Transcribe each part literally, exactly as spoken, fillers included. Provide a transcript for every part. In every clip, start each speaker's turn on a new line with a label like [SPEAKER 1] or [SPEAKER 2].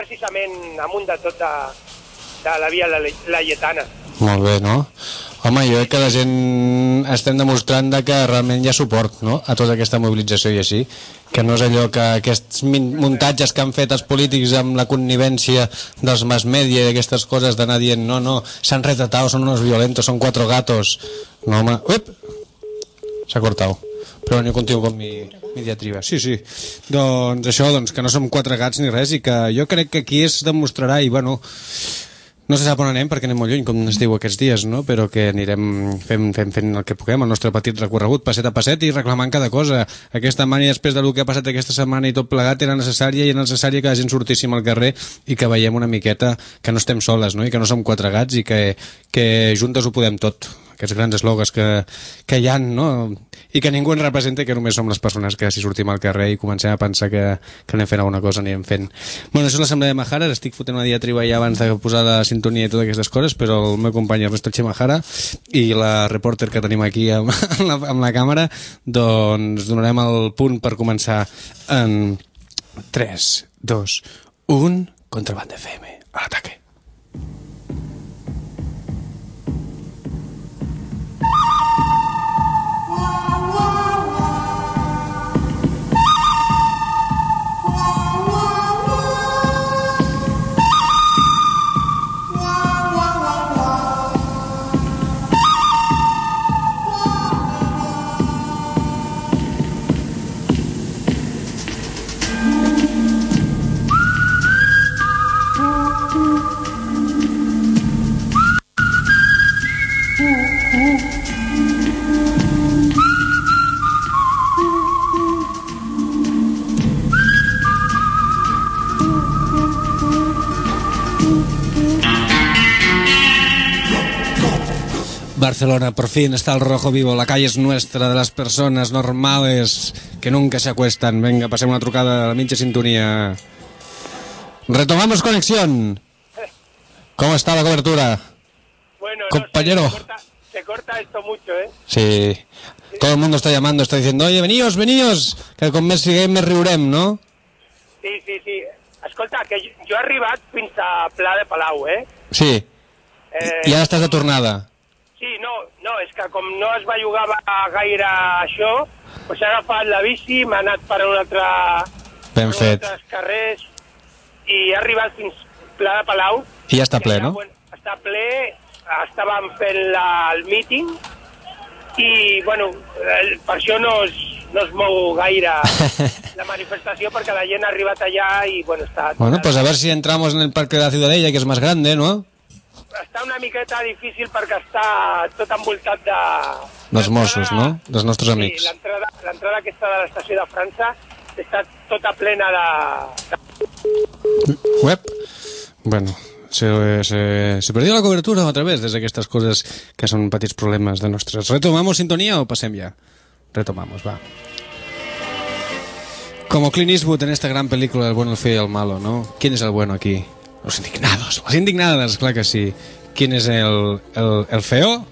[SPEAKER 1] precisament amunt de tot de, de la via Laietana.
[SPEAKER 2] Molt bé, no? Home, jo crec que la gent estem demostrant de que realment hi ha suport, no?, a tota aquesta mobilització i així, que no és allò que aquests muntatges que han fet els polítics amb la connivència dels mass media i aquestes coses d'anar dient no, no, s'han retratat, són unos violentos, són cuatro gatos. No, home, uep, s'ha cortat. Però bueno, jo continuo amb mi, mi diatriba. Sí, sí, doncs això, doncs que no som quatre gats ni res i que jo crec que aquí es demostrarà i bueno... No se sap on anem perquè anem molt lluny, com es diu aquests dies, no? Però que anirem fent, fent, fent el que puguem, el nostre petit recorregut, passet a passet i reclamant cada cosa. Aquesta mania, després del que ha passat aquesta setmana i tot plegat, era necessària i era necessària que la gent sortíssim al carrer i que veiem una miqueta que no estem soles, no? I que no som quatre gats i que, que juntes ho podem tot. Aquests grans eslògans que, que hi ha, no? I que ningú ens representa, que només som les persones que si sortim al carrer i comencem a pensar que, que anem fent alguna cosa, anirem fent. Bueno, això és l'assemblea de Majares, estic fotent una diatriba ja abans de posar la sintonia i totes aquestes coses, però el meu company Ernesto Chemajara i la reporter que tenim aquí amb, amb, la, amb la càmera, doncs donarem el punt per començar en tres, dos, un, Contrabanda F M, a l'ataque. Barcelona, por fin está el rojo vivo, la calle es nuestra, de las personas normales que nunca se acuestan. Venga, pasemos una trucada a la mitja sintonía. Retomamos conexión. ¿Cómo está la cobertura?
[SPEAKER 1] Bueno,
[SPEAKER 2] compañero.
[SPEAKER 1] No sé, se, corta, se corta esto mucho, ¿eh?
[SPEAKER 2] Sí. Todo el mundo está llamando, está diciendo, oye, veníos, veníos, que com més siguem més riurem, no?
[SPEAKER 1] Sí, sí, sí. Escolta, que jo, jo he arribat fins a Pla de Palau, eh?
[SPEAKER 2] Sí.
[SPEAKER 1] eh
[SPEAKER 2] I ara estàs de tornada.
[SPEAKER 1] Sí, no, no, és que com no es va jugar gaire això, doncs he agafat la bici, m'ha anat per un altre...
[SPEAKER 2] Ben fet.
[SPEAKER 1] altres carrers, i he arribat fins Pla de Palau.
[SPEAKER 2] I ja està ple, no?
[SPEAKER 1] Bueno, està ple, estàvem fent la, el míting, i, bueno, el, per això no es, no es mou gaire la manifestació, perquè la gent ha arribat allà i, bueno, està...
[SPEAKER 2] Bueno, pues a ver si entramos en el Parque de la Ciudadella, que es más grande, ¿no?
[SPEAKER 1] Està una miqueta difícil perquè està tot envoltat de...
[SPEAKER 2] Dels Mossos, no? Dels nostres amics.
[SPEAKER 1] Sí, l'entrada, l'entrada aquesta de l'estació de França està tota plena de...
[SPEAKER 2] Web. Bueno, se, se, se perdió la cobertura otra vez desde estas cosas que son petits problemas de nuestras. ¿Retomamos sintonía o pasem ya? Retomamos, va. Como Clint Eastwood en esta gran película El bueno, el feo y el malo, ¿no? ¿Quién es el bueno aquí? Los indignados, las indignadas, clar que sí. ¿Quién es el, el, el feo?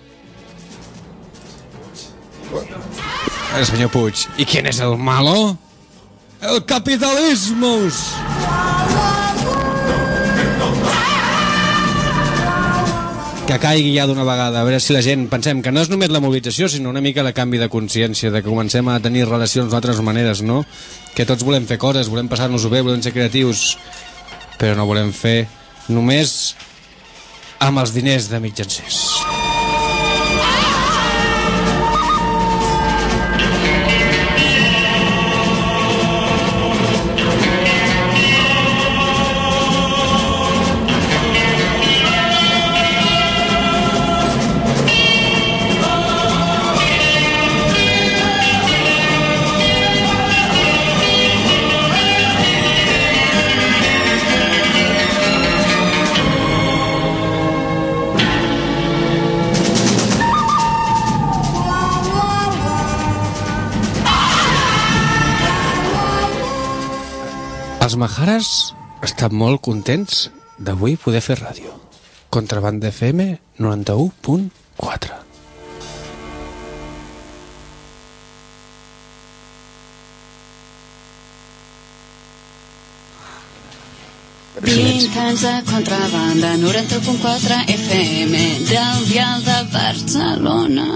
[SPEAKER 2] El señor Puig. ¿Y quién es el malo? El capitalismo. Que caigui ja d'una vegada, a veure si la gent pensem que no és només la mobilització, sinó una mica el canvi de consciència, de que comencem a tenir relacions d'altres maneres, no? Que tots volem fer coses, volem passar-nos-ho bé, volem ser creatius, però no volem fer només amb els diners de mitjancers. Els Majares estan molt contents d'avui poder fer ràdio. Contrabanda F M noranta-u punt quatre.
[SPEAKER 3] vint anys de contrabanda, noranta punt quatre F M del dial de Barcelona.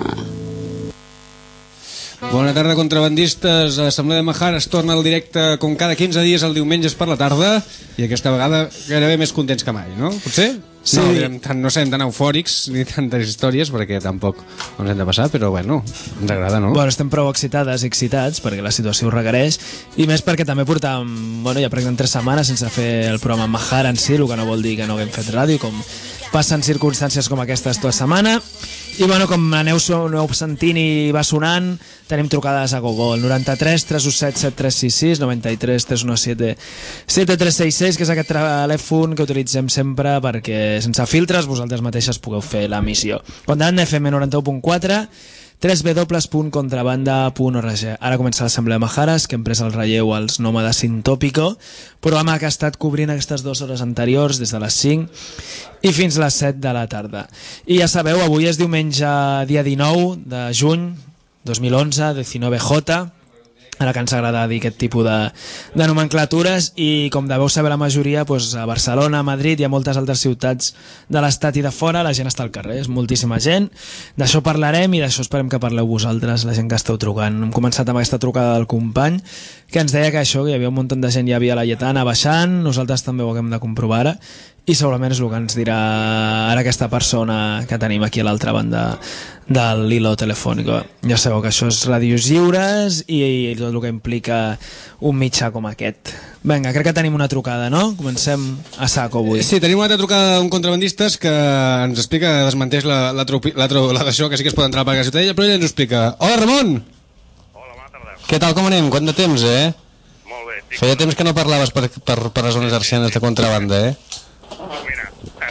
[SPEAKER 2] Bona tarda, contrabandistes. L'Assemblea de Mahara es torna al directe com cada quinze dies els diumenges per la tarda i aquesta vegada gairebé més contents que mai, no? Potser? Sí. No, direm, tant, no serem tan eufòrics ni tantes històries perquè tampoc ens hem de passar, però bueno, ens agrada, no?
[SPEAKER 4] Bueno, estem prou excitades i excitats perquè la situació ho requereix i més perquè també portàvem, bueno, ja pràcticament tres setmanes sense fer el programa Mahara en si, el que no vol dir que no haguem fet ràdio, com passen circumstàncies com aquestes tota setmana. I bueno, com aneu, aneu sentint i va sonant, tenim trucades a Google noranta-tres tres u set set tres sis sis, noranta-tres tres u set set tres sis sis, que és aquest telèfon que utilitzem sempre perquè sense filtres vosaltres mateixes pugueu fer l'emissió. Comptant F M noranta u punt quatre, w w w punt contrabanda punt org. Ara comença l'Assemblea de Mahares, que hem pres el relleu als nòmades sin tópico, programa que ha estat cobrint aquestes dues hores anteriors, des de les cinc i fins a les set de la tarda. I ja sabeu, avui és diumenge dia dinou de juny dos mil onze, diecinueve J, ara que ens agrada dir aquest tipus de, de nomenclatures, i com deveu saber la majoria, doncs a Barcelona, a Madrid i a moltes altres ciutats de l'estat i de fora la gent està al carrer, és moltíssima gent. D'això parlarem i d'això esperem que parleu vosaltres, la gent que esteu trucant. Hem començat amb aquesta trucada del company que ens deia que això, que hi havia un munt de gent, hi havia la Lletana baixant, nosaltres també ho haguem de comprovar ara, i segurament és el que ens dirà ara aquesta persona que tenim aquí a l'altra banda del hilo telefònic. Ja sabeu que això és ràdios lliures i, i tot el que implica un mitjà com aquest. Vinga, crec que tenim una trucada, no? Comencem a saco avui.
[SPEAKER 2] Sí, tenim una altra trucada d'un contrabandistes que ens explica, desmenteix la, la, la, la, la d'això, que sí que es pot entrar per la ciutadella, però ell ens ho explica. Hola, Ramon!
[SPEAKER 5] Hola, bona tarda.
[SPEAKER 2] Què tal, com anem? Quant de temps, eh?
[SPEAKER 5] Molt bé. Estic...
[SPEAKER 2] Feia temps que no parlaves per, per, per les zones arsianes de contrabanda, eh?
[SPEAKER 5] Mira,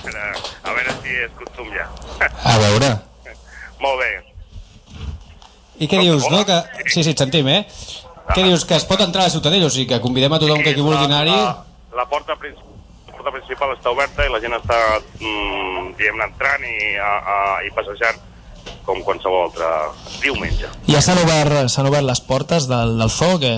[SPEAKER 5] a veure si és costum ja.
[SPEAKER 2] A veure.
[SPEAKER 5] Molt bé.
[SPEAKER 2] I què dius, no? Que... Sí, sí, et sentim, eh? Què dius, que es pot entrar a la Ciutadella, o sigui que convidem a tothom que qui vulgui anar-hi?
[SPEAKER 5] La, la, porta, la porta principal està oberta i la gent està, mm, diguem-ne, entrant i, a, a, i passejant com qualsevol altre diumenge.
[SPEAKER 4] Ja s'han obert, s'han obert les portes del, del zoo, o què?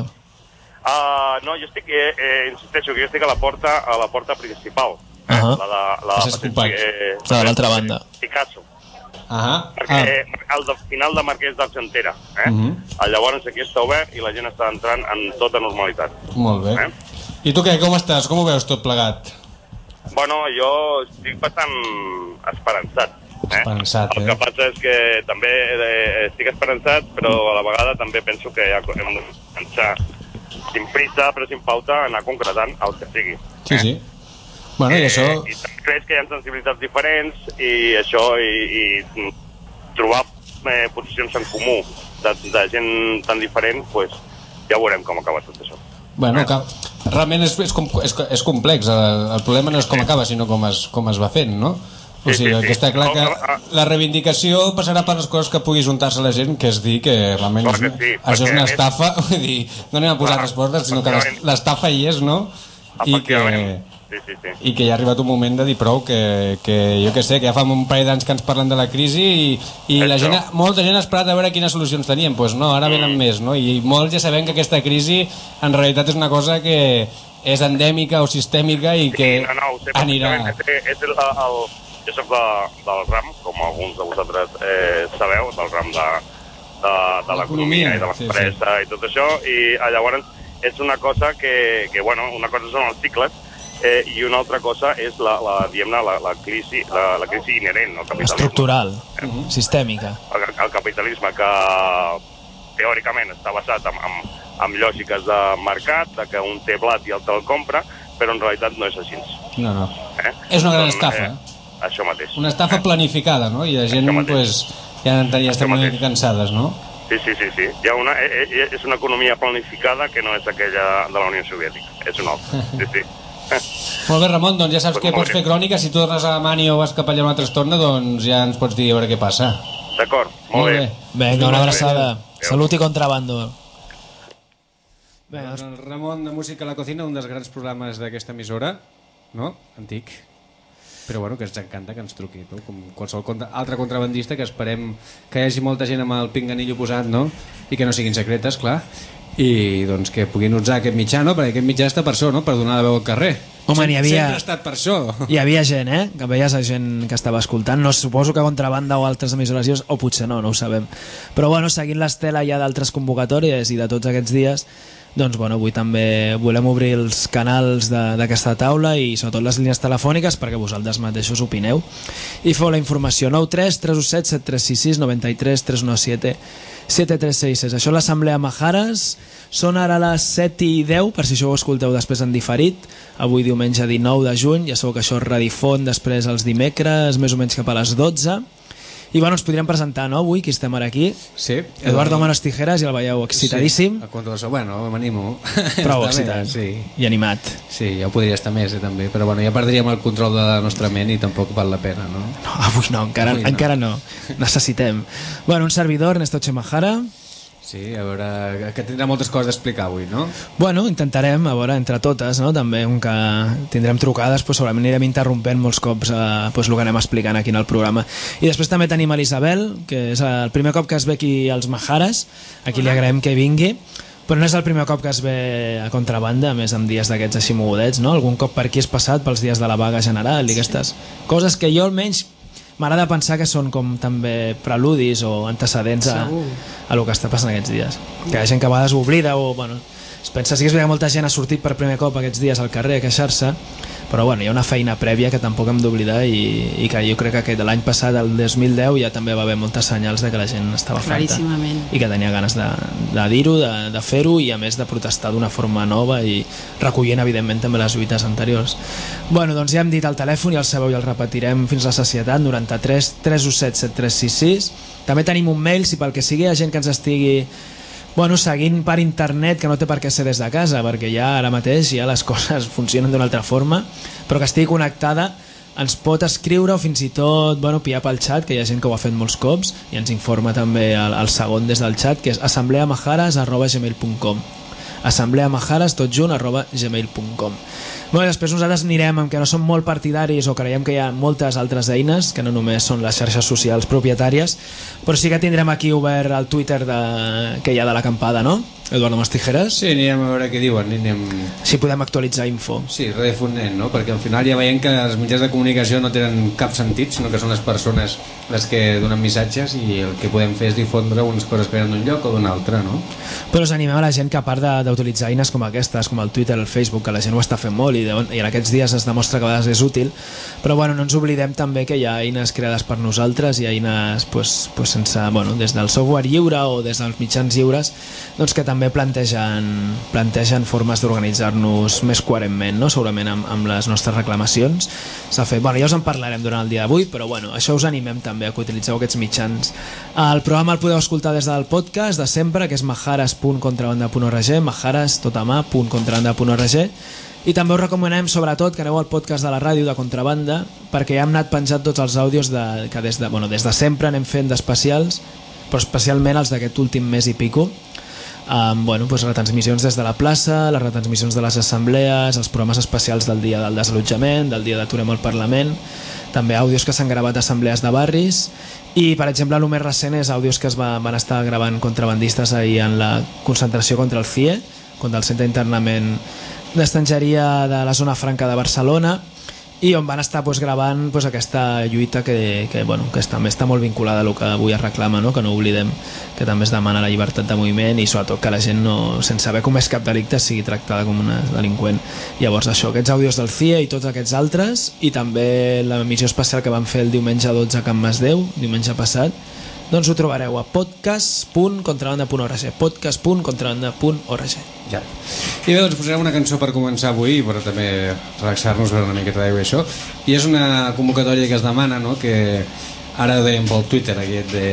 [SPEAKER 5] Uh, no, jo estic, eh, eh, insisteixo, que jo estic a la porta, a la porta principal.
[SPEAKER 4] Uh -huh.
[SPEAKER 5] La de la,
[SPEAKER 2] la,
[SPEAKER 5] eh,
[SPEAKER 4] la de l'altra banda.
[SPEAKER 5] Picasso.
[SPEAKER 2] Uh -huh.
[SPEAKER 5] Perquè ah. eh, al de, final de Marquès d'Argentera, eh? Uh -huh. Llavors aquí està obert i la gent està entrant en tota normalitat.
[SPEAKER 2] Molt bé. Eh? I tu què, com estàs? Com ho veus tot plegat?
[SPEAKER 5] Bueno, jo estic bastant esperançat. Eh?
[SPEAKER 2] Esperançat, eh?
[SPEAKER 5] El que passa és que també eh, estic esperançat, però a la vegada també penso que ja hem de pensar sin prisa, però sin pauta, anar concretant el que sigui.
[SPEAKER 2] Sí, eh? Sí. Bueno, i això...
[SPEAKER 5] Eh, I crec que hi ha sensibilitats diferents i això, i, i trobar eh, posicions en comú de, de gent tan diferent, pues, ja veurem com acaba tot això.
[SPEAKER 2] Bueno, eh? que realment és, és, és, és complex. El, el problema no és com acaba, sinó com es, com es va fent, no? O sigui, sí, sí, sí. Que està clar que la reivindicació passarà per les coses que pugui juntar-se la gent, que és dir que realment és, sí, això és una estafa, vull dir, no anem a posar respostes, sinó que l'estafa hi és, no? I que...
[SPEAKER 5] Sí, sí, sí.
[SPEAKER 2] I que ja ha arribat un moment de dir prou que, que jo que sé, que ja fa un parell d'anys que ens parlen de la crisi i, i la gent, molta gent ha esperat a veure quines solucions teníem. Doncs pues no, ara venen mm. més, no? I molts ja sabem que aquesta crisi en realitat és una cosa que és endèmica o sistèmica i que
[SPEAKER 5] sí, no, no, ho sé,
[SPEAKER 2] anirà...
[SPEAKER 5] És, és el, el, jo soc de, del RAM, com alguns de vosaltres eh, sabeu, del RAM de, de, de l'economia i de l'empresa, sí, sí, i tot això, i llavors és una cosa que, que bueno, una cosa són els cicles, Eh, i una altra cosa és la, la, la, la, crisi, la, la crisi inherent al capitalisme.
[SPEAKER 4] Estructural, eh? uh-huh. Sistèmica.
[SPEAKER 5] El, el capitalisme que teòricament està basat en, en, en lògiques de mercat, de que un té blat i l'altre el compra, però en realitat no és així.
[SPEAKER 2] No, no. Eh? És una gran estafa.
[SPEAKER 5] Eh, això mateix.
[SPEAKER 2] Una estafa eh? planificada, no? I la gent pues, ja, ja estem una mica cansades, no?
[SPEAKER 5] Sí, sí, sí, sí. Hi ha una, eh, és una economia planificada que no és aquella de la Unió Soviètica. És una altra. Sí, sí.
[SPEAKER 2] Molt bé, Ramon, doncs ja saps que pots fer crònica. Si tornes a Mani o vas cap allà una altra estona, doncs ja ens pots dir a veure què passa.
[SPEAKER 5] D'acord, molt, molt bé.
[SPEAKER 4] bé. Vinga, una abraçada. Salut i contrabando.
[SPEAKER 2] Bé, doncs el Ramon de Música a la Cocina, un dels grans programes d'aquesta emissora, no? Antic. Però bueno, que ens encanta que ens truqui, no? Com qualsevol contra... altre contrabandista, que esperem que hi hagi molta gent amb el pinganillo posat, no? I que no siguin secretes, clar. I doncs que puguin usar aquest mitjà, no? Perquè aquest mitjà està per això, no? Per donar la veu al carrer.
[SPEAKER 4] Home, n'hi havia...
[SPEAKER 2] Sempre ha estat per això.
[SPEAKER 4] Hi havia gent, eh? Que veies gent que estava escoltant. No, suposo que Contrabanda o altres emissores, o potser no, no ho sabem. Però bueno, seguint l'estela ja d'altres convocatòries i de tots aquests dies, doncs bueno, avui també volem obrir els canals d'aquesta taula i sobretot les línies telefòniques perquè vosaltres mateixos opineu i feu la informació. Nou tres tres u set set tres sis sis nou tres tres u set set tres sis sis. Això és l'Assemblea Majares. Són ara les set i deu, per si això ho escolteu després en diferit. Avui diumenge dinou de juny, ja sabeu que això es redifon després els dimecres, més o menys cap a les dotze. I bueno, ens podríem presentar, no, avui, qui estem ara aquí?
[SPEAKER 2] Sí.
[SPEAKER 4] Eduardo Manos Tijeras, ja el veieu excitadíssim.
[SPEAKER 2] Sí, a bueno, m'animo.
[SPEAKER 4] Prou excitat,
[SPEAKER 2] sí.
[SPEAKER 4] I animat.
[SPEAKER 2] Sí, ja ho podria estar més, eh, també, però bueno, ja perdríem el control de la nostra ment i tampoc val la pena, no?
[SPEAKER 4] No, avui no, encara, avui no. encara no. Necessitem. Bueno, un servidor, Ernesto Chemajara.
[SPEAKER 2] Sí, a veure, que tindrà moltes coses d'explicar avui, no?
[SPEAKER 4] Bueno, intentarem, a veure, entre totes, no? També, un que tindrem trucades, pues, segurament anirem interrompent molts cops eh, pues, el que anem explicant aquí en el programa. I després també tenim a l'Isabel, que és el primer cop que es ve aquí als Majares, aquí li agraïm que vingui, però no és el primer cop que es ve a Contrabanda, a més en dies d'aquests així mogudets, no? Algun cop per aquí has passat pels dies de la vaga general i aquestes coses que jo almenys m'agrada pensar que són com també preludis o antecedents a, a lo que està passant aquests dies. Que hi ha gent que a vegades ho oblida o bueno, es pensa, sí que és veritat que molta gent ha sortit per primer cop aquests dies al carrer a queixar-se, però bueno, hi ha una feina prèvia que tampoc hem d'oblidar i, i que jo crec que l'any passat, el dos mil deu, ja també va haver moltes senyals de que la gent estava farta i que tenia ganes de, de dir-ho, de, de fer-ho i a més de protestar d'una forma nova i recollint evidentment també les lluites anteriors. Bueno, doncs ja hem dit el telèfon, ja el sabeu i el repetirem fins la sacietat, noranta-tres tres u set set tres sis sis. També tenim un mail, si pel que sigui hi ha gent que ens estigui bueno, seguint per internet, que no té per què ser des de casa, perquè ja ara mateix ja les coses funcionen d'una altra forma, però que estigui connectada, ens pot escriure o fins i tot bueno, pillar pel xat, que hi ha gent que ho ha fet molts cops i ens informa també el, el segon des del xat, que és assembleamajares arroba gmail punt com assembleamajares tot junt arroba gmail punt com. Bueno, després nosaltres anirem amb que no som molt partidaris o creiem que hi ha moltes altres eines que no només són les xarxes socials propietàries, però sí que tindrem aquí obert el Twitter de, que hi ha de l'acampada, no? Eduardo Manos Tijeras.
[SPEAKER 2] Sí, anirem a veure què diuen. Anirem...
[SPEAKER 4] Si podem actualitzar info.
[SPEAKER 2] Sí, redifonent, no? Perquè al final ja veiem que els mitjans de comunicació no tenen cap sentit, sinó que són les persones les que donen missatges i el que podem fer és difondre unes coses que venen d'un lloc o d'un altre, no?
[SPEAKER 4] Però us animem a la gent que a part d'utilitzar eines com aquestes, com el Twitter, el Facebook, que la gent ho està fent molt i, de, i en aquests dies es demostra que a vegades és útil, però bueno, no ens oblidem també que hi ha eines creades per nosaltres i eines pues, pues sense, bueno, des del software lliure o des dels mitjans lliures, doncs que també plantegen, plantegen formes d'organitzar-nos més coherentment, no? Segurament amb, amb les nostres reclamacions. S'ha fet, bueno, ja us en parlarem durant el dia d'avui, però bueno, això us animem també a que utilitzeu aquests mitjans. El programa el podeu escoltar des del podcast de sempre, que és majares punt contrabanda punt org, majares tot a mà punt contrabanda punt org, i també us recomanem sobretot que aneu al podcast de la ràdio de Contrabanda, perquè ja hem anat penjant tots els àudios de, que des de, bueno, des de sempre anem fent d'especials, però especialment els d'aquest últim mes i pico, amb bueno, pues, retransmissions des de la plaça, les retransmissions de les assemblees, els programes especials del dia del desallotjament, del dia d'Aturem al Parlament, també àudios que s'han gravat a assemblees de barris i, per exemple, el més recent és àudios que es va, van estar gravant contrabandistes ahir en la concentració contra el C I E, contra el Centre d'Internament d'Estrangeria de la Zona Franca de Barcelona, i on van estar pues, gravant pues, aquesta lluita que, que, bueno, que també està molt vinculada a el que avui es reclama, no? Que no oblidem que també es demana la llibertat de moviment i sobretot que la gent, no, sense haver comès cap delicte, sigui tractada com una delinqüent. Llavors això, aquests àudios del C I E i tots aquests altres, i també l'emissió especial que vam fer el diumenge dotze a Can Masdeu, diumenge passat, doncs ho trobareu a podcast punt contrabanda punt org, podcast punt contrabanda punt org.
[SPEAKER 2] Ja. I bé, doncs posarem una cançó per començar avui, però també relaxar-nos una miqueta d'aigua i això. I és una convocatòria que es demana, no?, que ara ho dèiem pel Twitter, aquest de,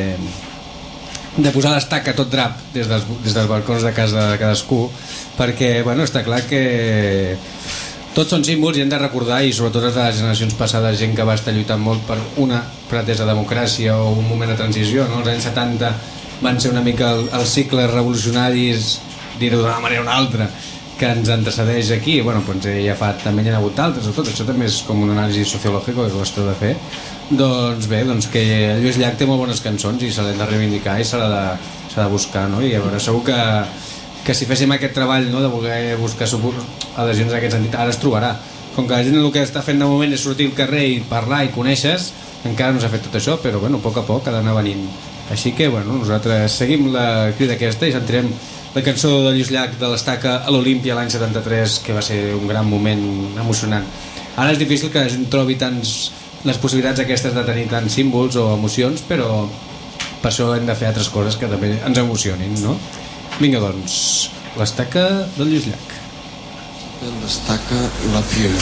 [SPEAKER 2] de posar l'estaca tot drap des dels, des dels balcons de casa de cadascú, perquè, bueno, està clar que tots són símbols i hem de recordar, i sobretot les de les generacions passades, gent que va estar lluitant molt per una pretesa democràcia o un moment de transició, no? Els anys setanta van ser una mica el, els cicles revolucionaris, dir-ho d'una manera o una altra, que ens antecedeix aquí. Bueno, doncs ja fa, també hi ha hagut d'altres, o tot això també és com una anàlisi sociològica que costa de fer. Doncs bé, doncs que Lluís Llach té molt bones cançons i se l'hem de reivindicar i s'ha de, s'ha de buscar, no? I a veure, segur que que si féssim aquest treball, no, de voler buscar adhesions en aquest sentit, ara es trobarà, com que la gent el que està fent de moment és sortir al carrer i parlar i conèixer, encara no s'ha fet tot això, però bueno, a poc a poc ha d'anar venint. Així que bueno, nosaltres seguim la crida aquesta i sentirem la cançó de Lluís Llach de l'Estaca a l'Olímpia l'any setanta-tres, que va ser un gran moment emocionant. Ara és difícil que la gent trobi tants les possibilitats aquestes de tenir tants símbols o emocions, però per això hem de fer altres coses que també ens emocionin, no? Vinga, doncs, l'Estaca del Lluís Llach.
[SPEAKER 6] L'Estaca la piel.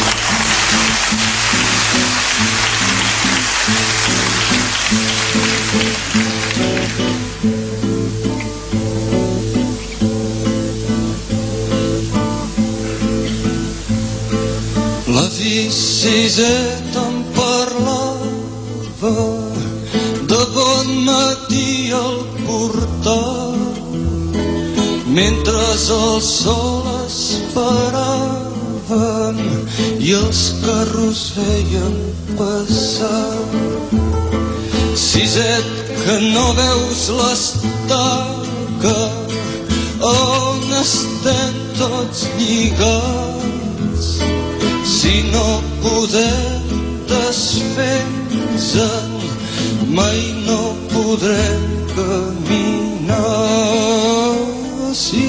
[SPEAKER 6] La Viciseta em parlava de bon matí al portal, mentre el sol esperàvem i els carros feien passar. Siset, que no veus l'estaca on estem tots lligats, si no podem desfer-nos-en mai no podrem caminar. Si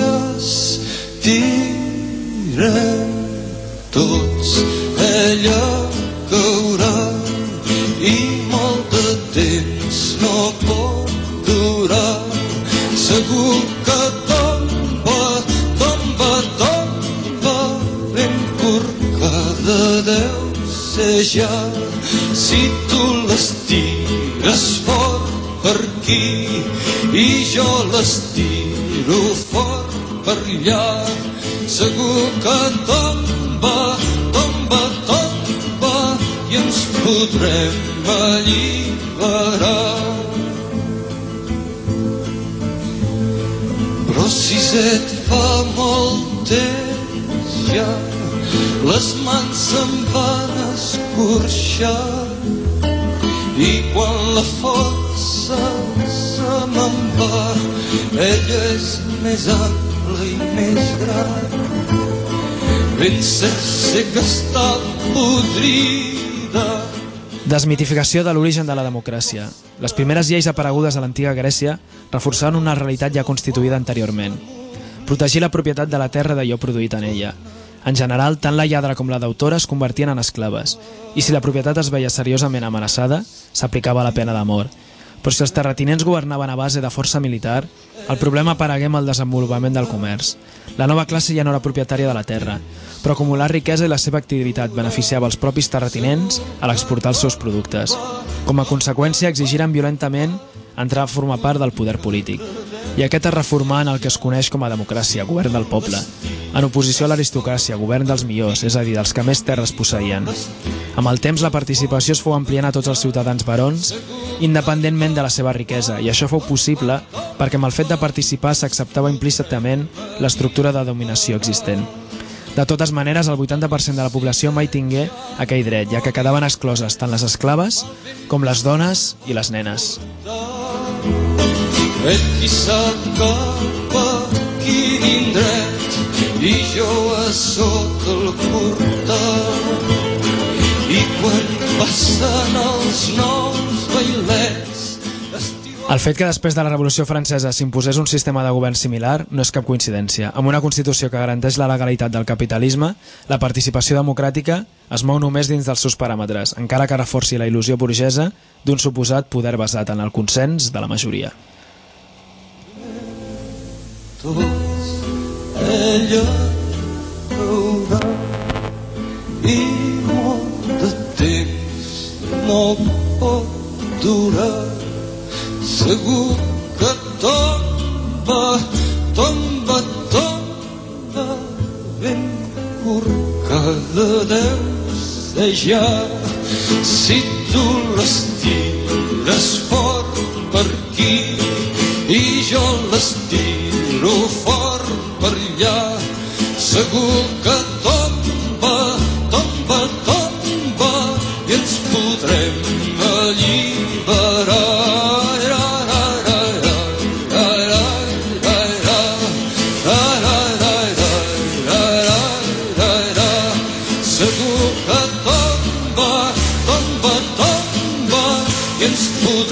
[SPEAKER 6] estirem tots ella caurà i molt de temps no pot durar. Segur que tomba, tomba, tomba ben corcada deu ser ja. Si tu l'estires fort per aquí i jo l'estiro fort per allà, segur que tomba, tomba, tomba i ens podrem alliberar. Però Siset, fa molt temps ja les mans se'n van escorxar i quan la força se me'n va, ella és més ampla i més gran. Ben cert sé que està podrida.
[SPEAKER 4] Desmitificació de l'origen de la democràcia. Les primeres lleis aparegudes a l'antiga Grècia reforçaven una realitat ja constituïda anteriorment. Protegir la propietat de la terra d'allò produït en ella. En general, tant la lladra com la deutora es convertien en esclaves, i si la propietat es veia seriosament amenaçada, s'aplicava la pena de mort. Però si els terratinents governaven a base de força militar, el problema aparegué amb el desenvolupament del comerç. La nova classe ja no era propietària de la terra, però acumular riquesa i la seva activitat beneficiava els propis terratinents a l'exportar els seus productes. Com a conseqüència, exigiren violentament entrar a formar part del poder polític. I aquest es reformà en el que es coneix com a democràcia, govern del poble, en oposició a l'aristocràcia, govern dels millors, és a dir, dels que més terres posseïen. Amb el temps, la participació es fou ampliant a tots els ciutadans barons, independentment de la seva riquesa, i això fou possible perquè amb el fet de participar s'acceptava implícitament l'estructura de dominació existent. De totes maneres, el vuitanta per cent de la població mai tingué aquell dret, ja que quedaven excloses tant les esclaves com les dones i les nenes.
[SPEAKER 6] Ell qui sap cap a quin indret i jo a sota el portal, i quan passen els nous bailets.
[SPEAKER 4] El fet que després de la Revolució Francesa s'imposés un sistema de govern similar no és cap coincidència. Amb una Constitució que garanteix la legalitat del capitalisme, la participació democràtica es mou només dins dels seus paràmetres, encara que reforci la il·lusió burgesa d'un suposat poder basat en el consens de la majoria.
[SPEAKER 6] Tots ella haurà i molt de temps no pot durar. Segur que tomba, tomba, tomba ben corcada deu ser ja. Si tu l'estires fort per aquí i jo l'estiro fort per allà, segur que tomba, tomba, tomba i ens podrem alliberar. Segur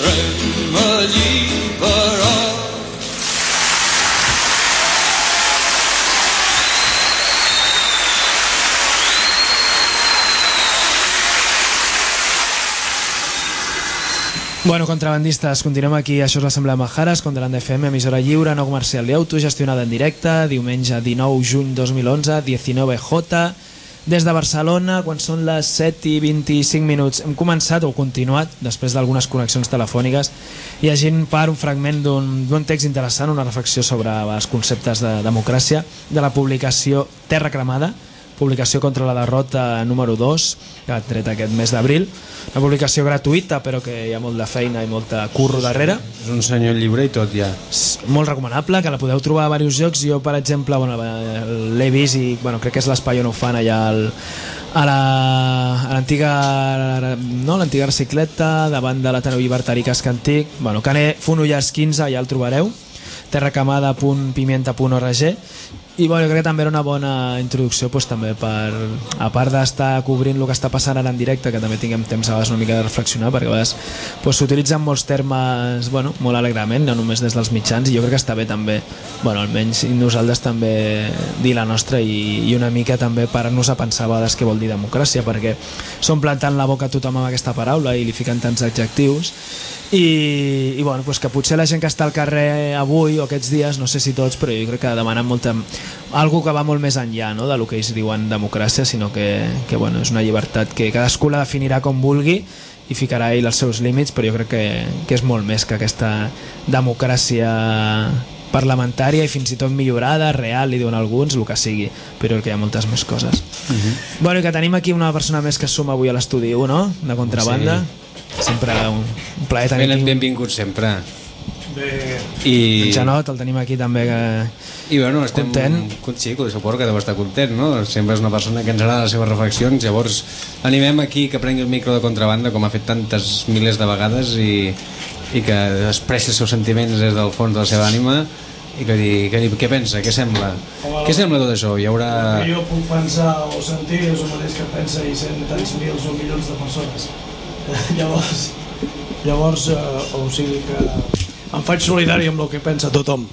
[SPEAKER 6] podrem alliberar.
[SPEAKER 4] Bueno, contrabandistes, continuem aquí. Això és l'Assemblea Majares, Contra F M, emissora lliure, no comercial i autogestionada en directe, diumenge dinou de juny dos mil onze, diecinueve J, des de Barcelona, quan són les set i vint-i-cinc minuts. Hem començat, o continuat, després d'algunes connexions telefòniques, llegint per un fragment d'un text interessant, una reflexió sobre els conceptes de democràcia, de la publicació Terra Cremada, publicació contra la derrota número dos, que ha tret aquest mes d'abril. Una publicació gratuïta, però que hi ha molt de feina i molta curro darrere.
[SPEAKER 2] És un senyor llibre i tot ja.
[SPEAKER 4] És molt recomanable, que la podeu trobar a diversos llocs. Jo, per exemple, bueno, l'he vist i bueno, crec que és l'Espai on ho fan allà al, a l'antiga no, l'antiga recicleta, davant de l'Ateneu Llibertari Casc Antic. Bueno, Caner Fonolles quinze, ja el trobareu. terracamada punt pimienta punt org. I bueno, crec que també era una bona introducció, pues, també per, a part d'estar cobrint el que està passant ara en directe, que també tinguem temps a vegades una mica de reflexionar, perquè a vegades pues, s'utilitzen molts termes bueno, molt alegrament, no només des dels mitjans, i jo crec que està bé també, bueno, almenys nosaltres també dir la nostra i, i una mica també parar-nos a pensar a vegades què vol dir democràcia, perquè són plantant la boca a tothom amb aquesta paraula i li fiquen tants adjectius. I, i bueno, pues que potser la gent que està al carrer avui o aquests dies, no sé si tots, però jo crec que demanen molta, algo que va molt més enllà, no?, de lo que ells diuen democràcia, sinó que, que bueno, és una llibertat que cadascú la definirà com vulgui i ficarà ell els seus límits, però jo crec que, que és molt més que aquesta democràcia parlamentària i fins i tot millorada, real, li diuen alguns, el que sigui, però que hi ha moltes més coses. Uh-huh. Bueno, i que tenim aquí una persona més que es suma avui a l'estudi u, no?, de Contrabanda. Sí. Sempre un, un plaer tenir
[SPEAKER 2] ben, benvingut sempre.
[SPEAKER 4] Bé. I en Janot el tenim aquí també, que
[SPEAKER 2] i bueno, estem
[SPEAKER 4] content.
[SPEAKER 2] Sí, suposo que deu estar content, no? Sempre és una persona que ens agrada les seves reflexions, llavors animem aquí que prengui el micro de Contrabanda, com ha fet tantes milers de vegades, i, i que expressi els seus sentiments des del fons de la seva ànima i que digui, que digui què pensa, què sembla. Hola. Què sembla tot això? Hi haurà...
[SPEAKER 7] El que jo puc pensar o sentir és el mateix que pensa i sent tants mils o milions de persones. Llavors, llavors eh, o sigui que em faig solidari amb el que pensa tothom.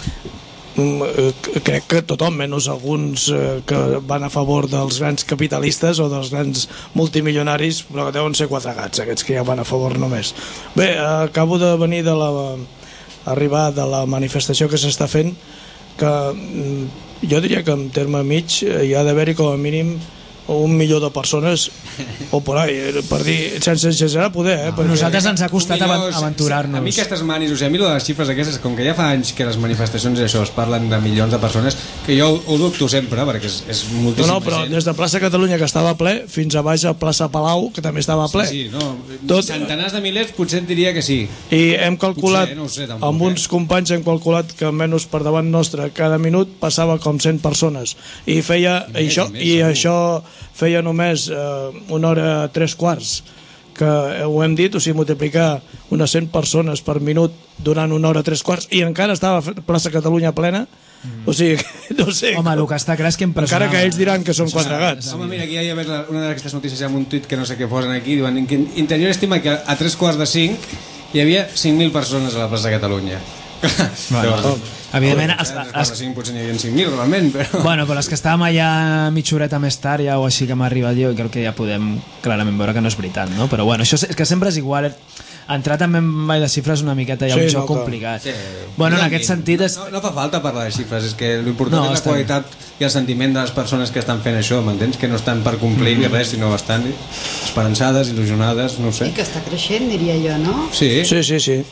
[SPEAKER 7] Crec que tothom, menys alguns eh, que van a favor dels grans capitalistes o dels grans multimilionaris, però que deuen ser quatre gats, aquests que ja van a favor només. Bé, eh, acabo de venir de la, arribar de la manifestació que s'està fent, que jo diria que en terme mig hi ha d'haver-hi com a mínim un milió de persones o por ahí, per dir, sense exagerar poder, eh?
[SPEAKER 4] No, nosaltres ens ha costat aventurar-nos.
[SPEAKER 2] A mi aquestes manis, o sigui, a mi les xifres aquestes, com que ja fa anys que les manifestacions i això es parlen de milions de persones, que jo ho dubto sempre, perquè és, és moltíssima gent.
[SPEAKER 7] No, no, però gent. Des de plaça Catalunya, que estava ple, fins a baix a plaça Palau, que també estava ple.
[SPEAKER 2] Sí, sí, no, tot... centenars de milers potser et diria que sí.
[SPEAKER 7] I hem calculat, potser, no sé, tampoc, amb uns eh? companys hem calculat que menys per davant nostre cada minut passava com cent persones. I feia, I més, això, i, més, i això feia només eh, una hora tres quarts, que ho hem dit, o sigui, multiplicar unes cent persones per minut durant una hora tres quarts, i encara estava plaça Catalunya plena, mm. o sigui, no sé.
[SPEAKER 4] Home, el que està clar és que impressionava.
[SPEAKER 7] Encara que ells diran que són quatre gats.
[SPEAKER 2] Home, mira, aquí hi ha una d'aquestes notícies amb un tuit que no sé què posen aquí, diuen que Interior estima que a tres quarts de cinc hi havia cinc mil persones a la plaça Catalunya.
[SPEAKER 4] Bueno, evidentment els,
[SPEAKER 2] els... potser n'hi havia cinc mil realment, però...
[SPEAKER 4] Bueno, però els que estàvem allà mitja horeta més tard ja, o així que m'ha arribat jo, crec que ja podem clarament veure que no és veritat, no? Però bueno, això és que sempre és igual. Entrar també en ball de xifres una miqueta ja sí, un joc no, complicat. Sí. Bueno, en aquest sentit és...
[SPEAKER 2] no, no fa falta parlar de xifres, és que l'important no, és la qualitat bé. I el sentiment de les persones que estan fent això, m'entens? Que no estan per complir mm. ni res, sinó estan esperançades, il·lusionades, no ho sé.
[SPEAKER 8] I que està creixent, diria jo, no?
[SPEAKER 2] Sí,
[SPEAKER 7] sí, sí, sí.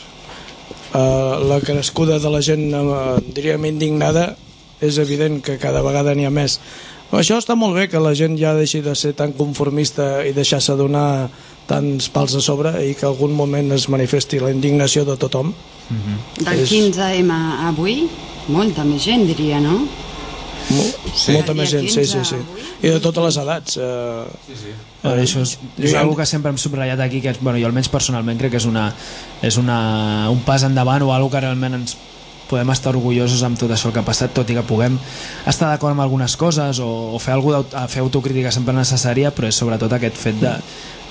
[SPEAKER 7] Uh, la crescuda de la gent uh, diríem indignada, és evident que cada vegada n'hi ha més. Això està molt bé, que la gent ja deixi de ser tan conformista i deixar-se donar tants pals a sobre i que algun moment es manifesti la indignació de tothom.
[SPEAKER 8] Mm-hmm. Del quinze eme avui molta més gent, diria, no?
[SPEAKER 7] Mol, sí. Molta més gent, sí, sí, sí. I de totes les edats. Uh,
[SPEAKER 4] sí, sí. Bueno, això és, és una cosa que sempre hem subratllat aquí, que bueno, jo almenys personalment crec que és, una, és una, un pas endavant o alguna que realment ens podem estar orgullosos amb tot això que ha passat, tot i que puguem estar d'acord amb algunes coses o, o fer, algú fer autocrítica sempre necessària, però és sobretot aquest fet de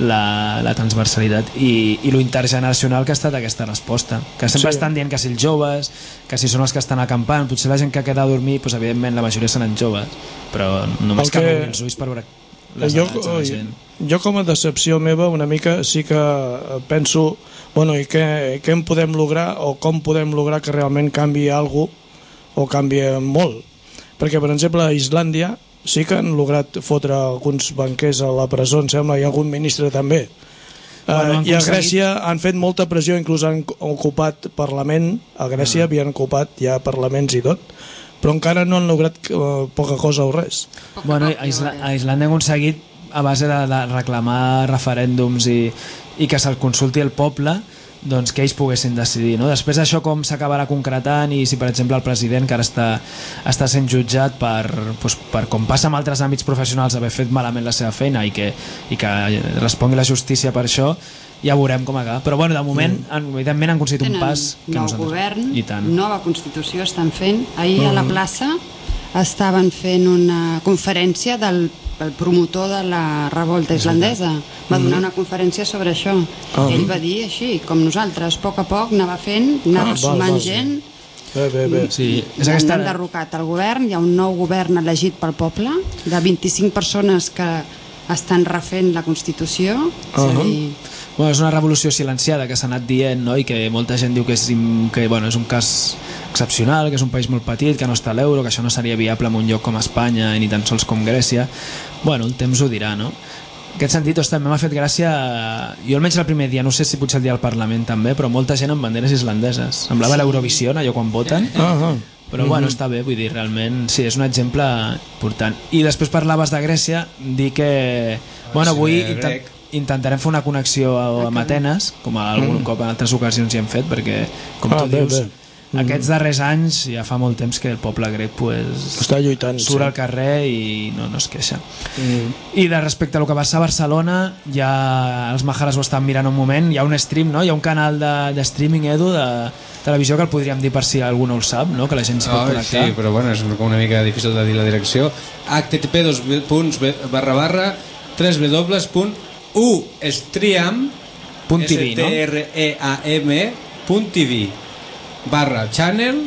[SPEAKER 4] la, la transversalitat i, i lo intergeneracional que ha estat aquesta resposta, que sempre sí. estan dient que si els joves, que si són els que estan acampant, potser la gent que queda a dormir, doncs, evidentment la majoria seran joves, però només que obrir els ulls per veure les
[SPEAKER 7] jo,
[SPEAKER 4] edats de la gent.
[SPEAKER 7] Jo com a decepció meva una mica sí que penso, bueno, i què, què en podem lograr o com podem lograr que realment canvi alguna cosa o canvi molt, perquè per exemple a Islàndia sí que han lograt fotre alguns banquers a la presó, em sembla, i algun ministre també. Bueno, uh, I a Grècia han fet molta pressió, inclús han ocupat Parlament, a Grècia uh. havien ocupat ja parlaments i tot, però encara no han lograt uh, poca cosa o res.
[SPEAKER 4] Bueno, a, Isla a Islàndia han aconseguit a base de, de reclamar referèndums i, i que se'l consulti el poble, doncs que ells poguessin decidir, no? Després això com s'acabarà concretant i si per exemple el president que ara està, està sent jutjat per, doncs, per com passa amb altres àmbits professionals haver fet malament la seva feina i que, i que respongui la justícia per això, ja veurem com acaba, però bueno, de moment mm. han, evidentment han aconseguit un pas que
[SPEAKER 8] nou
[SPEAKER 4] nosaltres...
[SPEAKER 8] govern,
[SPEAKER 4] I tant.
[SPEAKER 8] nova Constitució estan fent. Ahir mm. a la plaça estaven fent una conferència del el promotor de la revolta islandesa va donar una conferència sobre això. Uh-huh. Ell va dir així, com nosaltres, a poc a poc anava fent, anava ah, sumant val, val. gent.
[SPEAKER 7] Bé, bé, bé.
[SPEAKER 4] Sí,
[SPEAKER 8] és aquesta... Han derrocat el govern, hi ha un nou govern elegit pel poble, de vint-i-cinc persones que estan refent la Constitució. Uh-huh. És a dir...
[SPEAKER 4] Bueno, és una revolució silenciada que s'ha anat dient, no? I que molta gent diu que és, que, bueno, és un cas excepcional, que és un país molt petit, que no està a l'euro, que això no seria viable en un lloc com Espanya ni tan sols com Grècia. Bueno, el temps ho dirà, no? En aquest sentit, doncs, també m'ha fet gràcia, jo almenys el primer dia, no sé si potser el dia al Parlament també, però molta gent amb banderes islandeses. Semblava l'Eurovisió, allò quan voten. Uh-huh. Però bueno, està bé, vull dir, realment sí, és un exemple important. I després parlaves de Grècia, dir que bueno, avui intent, intentarem fer una connexió amb Atenes, com algun cop en altres ocasions hi hem fet, perquè com ah, tu bé, dius bé. Aquests darrers anys ja fa molt temps que el poble grec pues,
[SPEAKER 7] està lluitant,
[SPEAKER 4] surt
[SPEAKER 7] sí.
[SPEAKER 4] al carrer i no, no es queixa. Mm. I de respecte a lo que va ser a Barcelona, ja els majares ho estan mirant un moment, hi ha un stream, no? Hi ha un canal de, de streaming, Edu, de televisió que el podríem dir per si algú no ho sap, no? Que la gent s'hi pot oh, connectar.
[SPEAKER 2] Sí, però bueno, és una mica difícil de dir la direcció. h t t p dos barra barra tres w punt u stream
[SPEAKER 4] punt t v, no?
[SPEAKER 2] S T R E A M punt T V barra channel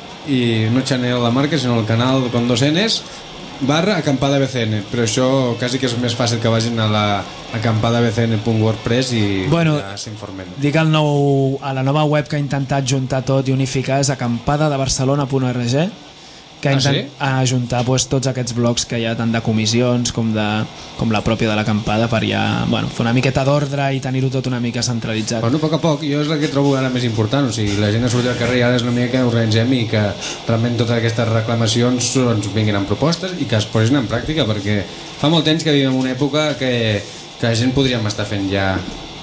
[SPEAKER 2] i no channel la marca sinó el canal con dos N's barra acampada B C N, però això quasi que és més fàcil que vagin a la acampada b c n punt wordpress i
[SPEAKER 4] bueno,
[SPEAKER 2] ja s'informen.
[SPEAKER 4] Dic el nou, a la nova web que ha intentat juntar tot i unificar és acampada de barcelona punt org, que ha intentat ah, sí? ajuntar pues, tots aquests blocs que hi ha tant de comissions com, de, com la pròpia de l'acampada per ja, bueno, fer una miqueta d'ordre i tenir-ho tot una mica centralitzat.
[SPEAKER 2] Bueno, a poc a poc, jo és el que trobo ara més important, o sigui, la gent ha sortit al carrer i ara és una mica que organitzem i que realment totes aquestes reclamacions doncs, vinguin amb propostes i que es posin en pràctica, perquè fa molt temps que vivim en una època que, que la gent podríem estar fent ja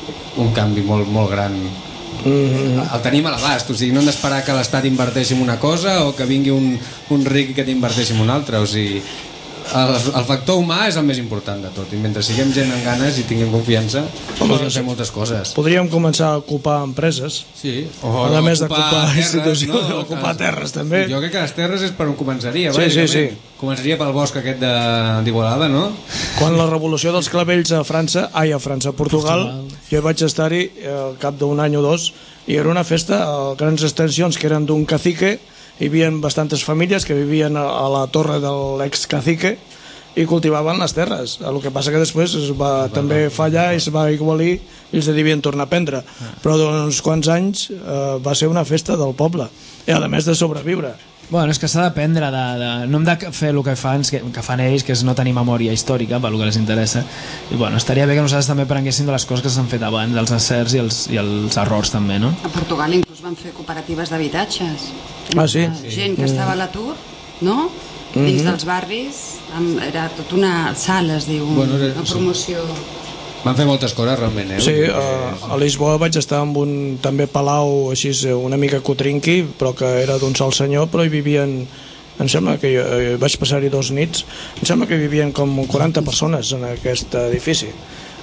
[SPEAKER 2] un canvi molt, molt gran. Mm-hmm. El tenim a l'abast, o sigui, no hem d'esperar que l'Estat inverteixi en una cosa o que vingui un, un ric que t'inverteixi en una altra, o sigui, el, el factor humà és el més important de tot i mentre siguem gent amb ganes i tinguem confiança podríem fer moltes coses.
[SPEAKER 7] Podríem començar a ocupar empreses,
[SPEAKER 2] sí,
[SPEAKER 7] o a més d'ocupar institucions, no? ocupar terres també.
[SPEAKER 2] Jo crec que les terres és per on començaria,
[SPEAKER 7] sí, sí, sí.
[SPEAKER 2] Començaria pel bosc aquest d'Igualada, no?
[SPEAKER 7] Quan la revolució dels clavells a França, ai, a França, a Portugal, jo vaig estar-hi al cap d'un any o dos i era una festa a grans extensions que eren d'un cacique. Hi havia bastantes famílies que vivien a la torre de l'ex-cacique i cultivaven les terres. El que passa que després es va també fallar i es va igualir i els devien tornar a prendre. Però d'uns quants anys eh, va ser una festa del poble i a més de sobreviure.
[SPEAKER 4] Bueno, és que s'ha d'aprendre de, de, no hem de fer el que fan, que, que fan ells, que és no tenir memòria històrica per el que les interessa, i bueno, estaria bé que nosaltres també prenguéssim de les coses que s'han fet abans, dels encerts i els, i els errors també, no?
[SPEAKER 8] A Portugal inclús van fer cooperatives d'habitatges.
[SPEAKER 7] Ah, sí?
[SPEAKER 8] Gent que estava a l'atur, no? Dins mm-hmm. dels barris, amb, era tot una sala, es diu, bueno, era, una promoció...
[SPEAKER 2] Van fer moltes coses realment, eh?
[SPEAKER 7] Sí, a, a Lisboa vaig estar amb un també palau així una mica cotrinqui, però que era d'un sol senyor, però hi vivien, em sembla que jo, vaig passar-hi dos nits, em sembla que hi vivien com quaranta persones en aquest edifici.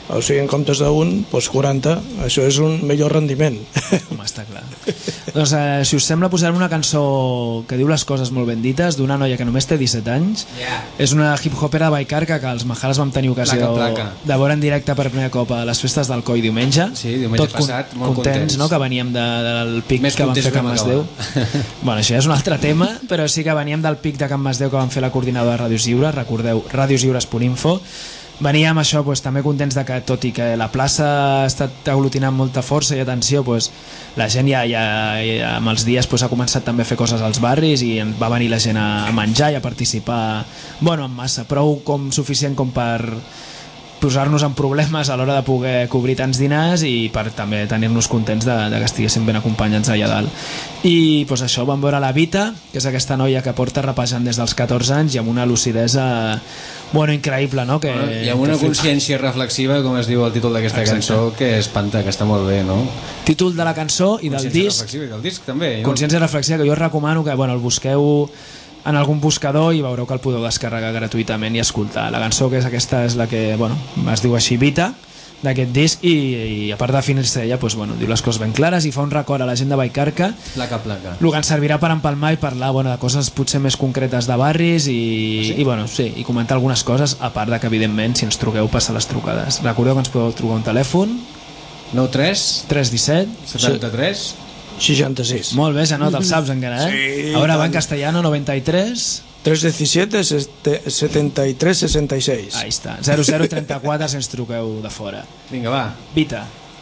[SPEAKER 7] o sigui, en comptes d'un, doncs quaranta, això és un millor rendiment.
[SPEAKER 4] Home, està clar. Doncs, eh, si us sembla, posarem una cançó que diu les coses molt ben dites, d'una noia que només té disset anys. Yeah. És una hip-hopera de Vallcarca que els Majares vam tenir ocasió placa, placa. de veure en directe per primera cop a les festes del Coi diumenge.
[SPEAKER 2] Sí, diumenge
[SPEAKER 4] Tot
[SPEAKER 2] passat, molt
[SPEAKER 4] contents,
[SPEAKER 2] contents.
[SPEAKER 4] No? Que veníem de, del pic Més que van fer Can Masdeu. Bueno, això ja és un altre tema, però sí que veníem del pic de Can Masdeu que van fer la coordinadora de Ràdios Lliures, recordeu, radios lliures punt info. Veníem això, doncs, també contents de que, tot i que la plaça ha estat aglutinant molta força i atenció, doncs, la gent ja, ja, ja amb els dies doncs, ha començat també a fer coses als barris i va venir la gent a menjar i a participar, bueno, en massa, prou com suficient com per posar-nos en problemes a l'hora de poder cobrir tants dinars i per també tenir-nos contents de, de que estiguéssim ben acompanyats allà dalt. I doncs, això, vam veure la Vita, que és aquesta noia que porta rapejant des dels catorze anys i amb una lucidesa, bueno, increïble, no? Que,
[SPEAKER 2] I amb una consciència reflexiva, com es diu el títol d'aquesta cançó, que espanta, que està molt bé, no?
[SPEAKER 4] Títol de la cançó i del disc.
[SPEAKER 2] Consciència reflexiva i del disc també. Jo...
[SPEAKER 4] Consciència reflexiva, que jo recomano que, bueno, el busqueu en algun buscador i veureu que el podeu descarregar gratuïtament i escoltar. La cançó, que és aquesta, és la que, bueno, es diu així, Vita, d'aquest disc, i, i a part de definir-se ella, doncs, bueno, diu les coses ben clares i fa un record a la gent de Vallcarca,
[SPEAKER 2] placa, placa.
[SPEAKER 4] El que ens servirà per empalmar i parlar, bueno, de coses potser més concretes de barris i, sí? i, bueno, sí, i comentar algunes coses, a part de que, evidentment, si ens truqueu, passar les trucades. Recordeu que ens podeu trucar un telèfon
[SPEAKER 2] nou tres
[SPEAKER 4] tres disset
[SPEAKER 2] setanta-tres
[SPEAKER 7] seixanta-sis.
[SPEAKER 4] Molt bé, ja no te'l saps encara, eh?
[SPEAKER 7] Sí,
[SPEAKER 4] ahora va en castellano, noventa y tres
[SPEAKER 7] tres diecisiete setenta y tres sesenta y seis.
[SPEAKER 4] Ahí està, zero zero trenta-quatre si ens truqueu de fora.
[SPEAKER 2] Vinga, va.
[SPEAKER 4] Vita.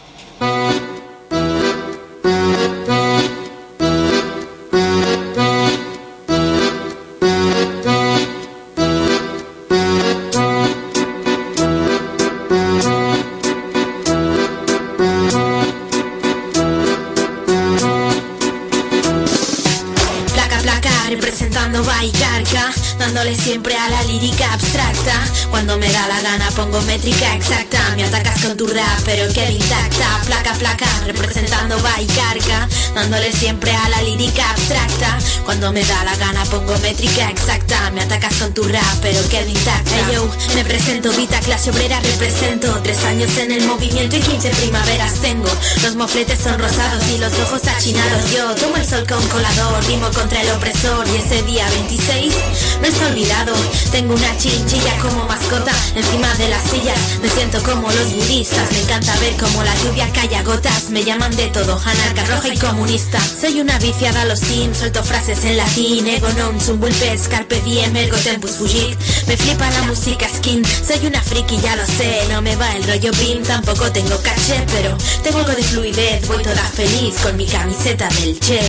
[SPEAKER 9] Dándole siempre a la lírica abstracta. Cuando me da la gana pongo métrica exacta. Me atacas con tu rap pero queda intacta. Placa, placa, representando Vallcarca. Dándole siempre a la lírica abstracta. Cuando me da la gana pongo métrica exacta. Me atacas con tu rap pero queda intacta. Hey yo, me presento, Vita, clase obrera represento. Tres años en el movimiento y quince primaveras tengo. Los mofletes son rosados y los ojos achinados. Yo tomo el sol con colador, rimo contra el opresor. Y ese día veintiséis no está olvidado. Tengo una chinchilla como mascota encima de las sillas. Me siento como los budistas. Me encanta ver como la lluvia cae a gotas. Me llaman de todo, anarca, roja y comunista. Soy una viciada a los sims. Suelto frases en latín. Ego non sum vulpes, carpe diem, ergo tempus fugit. Me flipa la música skin. Soy una friki, ya lo sé. No me va el rollo beam. Tampoco tengo caché, pero tengo algo de fluidez. Voy toda feliz con mi camiseta del Che.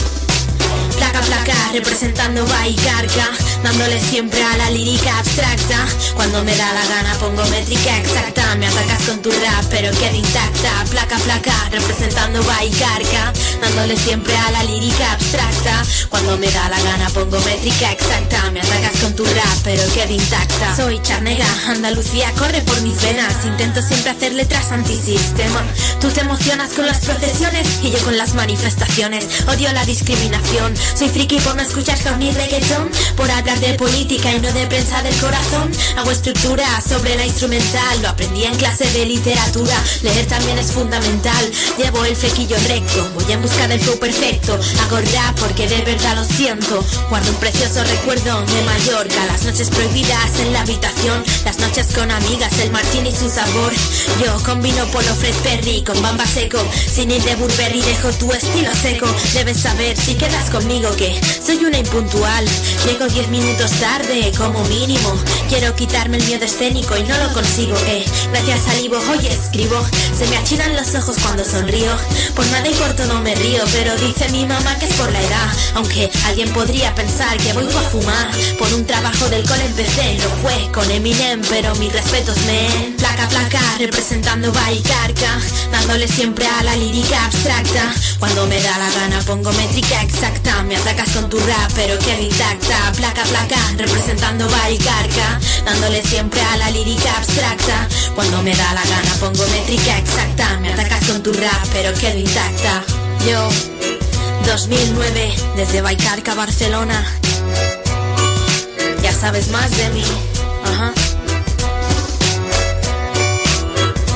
[SPEAKER 9] Placa, placa, representando Vallcarca. Dándole siempre a la lírica abstracta. Cuando me da la gana pongo métrica exacta. Me atacas con tu rap pero queda intacta. Placa, placa, representando Vallcarca. Dándole siempre a la lírica abstracta. Cuando me da la gana pongo métrica exacta. Me atacas con tu rap pero queda intacta. Soy charnega, Andalucía corre por mis venas. Intento siempre hacer letras antisistema. Tú te emocionas con las procesiones y yo con las manifestaciones. Odio la discriminación. Soy friki por no escuchar ni reggaetón, por hablar de política y no de prensa del corazón. Hago estructura sobre la instrumental. Lo aprendí en clase de literatura. Leer también es fundamental. Llevo el flequillo recto. Voy en busca del flow perfecto. Hago rap porque de verdad lo siento. Guardo un precioso recuerdo de Mallorca. Las noches prohibidas en la habitación. Las noches con amigas, el martini y su sabor. Yo combino Polo Fred Perry con Bamba Seco. Sin ir de Burberry dejo tu estilo seco. Debes saber si quedas conmigo que soy una impuntual. Llego diez minutos tarde como mínimo. Quiero quitarme el miedo escénico y no lo consigo, eh. Gracias al Ivo hoy escribo. Se me achinan los ojos cuando sonrío. Por nada y por todo me río, pero dice mi mamá que es por la edad. Aunque alguien podría pensar que voy a fumar. Por un trabajo del cole empecé, no fue con Eminem, pero mis respetos, men. Placa, placa, representando Vallcarca. Dándole siempre a la lírica abstracta. Cuando me da la gana pongo métrica exacta. Me atacas con tu rap pero queda intacta. Placa, placa, representando Vallcarca. Dándole siempre a la lírica abstracta. Cuando me da la gana pongo métrica exacta. Me atacas con tu rap pero queda intacta. Yo, dos mil nueve, desde Vallcarca, Barcelona. Ya sabes más de mí. Ajá.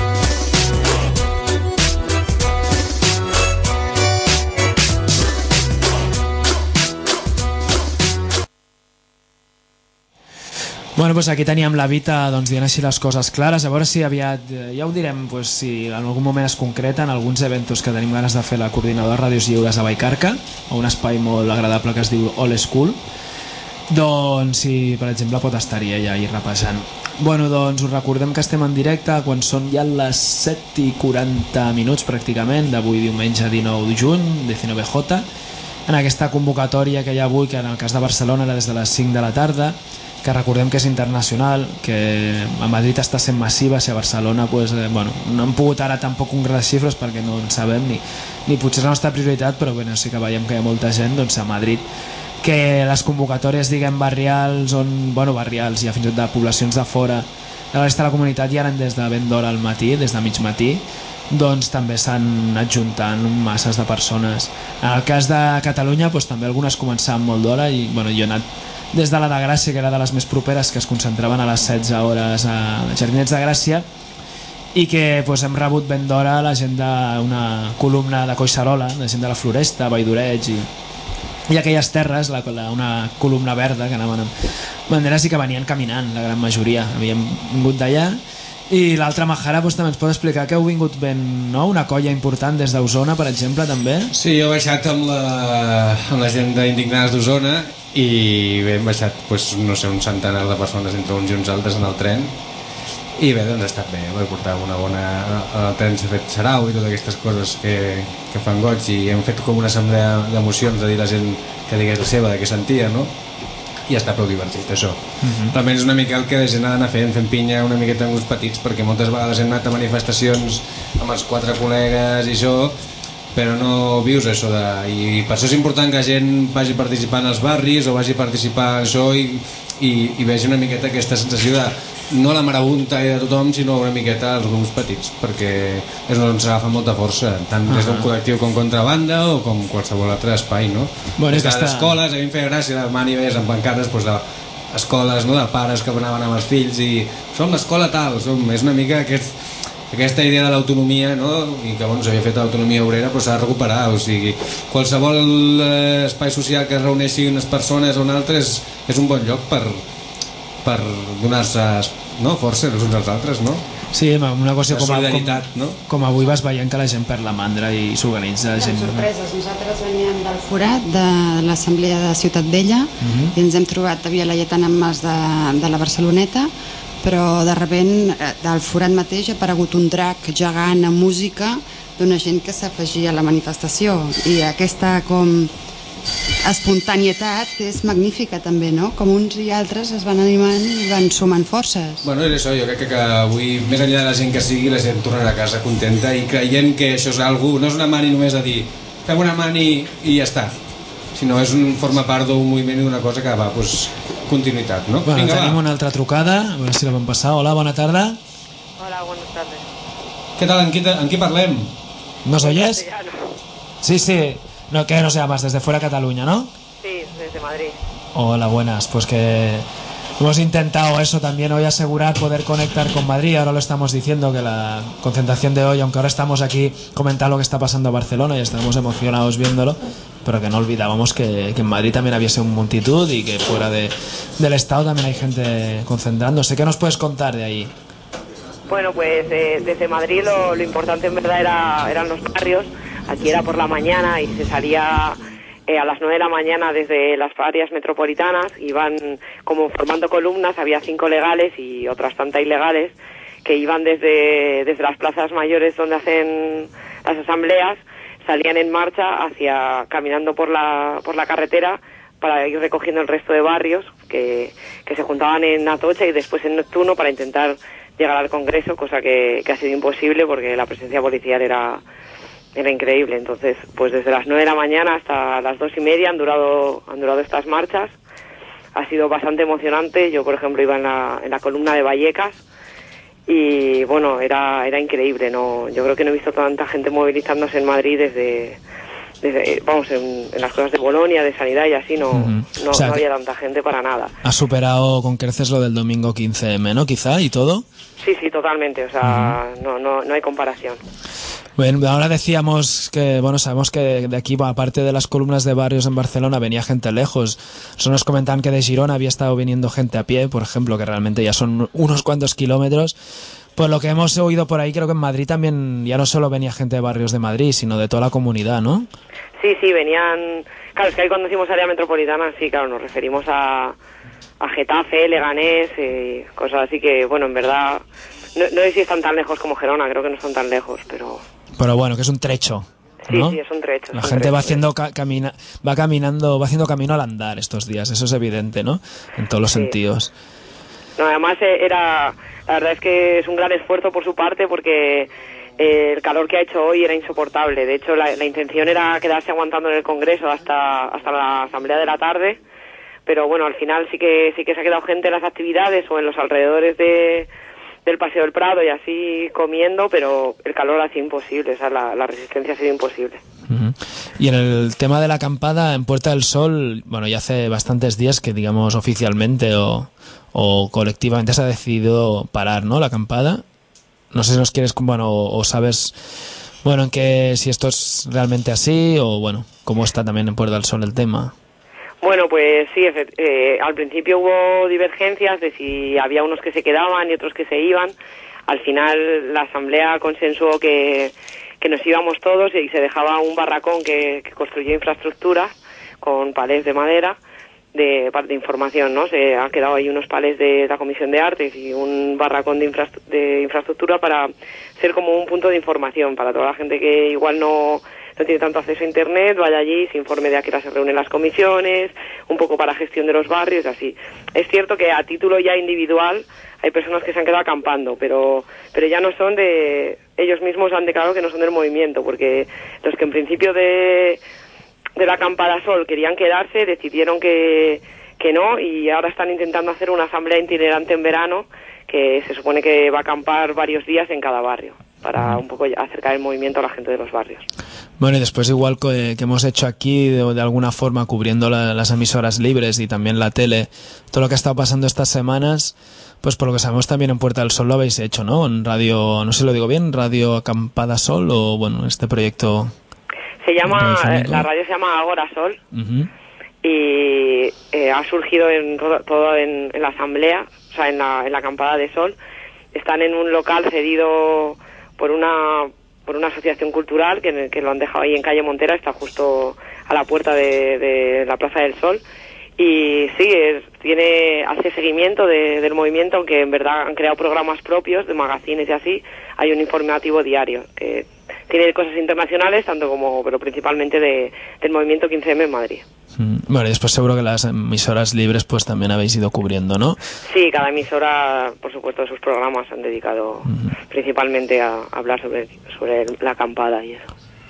[SPEAKER 4] Bueno, doncs aquí teníem la Vita doncs, dient així les coses clares, a veure si aviat, ja ho direm, doncs, si en algun moment es concreten alguns eventos que tenim ganes de fer la coordinadora de Ràdios Lliures a Vallcarca, a un espai molt agradable que es diu All School, doncs si per exemple pot estar-hi ella i repassant. Bueno, doncs us recordem que estem en directe quan són ja les set i quaranta minuts pràcticament d'avui diumenge dinou de juny, diecinueve J, en aquesta convocatòria que hi ha avui, que en el cas de Barcelona era des de les cinc de la tarda, que recordem que és internacional, que a Madrid està sent massiva, si a Barcelona pues, eh, bueno, no hem pogut ara tampoc concretar xifres perquè no en sabem ni, ni potser és la nostra prioritat, però bueno, sí que veiem que hi ha molta gent doncs, a Madrid, que les convocatòries diguem barrials, on, bueno, barrials i fins i tot de poblacions de fora de la resta de la comunitat ja eren des de ben d'hora al matí, des de mig matí, doncs també s'han adjuntant masses de persones. En el cas de Catalunya doncs, també algunes començaven molt d'hora i bueno, jo he anat des de la de Gràcia, que era de les més properes, que es concentraven a les setze hores a Jardinets de Gràcia, i que doncs, hem rebut ben d'hora la gent d'una columna de Collserola, de gent de la Floresta, Vall d'Oreig i, i aquelles terres, la, la, una columna verda que anaven amb banderes i que venien caminant, la gran majoria havíem vingut d'allà. I l'altra Mahara doncs, també ens pot explicar que heu vingut ben, no? Una colla important des d'Osona, per exemple, també?
[SPEAKER 2] Sí, jo he baixat amb la, amb la gent d'Indignades d'Osona i bé, hem baixat doncs, no sé, un centenar de persones entre uns i uns altres en el tren i bé, doncs ha estat bé, vaig portar una bona... el tren s'ha fet sarau i totes aquestes coses que, que fan goig i hem fet com una assemblea d'emocions de dir a la gent que digués la seva, de què sentia, no? I està prou divertit, això. Uh-huh. Realment és una mica el que la gent ha d'anar fent, fent pinya una miqueta amb grups petits, perquè moltes vegades hem anat a manifestacions amb els quatre col·legues i això, però no vius això de... I per això és important que la gent vagi participant als barris o vagi participant en això i, i, i vegi una miqueta aquesta sensació de no la marabunta de tothom, sinó una miqueta als grups petits, perquè és on s'agafa molta força, tant des d'un col·lectiu com contrabanda o com qualsevol altre espai, no? Bueno, des de les escoles, a mi em feia gràcia de mànives amb pancartes doncs, d'escoles, no? De pares que anaven amb els fills i som l'escola tal, som... és una mica aquest, aquesta idea de l'autonomia, no? I que bueno, s'havia fet l'autonomia obrera però s'ha de recuperar, o sigui, qualsevol eh, espai social que es reuneixi unes persones o un altre és, és un bon lloc per per donar-se no, força els uns als altres, no?
[SPEAKER 4] Sí, una cosa com,
[SPEAKER 2] com,
[SPEAKER 4] no? Com avui vas veient que la gent perd la mandra i s'organitza gent.
[SPEAKER 8] Sorpreses, nosaltres veníem del Forat de l'Assemblea de Ciutat Vella uh-huh. i ens hem trobat, havia la Lletana amb mas de, de la Barceloneta, però de repente del Forat mateix ha aparegut un drac gegant amb música d'una gent que s'afegia a la manifestació i aquesta com espontanietat és magnífica també, no? Com uns i altres es van animant i van sumant forces.
[SPEAKER 2] Bueno, és això, jo crec que avui, més enllà de la gent que sigui, la gent tornarà a casa contenta i creient que això és algú, no és una mani només a dir fem una mani i ja està, sinó és un, forma part d'un moviment i d'una cosa que va, doncs, continuïtat, no?
[SPEAKER 4] Bueno,
[SPEAKER 2] Vinga,
[SPEAKER 4] tenim
[SPEAKER 2] va.
[SPEAKER 4] una altra trucada, a veure si la vam passar. Hola, bona tarda.
[SPEAKER 10] Hola, buenas tardes.
[SPEAKER 2] Què tal, en qui, en qui parlem?
[SPEAKER 4] ¿Nos oyes? Sí, sí. No, ¿qué nos llamas? Desde fuera Cataluña, ¿no?
[SPEAKER 10] Sí, desde Madrid.
[SPEAKER 4] Hola, buenas. Pues que hemos intentado eso también hoy, asegurar poder conectar con Madrid. Ahora lo estamos diciendo, que la concentración de hoy, aunque ahora estamos aquí, comentar lo que está pasando en Barcelona y estamos emocionados viéndolo, pero que no olvidábamos que, que en Madrid también hubiese una multitud y que fuera de, del estado también hay gente concentrándose. ¿Qué nos puedes contar de ahí?
[SPEAKER 10] Bueno, pues eh, desde Madrid lo, lo importante en verdad era, eran los barrios. Aquí era por la mañana y se salía eh, a las nueve de la mañana desde las áreas metropolitanas, iban como formando columnas, había cinco legales y otras tantas ilegales que iban desde, desde las plazas mayores donde hacen las asambleas, salían en marcha hacia caminando por la, por la carretera para ir recogiendo el resto de barrios que, que se juntaban en Atocha y después en Neptuno para intentar llegar al Congreso, cosa que, que ha sido imposible porque la presencia policial era... era increíble. Entonces, pues desde las nueve de la mañana hasta las dos y media han durado han durado estas marchas. Ha sido bastante emocionante. Yo, por ejemplo, iba en la, en la columna de Vallecas y, bueno, era era increíble. No, yo creo que no he visto tanta gente movilizándose en Madrid desde, desde vamos, en, en las cosas de Bolonia, de sanidad y así, no, uh-huh. no, o sea, no había tanta gente para nada.
[SPEAKER 4] ¿Ha superado con creces lo del domingo quince eme, no, quizá, y todo?
[SPEAKER 10] Sí, sí, totalmente. O sea, uh-huh. no, no, no hay comparación.
[SPEAKER 4] Bueno, ahora decíamos que, bueno, sabemos que de aquí, aparte de las columnas de barrios en Barcelona, venía gente lejos. Eso nos comentaban que de Girona había estado viniendo gente a pie, por ejemplo, que realmente ya son unos cuantos kilómetros. Por lo que hemos oído por ahí, creo que en Madrid también ya no solo venía gente de barrios de Madrid, sino de toda la comunidad, ¿no?
[SPEAKER 10] Sí, sí, venían... Claro, es que ahí cuando decimos área metropolitana, sí, claro, nos referimos a, a Getafe, Leganés, eh, cosas así que, bueno, en verdad... No, no sé si están tan lejos como Gerona, creo que no están tan lejos, pero...
[SPEAKER 4] Pero bueno, que es un trecho, ¿no?
[SPEAKER 10] Sí, sí, es un trecho.
[SPEAKER 4] La
[SPEAKER 10] un
[SPEAKER 4] gente
[SPEAKER 10] trecho,
[SPEAKER 4] va haciendo ca camina va caminando, va haciendo camino al andar estos días, eso es evidente, ¿no? En todos los
[SPEAKER 10] sí.
[SPEAKER 4] sentidos.
[SPEAKER 10] No, además eh, era... La verdad es que es un gran esfuerzo por su parte porque eh, el calor que ha hecho hoy era insoportable. De hecho, la, la intención era quedarse aguantando en el Congreso hasta, hasta la asamblea de la tarde, pero bueno, al final sí que, sí que se ha quedado gente en las actividades o en los alrededores de... del Paseo del Prado y así comiendo, pero el calor ha sido imposible, o sea, la, la resistencia ha sido imposible.
[SPEAKER 4] Uh-huh. Y en el tema de la acampada en Puerta del Sol, bueno, ya hace bastantes días que, digamos, oficialmente o, o colectivamente se ha decidido parar, ¿no?, la acampada. No sé si nos quieres, bueno, o, o sabes, bueno, en qué, si esto es realmente así o, bueno, cómo está también en Puerta del Sol el tema.
[SPEAKER 10] Bueno, pues sí, eh, al principio hubo divergencias de si había unos que se quedaban y otros que se iban. Al final la asamblea consensuó que, que nos íbamos todos y se dejaba un barracón que, que construyó infraestructura con palés de madera de, de información, ¿no? Se han quedado ahí unos palés de la Comisión de Artes y un barracón de, infra, de infraestructura para ser como un punto de información para toda la gente que igual no... no tiene tanto acceso a internet, vaya allí, se informe de a qué hora se reúnen las comisiones, un poco para gestión de los barrios, así. Es cierto que a título ya individual hay personas que se han quedado acampando, pero pero ya no son de... Ellos mismos han declarado que no son del movimiento, porque los que en principio de, de la acampada Sol querían quedarse, decidieron que, que no, y ahora están intentando hacer una asamblea itinerante en verano, que se supone que va a acampar varios días en cada barrio, para un poco acercar el movimiento a la gente de los barrios.
[SPEAKER 4] Bueno, y después igual que, que hemos hecho aquí, de, de alguna forma, cubriendo la, las emisoras libres y también la tele, todo lo que ha estado pasando estas semanas, pues por lo que sabemos también en Puerta del Sol lo habéis hecho, ¿no? En radio, no sé si lo digo bien, Radio Acampada Sol, o bueno, este proyecto...
[SPEAKER 10] Se llama, la radio se llama Agora Sol, uh-huh. y eh, ha surgido en todo en, en la asamblea, o sea, en la, en la acampada de Sol. Están en un local cedido por una por una asociación cultural que, que lo han dejado ahí en calle Montera, está justo a la puerta de, de la Plaza del Sol, y sí, es, tiene hace seguimiento de, del movimiento, aunque en verdad han creado programas propios de magazines y así. Hay un informativo diario que tiene cosas internacionales, tanto como, pero principalmente de, del movimiento quince eme en Madrid.
[SPEAKER 4] Bueno, y después seguro que las emisoras libres pues también habéis ido cubriendo, ¿no?
[SPEAKER 10] Sí, cada emisora, por supuesto, de sus programas han dedicado uh-huh. principalmente a, a hablar sobre, sobre la acampada y eso.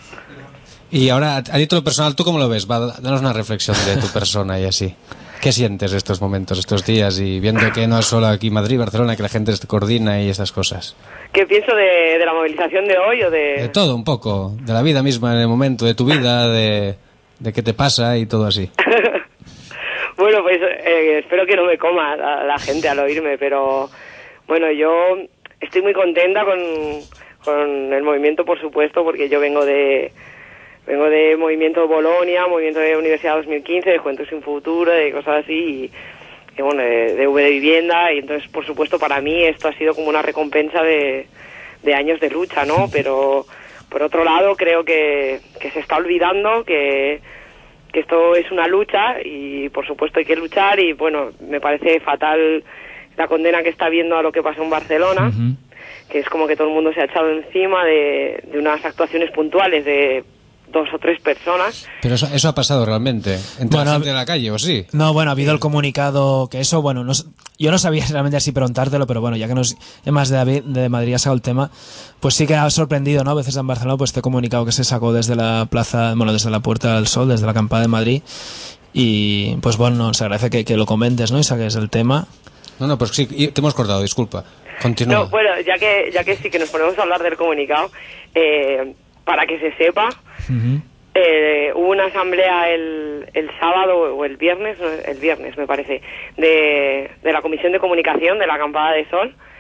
[SPEAKER 2] Y ahora, a título personal, ¿tú cómo lo ves? Va, danos una reflexión de tu persona y así. ¿Qué sientes estos momentos, estos días, y viendo que no es solo aquí Madrid, Barcelona, que la gente se coordina y estas cosas?
[SPEAKER 10] ¿Qué pienso de, de la movilización de hoy o de...?
[SPEAKER 2] De todo, un poco. De la vida misma, en el momento, de tu vida, de, de qué te pasa y todo así.
[SPEAKER 10] Bueno, pues eh, espero que no me coma la, la gente al oírme, pero bueno, yo estoy muy contenta con, con el movimiento, por supuesto, porque yo vengo de... Vengo de Movimiento Bolonia, Movimiento de Universidad dos mil quince, de Juventud Sin Futuro, de cosas así, y, y bueno, de, de V de Vivienda, y entonces, por supuesto, para mí esto ha sido como una recompensa de, de años de lucha, ¿no? Pero, por otro lado, creo que, que se está olvidando que, que esto es una lucha, y por supuesto hay que luchar, y bueno, me parece fatal la condena que está habiendo a lo que pasó en Barcelona, uh-huh. que es como que todo el mundo se ha echado encima de, de unas actuaciones puntuales de dos o tres personas.
[SPEAKER 2] Pero eso, eso ha pasado realmente entre bueno, la gente de la calle, ¿o sí?
[SPEAKER 4] No, bueno, ha habido el comunicado que eso, bueno, no, yo no sabía realmente así preguntártelo, pero bueno, ya que nos más de David de Madrid ha sacado el tema, pues sí que ha sorprendido, ¿no? A veces en Barcelona, pues este comunicado que se sacó desde la plaza, bueno, desde la Puerta del Sol, desde la acampada de Madrid, y pues bueno, se agradece que, que lo comentes, ¿no? Y saques el tema.
[SPEAKER 2] No, no, pues sí, te hemos cortado, disculpa. Continúa.
[SPEAKER 10] No, bueno, ya que, ya que sí que nos ponemos a hablar del comunicado, eh, para que se sepa, uh-huh. eh, hubo una asamblea el, el sábado o el viernes, el viernes me parece, de, de la Comisión de Comunicación de la Acampada de Sol,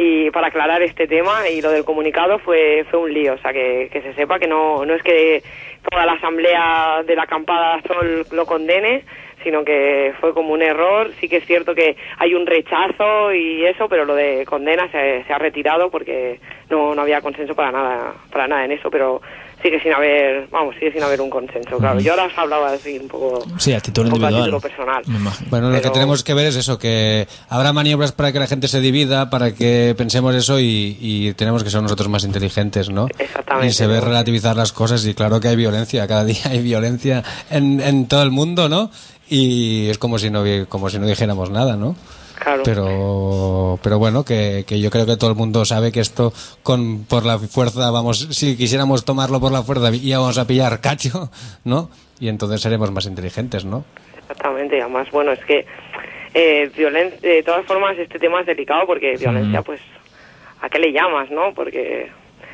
[SPEAKER 10] y para aclarar este tema, y lo del comunicado fue fue un lío, o sea, que, que se sepa que no no es que toda la asamblea de la acampada Azul lo condene, sino que fue como un error. Sí que es cierto que hay un rechazo y eso, pero lo de condena se, se ha retirado porque no, no había consenso para nada para nada en eso, pero sigue sin haber, vamos, sigue sin haber un consenso, claro. Yo ahora os hablaba así un poco,
[SPEAKER 4] sí, a título
[SPEAKER 10] un poco
[SPEAKER 4] individual,
[SPEAKER 10] a título personal.
[SPEAKER 2] Bueno, lo
[SPEAKER 10] pero...
[SPEAKER 2] que tenemos que ver es eso, que habrá maniobras para que la gente se divida, para que pensemos eso y, y tenemos que ser nosotros más inteligentes, ¿no?
[SPEAKER 10] Exactamente.
[SPEAKER 2] Y se ve relativizar las cosas y claro que hay violencia, cada día hay violencia en, en todo el mundo, ¿no? Y es como si no como si no dijéramos nada, ¿no?
[SPEAKER 10] Claro.
[SPEAKER 2] Pero pero bueno, que, que yo creo que todo el mundo sabe que esto con por la fuerza, vamos, si quisiéramos tomarlo por la fuerza íbamos a pillar cacho, ¿no? Y entonces seremos más inteligentes, ¿no?
[SPEAKER 10] Exactamente, y además, bueno, es que eh, violen- de todas formas este tema es delicado porque violencia,
[SPEAKER 2] Mm.
[SPEAKER 10] pues, ¿a qué le llamas, no? Porque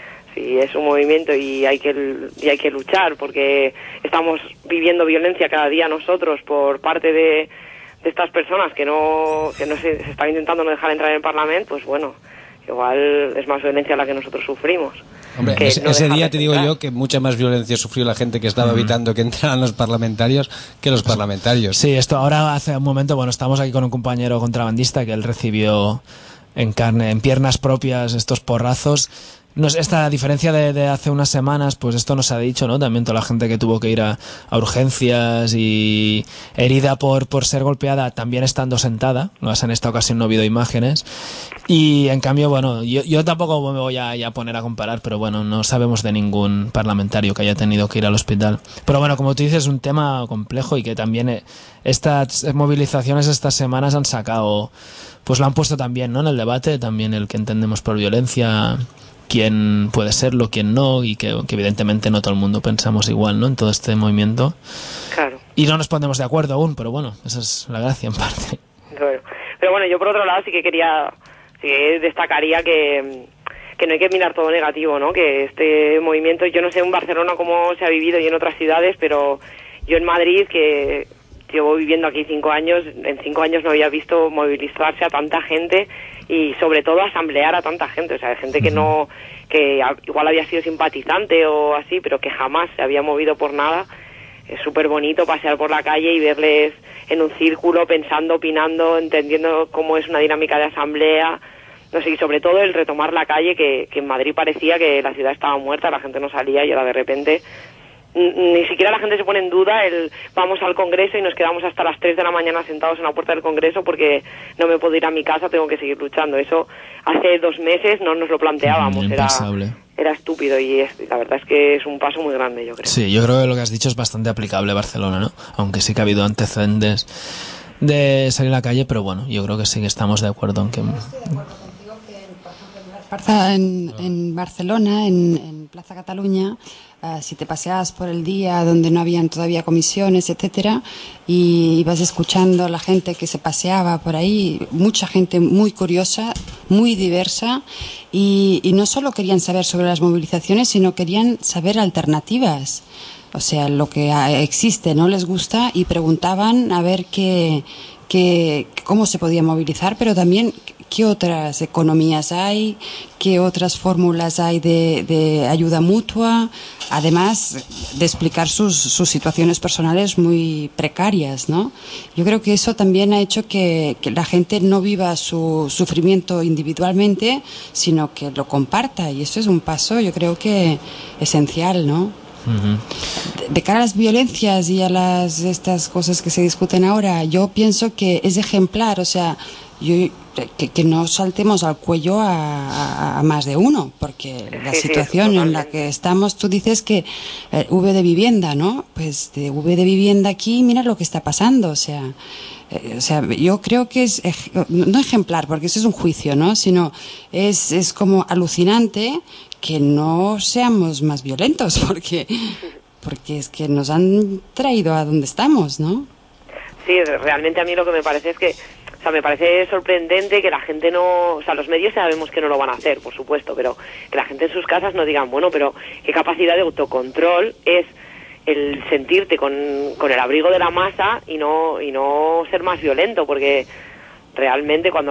[SPEAKER 10] si es un movimiento y hay que y hay que luchar porque estamos viviendo violencia cada día nosotros por parte de, de estas personas que no que no se, se están intentando no dejar entrar en el Parlamento, pues bueno, igual es más violencia la que nosotros sufrimos.
[SPEAKER 2] Hombre,
[SPEAKER 10] que
[SPEAKER 2] ese,
[SPEAKER 10] no
[SPEAKER 2] ese
[SPEAKER 10] dejarles
[SPEAKER 2] día te digo
[SPEAKER 10] entrar.
[SPEAKER 2] yo que mucha más violencia sufrió la gente que estaba evitando que entraran los parlamentarios que los parlamentarios.
[SPEAKER 4] Sí, esto ahora hace un momento, bueno, estamos aquí con un compañero contrabandista que él recibió en carne, en piernas propias estos porrazos. Nos, esta diferencia de, de hace unas semanas, pues esto nos ha dicho, ¿no? También toda la gente que tuvo que ir a, a urgencias y herida por, por ser golpeada, también estando sentada. ¿No? En esta ocasión no ha habido imágenes. Y en cambio, bueno, yo, yo tampoco me voy a, a poner a comparar, pero bueno, no sabemos de ningún parlamentario que haya tenido que ir al hospital. Pero bueno, como tú dices, es un tema complejo y que también eh, estas movilizaciones estas semanas han sacado, pues lo han puesto también, ¿no? En el debate, también el que entendemos por violencia, quién puede serlo, quién no, y que, que evidentemente no todo el mundo pensamos igual, ¿no? En todo este movimiento.
[SPEAKER 10] Claro.
[SPEAKER 4] Y no nos ponemos de acuerdo aún, pero bueno, esa es la gracia en parte.
[SPEAKER 10] Bueno, pero bueno, yo por otro lado sí que quería, sí que destacaría que, que no hay que mirar todo negativo, ¿no? Que este movimiento, yo no sé en Barcelona cómo se ha vivido y en otras ciudades, pero yo en Madrid, que llevo viviendo aquí cinco años, en cinco años no había visto movilizarse a tanta gente y sobre todo asamblear a tanta gente, o sea, gente que no, que igual había sido simpatizante o así, pero que jamás se había movido por nada. Es súper bonito pasear por la calle y verles en un círculo, pensando, opinando, entendiendo cómo es una dinámica de asamblea, no sé, y sobre todo el retomar la calle, que, que en Madrid parecía que la ciudad estaba muerta, la gente no salía y ahora de repente ni siquiera la gente se pone en duda el vamos al Congreso y nos quedamos hasta las tres de la mañana sentados en la puerta del Congreso porque no me puedo ir a mi casa, tengo que seguir luchando. Eso hace dos meses no nos lo planteábamos, era, era estúpido y es, la verdad es que es un paso muy grande, yo creo.
[SPEAKER 4] Sí, yo creo que lo que has dicho es bastante aplicable a Barcelona, ¿no? Aunque sí que ha habido antecedentes de salir a la calle, pero bueno, yo creo que sí que estamos de acuerdo en que...
[SPEAKER 8] En, en Barcelona, en, en Plaza Cataluña, uh, si te paseabas por el día donde no habían todavía comisiones, etcétera, y ibas escuchando a la gente que se paseaba por ahí, mucha gente muy curiosa, muy diversa, y, y no solo querían saber sobre las movilizaciones, sino querían saber alternativas. O sea, lo que existe no les gusta y preguntaban a ver qué, qué, cómo se podía movilizar, pero también qué otras economías hay, qué otras fórmulas hay de, de ayuda mutua, además de explicar sus, sus situaciones personales muy precarias, ¿no? Yo creo que eso también ha hecho que, que la gente no viva su sufrimiento individualmente, sino que lo comparta, y eso es un paso, yo creo que esencial, ¿no? De, de cara a las violencias y a las estas cosas que se discuten ahora, yo pienso que es ejemplar, o sea, yo, que, que no saltemos al cuello a, a, a más de uno, porque la
[SPEAKER 10] sí,
[SPEAKER 8] situación
[SPEAKER 10] sí,
[SPEAKER 8] en la que estamos, tú dices que eh, V de vivienda, ¿no? Pues de V de vivienda aquí, mira lo que está pasando, o sea, eh, o sea, yo creo que es ej, no ejemplar, porque eso es un juicio, ¿no? Sino es es como alucinante que no seamos más violentos, porque porque es que nos han traído a donde estamos, ¿no?
[SPEAKER 10] Sí, realmente a mí lo que me parece es que, o sea, me parece sorprendente que la gente no, o sea, los medios sabemos que no lo van a hacer, por supuesto, pero que la gente en sus casas no digan, bueno, pero qué capacidad de autocontrol es el sentirte con, con el abrigo de la masa y no y no ser más violento, porque realmente cuando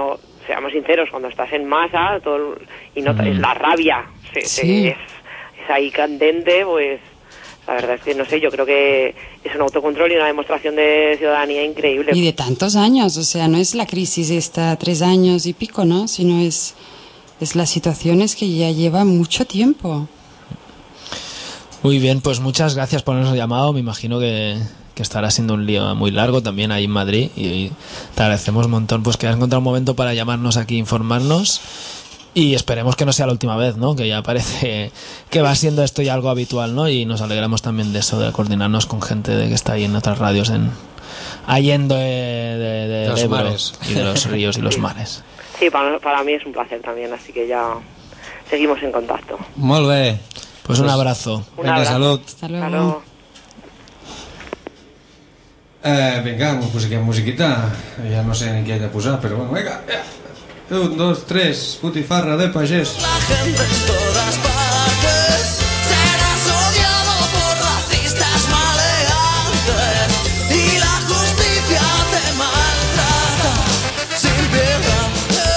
[SPEAKER 10] seamos sinceros, cuando estás en masa todo, y no,
[SPEAKER 8] Mm.
[SPEAKER 10] es la rabia, se,
[SPEAKER 8] Sí.
[SPEAKER 10] se- es, es ahí candente, pues la verdad es que no sé, yo creo que es un autocontrol y una demostración de ciudadanía increíble.
[SPEAKER 8] Y de tantos años, o sea, no es la crisis esta tres años y pico, ¿no? Sino es, es la situación es que ya lleva mucho tiempo.
[SPEAKER 4] Muy bien, pues muchas gracias por habernos llamado. Me imagino que, que estará siendo un lío muy largo también ahí en Madrid y te agradecemos un montón pues que has encontrado un momento para llamarnos aquí e informarnos y esperemos que no sea la última vez, ¿no? Que ya parece que va siendo esto ya algo habitual, ¿no? Y nos alegramos también de eso, de coordinarnos con gente de que está ahí en otras radios en Allende de, de, de
[SPEAKER 2] Los
[SPEAKER 4] Ebro
[SPEAKER 2] mares.
[SPEAKER 4] y de los ríos y los mares.
[SPEAKER 10] Sí, para, para mí es un placer también, así que ya seguimos en contacto.
[SPEAKER 2] Molt bé.
[SPEAKER 4] Pues un abrazo.
[SPEAKER 10] Un
[SPEAKER 2] Vinga,
[SPEAKER 10] abrazo.
[SPEAKER 2] salut.
[SPEAKER 8] Hasta luego.
[SPEAKER 10] Hasta luego.
[SPEAKER 2] Eh, vinga, doncs posem musiquita. Ja no sé ni què he de posar, però bueno, vinga. Ja. Un, dos, tres, putifarra de pagès.
[SPEAKER 6] La gente en todas partes serás odiado por racistas maleantes y la justicia te maltrata sin piedad.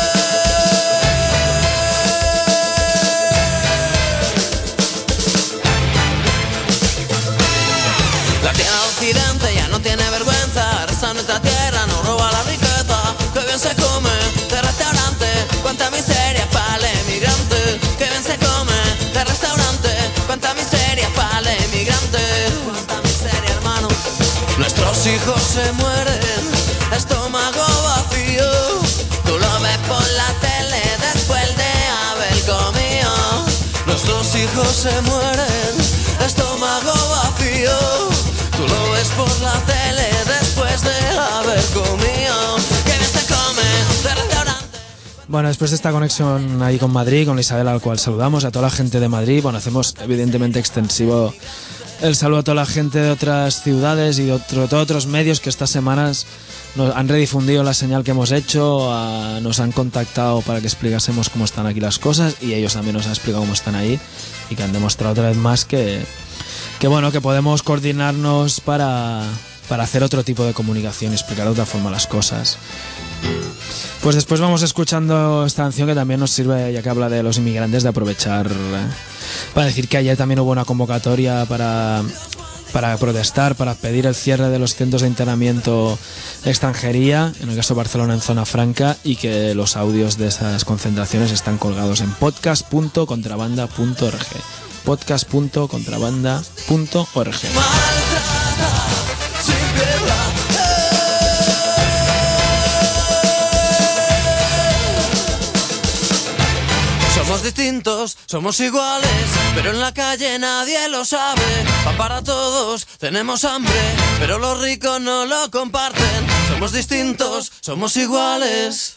[SPEAKER 6] La tierra de Occidente ya no tiene vergüenza, arrasa nuestra tierra, no roba la riqueza, que bien se come de restaurante, cuánta miseria para el emigrante, que bien se come de restaurante, cuánta miseria para el emigrante, cuánta miseria, hermano. Nuestros hijos se mueren, estómago vacío, tú lo ves por la tele después de haber comido. Nuestros hijos se mueren, estómago vacío, tú lo ves por la tele después de haber comido. Que bien se come de restaurante.
[SPEAKER 4] Bueno, después de esta conexión ahí con Madrid, con Isabel, al cual saludamos, a toda la gente de Madrid, bueno, hacemos evidentemente extensivo el saludo a toda la gente de otras ciudades y de otro, todos otros medios que estas semanas nos han redifundido la señal que hemos hecho, a, nos han contactado para que explicásemos cómo están aquí las cosas y ellos también nos han explicado cómo están ahí y que han demostrado otra vez más que, que bueno, que podemos coordinarnos para, para hacer otro tipo de comunicación y explicar de otra forma las cosas. Pues después vamos escuchando esta canción que también nos sirve, ya que habla de los inmigrantes, de aprovechar eh, para decir que ayer también hubo una convocatoria para, para protestar, para pedir el cierre de los centros de internamiento de extranjería, en el caso de Barcelona en zona franca, y que los audios de esas concentraciones están colgados en podcast punto contrabanda punto org. podcast punto contrabanda punto org.
[SPEAKER 6] Somos distintos, somos iguales, pero en la calle nadie lo sabe. Va para todos, tenemos hambre, pero los ricos no lo comparten. Somos distintos, somos iguales.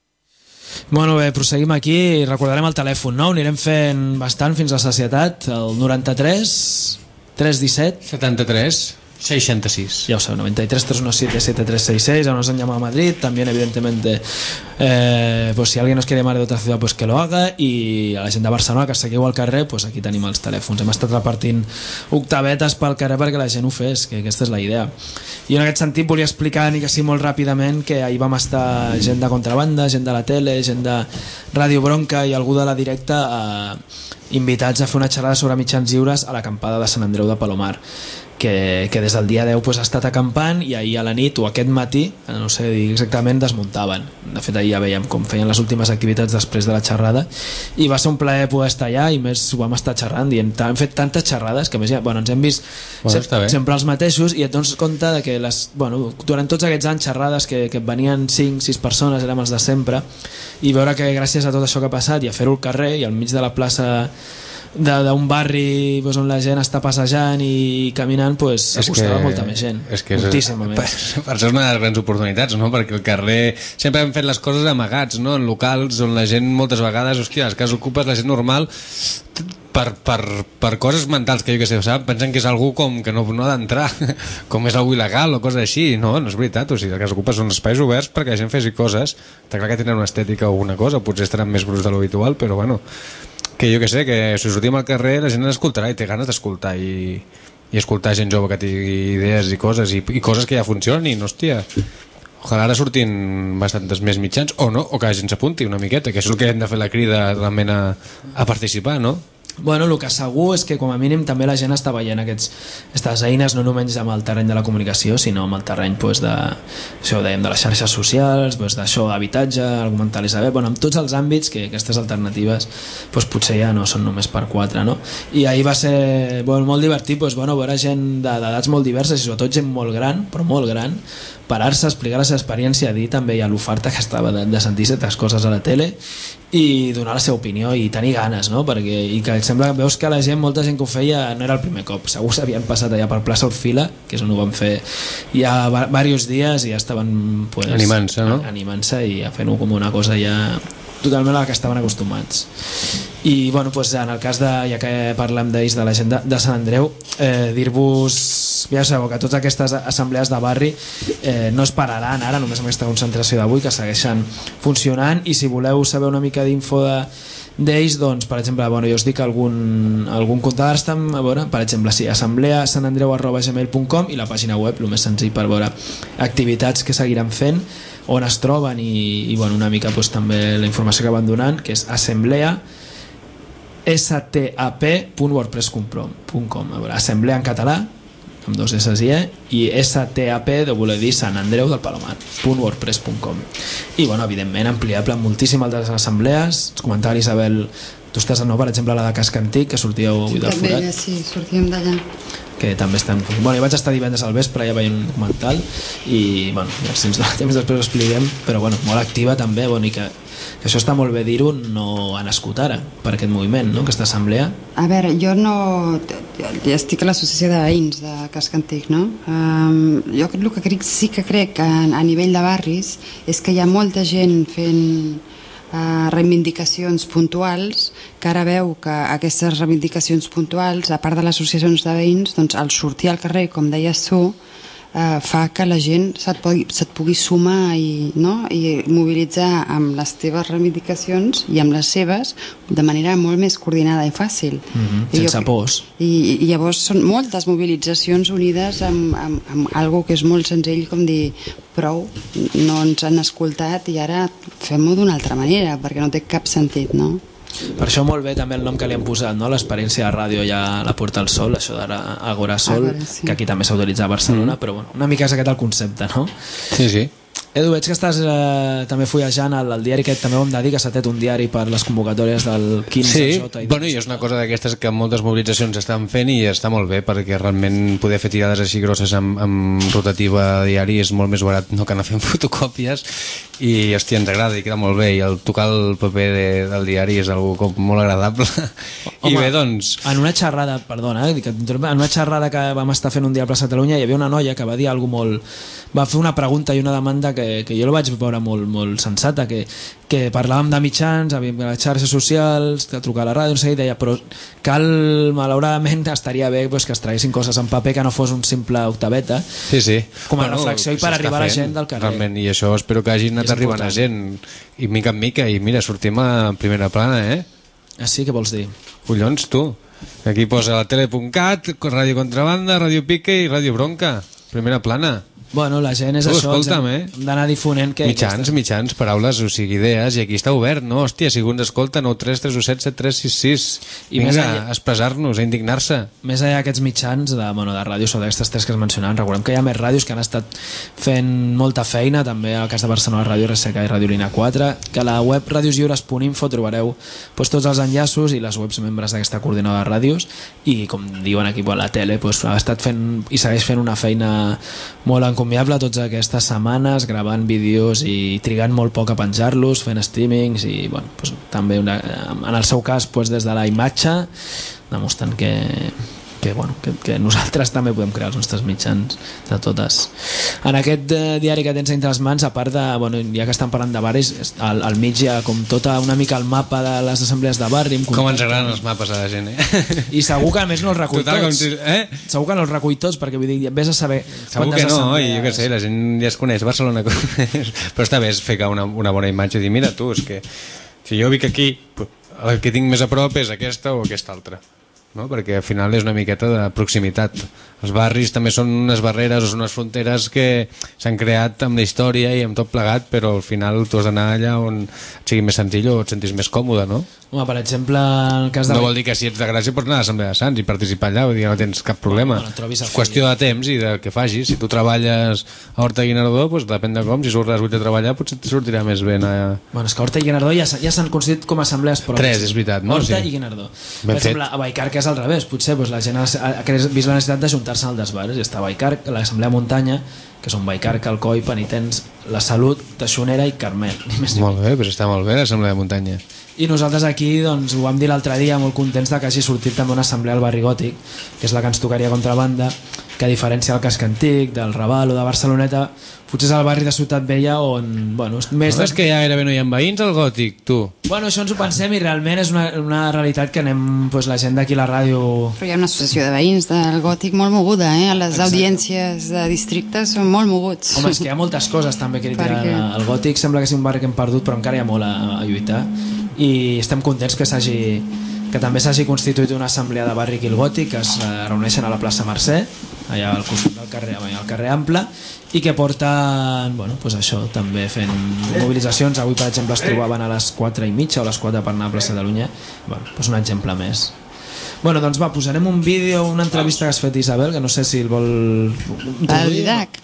[SPEAKER 4] Bueno, bé, proseguim aquí i recordarem el telèfon, no? Ho anirem fent bastant fins a sacietat, el noranta-tres tres disset
[SPEAKER 2] setanta-tres seixanta-sis.
[SPEAKER 4] Ya lo saben, noventa y tres, trescientos diecisiete, setenta y tres sesenta y seis. Ahora nos han llamado a Madrid. También, evidentemente, eh, pues si alguien nos quiere llamar de otra ciudad, pues que lo haga. Y a la gent de Barcelona, que seguiu al carrer, pues aquí tenim els telèfons. Hem estat repartint octavetes pel carrer perquè la gent ho fes, que aquesta és la idea. I en aquest sentit volia explicar, ni que sí molt ràpidament, que ahir vam estar gent de contrabanda, gent de la tele, gent de Ràdio Bronca i algú de la directa eh, invitats a fer una xerrada sobre mitjans lliures a l'acampada de Sant Andreu de Palomar. Que, que des del dia deu pues, ha estat acampant i ahir a la nit o aquest matí, no sé dir exactament, desmuntaven. De fet ahir ja veiem com feien les últimes activitats després de la xerrada i va ser un plaer poder estar allà i més ho vam estar xerrant i hem, hem fet tantes xerrades que a més ja, bueno, ens hem vist
[SPEAKER 2] bueno,
[SPEAKER 4] se, sempre els mateixos i et dones compte de que les, bueno, durant tots aquests anys xerrades que, que venien cinc sis persones, érem els de sempre, i veure que gràcies a tot això que ha passat i a fer-ho al carrer i al mig de la plaça d'un barri pues, on la gent està passejant i caminant, pues, s'acostava molta més gent,
[SPEAKER 2] és que
[SPEAKER 4] moltíssima
[SPEAKER 2] és,
[SPEAKER 4] més.
[SPEAKER 2] per, per això és una de les grans oportunitats, no? Perquè el carrer sempre hem fet les coses amagats, no? En locals on la gent moltes vegades, hòstia, les cases ocupes, la gent normal per, per, per coses mentals que jo que sé, sap? Pensen que és algú com que no, no ha d'entrar com és algú il·legal o coses així, no, no és veritat, o sigui, les cases ocupes són espais oberts perquè la gent faci coses, està clar que tenen una estètica o una cosa, potser estaran més bruts de l'habitual, però bueno, que jo que sé, que si sortim al carrer la gent escoltarà i té ganes d'escoltar i, i escoltar gent jove que tingui idees i coses i, i coses que ja funcionin, hòstia, Ojalà ara surtin bastants més mitjans, o no, o que la gent s'apunti una miqueta, que això és el que hem de fer la crida realment a, a participar, no?
[SPEAKER 4] Bueno, el que segur és que com a mínim també la gent està veient aquests, aquestes eines no només amb el terreny de la comunicació, sinó amb el terreny pues, de, això, dèiem, de les xarxes socials, pues, d'això, habitatge, argumental i saber, bueno, en tots els àmbits que aquestes alternatives pues, potser ja no són només per quatre, no? I ahir va ser bueno, molt divertit pues, bueno, veure gent d'edats molt diverses i sobretot gent molt gran, però molt gran, parar-se, explicar la seva experiència, dir també a l'oferta que estava de, de sentir certes coses a la tele i donar la seva opinió i tenir ganes, no? Perquè, i que sembla que veus que la gent, molta gent que ho feia no era el primer cop, segur s'havien passat allà per plaça Orfila, que és on ho van fer ja diversos dies i ja estaven pues,
[SPEAKER 2] animant-se, no?
[SPEAKER 4] animant-se i fent-ho com una cosa ja totalment a la que estaven acostumats. I bueno, pues, en el cas de, ja que parlem d'ells de la gent de, de Sant Andreu, eh, dir-vos ja sabeu que totes aquestes assemblees de barri eh, no es pararan ara només amb aquesta concentració d'avui, que segueixen funcionant, i si voleu saber una mica d'info de d'ells, doncs, per exemple, bueno, jo us dic algun, algun compte d'Arstam, a veure, per exemple, sí, assemblea santandreu arroba gmail punt com i la pàgina web, el més senzill per veure activitats que seguiran fent, on es troben i, i bueno, una mica pues, també la informació que van donant, que és assemblea stap punt wordpress punt com, a veure, assemblea en català amb dos S i E i stap de voler dir Sant Andreu del Palomar punt wordpress punt com. I bueno, evidentment ampliable amb moltíssimes altres assemblees. Els comentaris, Isabel, tu estàs de nou, per exemple, la de Casc Antic, que sortíeu avui del
[SPEAKER 8] També,
[SPEAKER 4] forat,
[SPEAKER 8] sí, sortíem d'allà,
[SPEAKER 4] que també estan... Bueno, jo vaig estar divendres al vespre ja veient un documental i bueno, ja, si ens dona temps després ho expliquem, però bueno, molt activa també, bueno, i que, que això està molt bé dir-ho, no ha nascut ara per aquest moviment, no? Aquesta assemblea.
[SPEAKER 8] A veure, jo no... Jo estic a l'associació de veïns de Casc Antic, no? Um, jo el que crec, sí que crec que a nivell de barris és que hi ha molta gent fent uh, reivindicacions puntuals, que ara veu que aquestes reivindicacions puntuals, a part de les associacions de veïns, doncs al sortir al carrer, com deies tu, Uh, fa que la gent se't pugui, se't pugui sumar i, no? I mobilitzar amb les teves reivindicacions i amb les seves de manera molt més coordinada i fàcil.
[SPEAKER 4] Mm-hmm, sense pors.
[SPEAKER 8] I, I llavors són moltes mobilitzacions unides amb, amb, amb algo que és molt senzill, com dir prou, no ens han escoltat i ara fem-ho d'una altra manera, perquè no té cap sentit, no?
[SPEAKER 4] Per això molt bé també el nom que li han posat, no? L'experiència de ràdio ja a la Puerta del Sol, això d'ara Agora Sol, Agora, sí. Que aquí també s'ha utilitzat a Barcelona, mm. però bueno, una mica és aquest el concepte, no?
[SPEAKER 2] Sí, sí.
[SPEAKER 4] Edu, veig que estàs eh, també fullejant el, el diari aquest, també ho hem de dir que s'ha tret un diari per les convocatòries del quinze
[SPEAKER 2] Sí,
[SPEAKER 4] J i
[SPEAKER 2] bueno, i és una cosa d'aquestes que moltes mobilitzacions estan fent i està molt bé, perquè realment poder fer tirades així grosses amb, amb rotativa diari és molt més barat, no, que anar fent fotocòpies, i hòstia, ens agrada i queda molt bé, i el tocar el paper de, del diari és algo com molt agradable. Home, i bé, doncs...
[SPEAKER 4] En una xerrada, perdona, eh, en una xerrada que vam estar fent un dia a Plaça Catalunya hi havia una noia que va dir alguna molt... va fer una pregunta i una demanda que, que jo la vaig veure molt, molt sensata, que, que parlàvem de mitjans, de les xarxes socials, de trucar a la ràdio, no sé, i deia, però cal, malauradament, estaria bé pues, que es traguessin coses en paper, que no fos un simple octaveta,
[SPEAKER 2] sí, sí.
[SPEAKER 4] com a
[SPEAKER 2] bueno,
[SPEAKER 4] reflexió i per arribar a la gent del carrer.
[SPEAKER 2] Realment, i això espero que hagin anat arribant a gent, i mica en mica, i mira, sortim a primera plana, eh?
[SPEAKER 4] Ah, sí? Què vols dir?
[SPEAKER 2] Collons, tu. Aquí posa la tele punt cat, Ràdio Contrabanda, Ràdio Pique i Ràdio Bronca. Primera plana.
[SPEAKER 4] Bueno, la gent és
[SPEAKER 2] oh,
[SPEAKER 4] això,
[SPEAKER 2] escolta'm,
[SPEAKER 4] hem, hem d'anar difonent que...
[SPEAKER 2] Mitjans, aquesta... mitjans, paraules, o sigui, idees, i aquí està obert, no? Hòstia, si algú ens escolta, nou tres tres u set set tres sis sis. I vinga, allà... a expressar-nos, a indignar-se.
[SPEAKER 4] Més allà d'aquests mitjans de, bueno, de ràdio, sobre aquestes tres que es mencionaven, recordem que hi ha més ràdios que han estat fent molta feina, també al cas de Barcelona, Ràdio R S K i Ràdio Lina quatre, que a la web radioslliures punt info trobareu pues, tots els enllaços i les webs membres d'aquesta coordinadora de ràdios, i com diuen aquí a la tele, pues, ha estat fent i segueix fent una feina molt encomiable tots aquestes setmanes, gravant vídeos i trigant molt poc a penjar-los, fent streamings i bueno, pues, també una, en el seu cas pues, des de la imatge, demostrant que, que, bueno, que, que nosaltres també podem crear els nostres mitjans de totes. En aquest eh, diari que tens entre les mans, a part de, bueno, ja que estan parlant de barris, al, al mig hi ha com tota una mica el mapa de les assemblees de barri.
[SPEAKER 2] Com ens agraden els mapes a la gent, eh?
[SPEAKER 4] I segur que a més no els recull
[SPEAKER 2] Total,
[SPEAKER 4] tots.
[SPEAKER 2] Si, eh?
[SPEAKER 4] Segur que no els recull tots, perquè vull dir, vés a saber
[SPEAKER 2] segur que no, assemblees... jo què sé, la gent ja es coneix Barcelona, però està bé fer una, una bona imatge i dir, mira tu, és que si jo vic aquí, el que tinc més a prop és aquesta o aquesta altra. no? Perquè al final és una miqueta de proximitat. Els barris també són unes barreres o són unes fronteres que s'han creat amb la història i amb tot plegat, però al final tu has d'anar allà on et sigui més senzill o et sentis més còmode, no?
[SPEAKER 4] Home, per exemple, en el cas de...
[SPEAKER 2] No vol dir que si ets de Gràcia pots anar a l'Assemblea de Sants i participar allà, vull dir que no tens cap problema.
[SPEAKER 4] Bueno,
[SPEAKER 2] és qüestió de temps i de què facis. Si tu treballes a Horta Guinardó, doncs depèn de com, si surts a les vuit de treballar potser et sortirà més bé anar...
[SPEAKER 4] Bueno, és que Horta i Guinardó ja, ja s'han constituït com a assemblees pròpies.
[SPEAKER 2] Tres, és veritat, no?
[SPEAKER 4] Horta
[SPEAKER 2] sí.
[SPEAKER 4] i Guinardó.
[SPEAKER 2] Ben
[SPEAKER 4] per exemple, a Vallcarca és al revés, potser doncs, la gent ha, ha vist la necessitat d'ajuntar-se al desbares, i està a Vallcarca, l'Assemblea Muntanya, que són Vallcarca, Alcoi, Penitents, La Salut, Teixonera i Carmel.
[SPEAKER 2] Molt bé, però està molt bé l'Assemblea de Muntanya.
[SPEAKER 4] I nosaltres aquí doncs, ho vam dir l'altre dia, molt contents de que hagi sortit també una assemblea al barri Gòtic, que és la que ens tocaria contrabanda, que a diferència del casc antic, del Raval o de Barceloneta, potser és el barri de Ciutat Vella on... Bueno, més
[SPEAKER 2] no és que ja gairebé no hi ha veïns al Gòtic, tu?
[SPEAKER 4] Bueno, això ens ho pensem i realment és una, una realitat que anem, doncs, la gent d'aquí a la ràdio...
[SPEAKER 8] Però hi ha una associació de veïns del Gòtic molt moguda, eh? Les Exacte. Audiències de districtes són molt moguts.
[SPEAKER 4] Home, és que hi ha moltes coses també que li tiren
[SPEAKER 8] Perquè...
[SPEAKER 4] al Gòtic, sembla que és un barri que hem perdut, però encara hi ha molt a, a lluitar, i estem contents que s'hagi que també s'hagi constituït una assemblea de barri aquí al Gòtic, que es reuneixen a la plaça Mercè, allà al costat del carrer, al carrer Ample, i que porten, bueno, doncs això, també fent mobilitzacions. Avui, per exemple, es trobaven a les quatre i mitja o a les quatre per anar a plaça Catalunya. Bueno, doncs un exemple més. Bueno, doncs va, posarem un vídeo, una entrevista que has fet, Isabel, que no sé si el vol
[SPEAKER 8] el Didac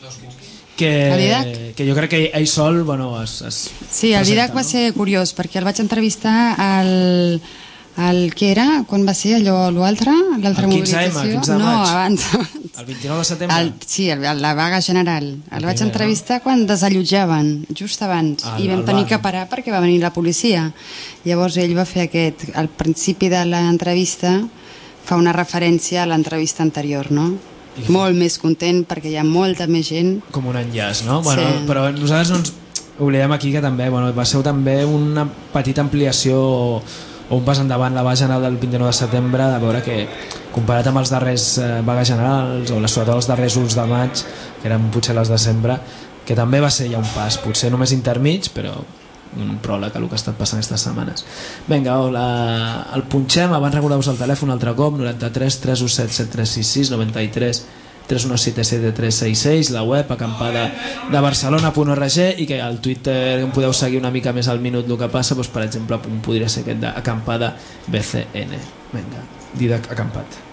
[SPEAKER 4] que, que jo crec que ell sol, bueno, es, es
[SPEAKER 8] sí, el Didac va no? ser curiós perquè el vaig entrevistar al, al que era, quan va ser allò l'altre, l'altra mobilització,
[SPEAKER 4] el quinze de
[SPEAKER 8] no,
[SPEAKER 4] maig.
[SPEAKER 8] abans
[SPEAKER 4] el vint-i-nou de setembre
[SPEAKER 8] el, sí, el, la vaga general el okay, vaig entrevistar no? quan desallotjaven just abans, el, i vam tenir que parar perquè va venir la policia. Llavors ell va fer aquest, al principi de l'entrevista fa una referència a l'entrevista anterior, no? I molt més content perquè hi ha molta més gent,
[SPEAKER 4] com un enllaç, no? Bueno,
[SPEAKER 8] sí.
[SPEAKER 4] Però nosaltres no ens oblidem aquí que també, bueno, va ser també una petita ampliació o, o un pas endavant la vaga general del vint-i-nou de setembre, de veure que comparat amb els darrers eh, vagues generals o sobretot els darrers ulls de maig, que eren potser les de sempre, que també va ser ja un pas, potser només intermig, però un pròleg a el que ha estat passant aquestes setmanes. Vinga, hola, el punxem. Abans recordeu-vos el telèfon altre cop, noranta-tres tres u set set tres sis sis, noranta-tres tres u set set tres sis sis, la web acampada de barcelona punt org, i que al Twitter em podeu seguir una mica més al minut el que passa, doncs, per exemple, podria ser aquest d'acampada B C N. Vinga, Didac acampat.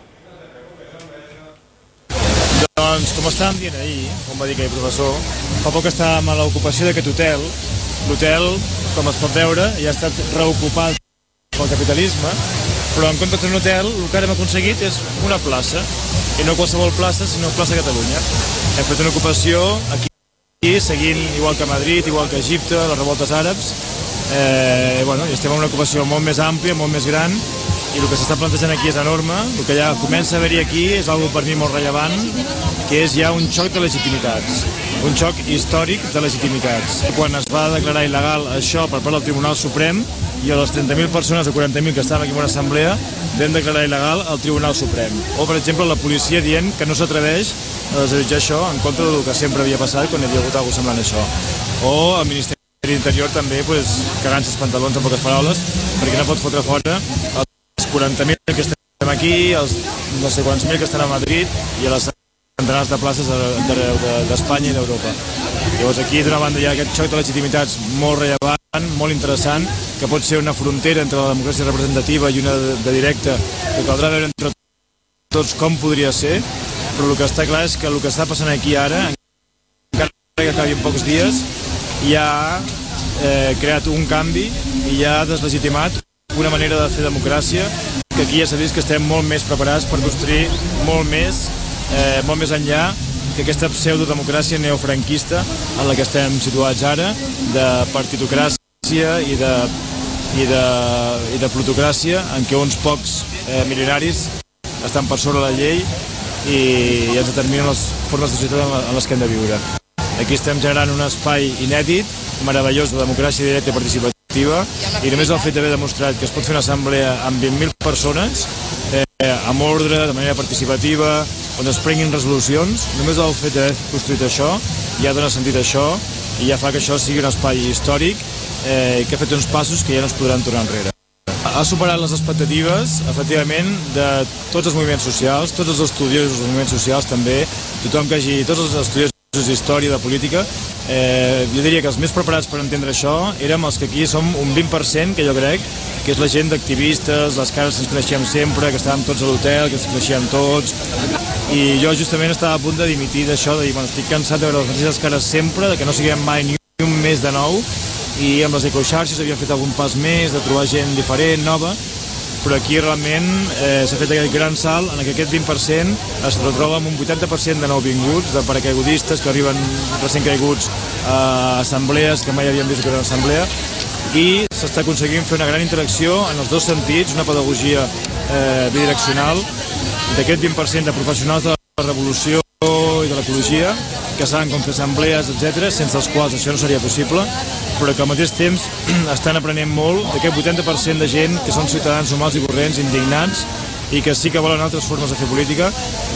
[SPEAKER 11] Doncs, com estàvem dient ahir, com va dir aquell professor, fa poc estàvem a l'ocupació d'aquest hotel. L'hotel, com es pot veure, ja ha estat reocupat pel capitalisme, però en comptes de un hotel, el que ara hem aconseguit és una plaça, i no qualsevol plaça, sinó plaça Catalunya. Hem fet una ocupació aquí, seguint igual que a Madrid, igual que a Egipte, les revoltes àrabs, eh, bueno, i estem en una ocupació molt més àmplia, molt més gran, i el que s'està plantejant aquí és enorme. El que ja comença a haver-hi aquí és una cosa per mi molt rellevant, que és ja un xoc de legitimitats, un xoc històric de legitimitats. Quan es va declarar il·legal això per part del Tribunal Suprem, i a les trenta mil persones o quaranta mil que estaven aquí en una assemblea vam declarar il·legal al Tribunal Suprem. O, per exemple, la policia dient que no s'atreveix a desallotjar això en contra del que sempre havia passat quan hi havia hagut alguna cosa semblant a això. O el Ministeri d'Interior també, pues, cagant-se els pantalons, en poques paraules, perquè no pot fotre fora els quaranta mil que estem aquí, els no sé quants mil que estan a Madrid i a les centenars de places d'Espanya i d'Europa. Llavors aquí, d'una banda, hi ha aquest xoc de legitimitats molt rellevant, molt interessant, que pot ser una frontera entre la democràcia representativa i una de, de directa, que caldrà veure entre tots com podria ser, però el que està clar és que el que està passant aquí ara, encara que acabi en pocs dies, ja ha eh, creat un canvi i ja ha deslegitimat una manera de fer democràcia, que aquí ja s'ha vist que estem molt més preparats per construir molt més, eh, molt més enllà que aquesta pseudodemocràcia neofranquista en la que estem situats ara, de partitocràcia i de, i de, i de plutocràcia, en què uns pocs eh, milionaris estan per sobre la llei i, i ens determinen les formes de societat en les que hem de viure. Aquí estem generant un espai inèdit, meravellós de democràcia directa i participativa, i només el fet d'haver demostrat que es pot fer una assemblea amb vint mil persones, eh, amb ordre, de manera participativa, on es prenguin resolucions, només el fet d'haver construït això ja dona sentit a això i ja fa que això sigui un espai històric eh, que ha fet uns passos que ja no es podran tornar enrere. ha superat les expectatives, efectivament, de tots els moviments socials, tots els estudiosos dels moviments socials també, tothom que hagi, tots els estudiosos d'història, de política, eh, jo diria que els més preparats per entendre això érem els que aquí som un vint per cent, que jo crec que és la gent d'activistes, les cares que ens coneixíem sempre, que estàvem tots a l'hotel, que ens coneixíem tots, i jo justament estava a punt de dimitir d'això, de dir, bueno, estic cansat de veure les mateixes cares sempre, de que no siguem mai ni un mes de nou, i amb les ecoxarxes havíem fet algun pas més, de trobar gent diferent, nova, però aquí realment eh, s'ha fet aquest gran salt en què aquest vint per cent es retroba amb un vuitanta per cent de nouvinguts, de paracaigudistes que arriben recent caiguts a assemblees que mai havíem vist que era una assemblea, i s'està aconseguint fer una gran interacció en els dos sentits, una pedagogia eh, bidireccional d'aquest vint per cent de professionals de la revolució i de l'ecologia que saben com fer assemblees, etcètera, sense els quals això no seria possible, però que al mateix temps estan aprenent molt d'aquest vuitanta per cent de gent que són ciutadans normals i corrents, indignats, i que sí que volen altres formes de fer política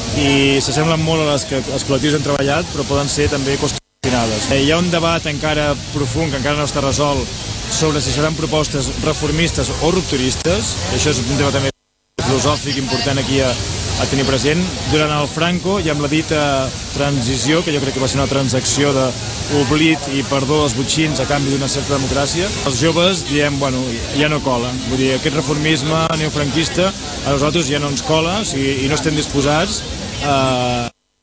[SPEAKER 11] i s'assemblen molt a les que els col·lectius han treballat, però poden ser també qüestionades. Eh, hi ha un debat encara profund, que encara no està resolt, sobre si seran propostes reformistes o rupturistes, i això és un tema també filosòfic important aquí a, a tenir present. Durant el Franco i amb la dita transició, que jo crec que va ser una transacció d'oblit i perdó als butxins a canvi d'una certa democràcia, els joves diem, bueno, ja no cola. Vull dir, aquest reformisme neofranquista a nosaltres ja no ens cola, o sigui, i no estem disposats a,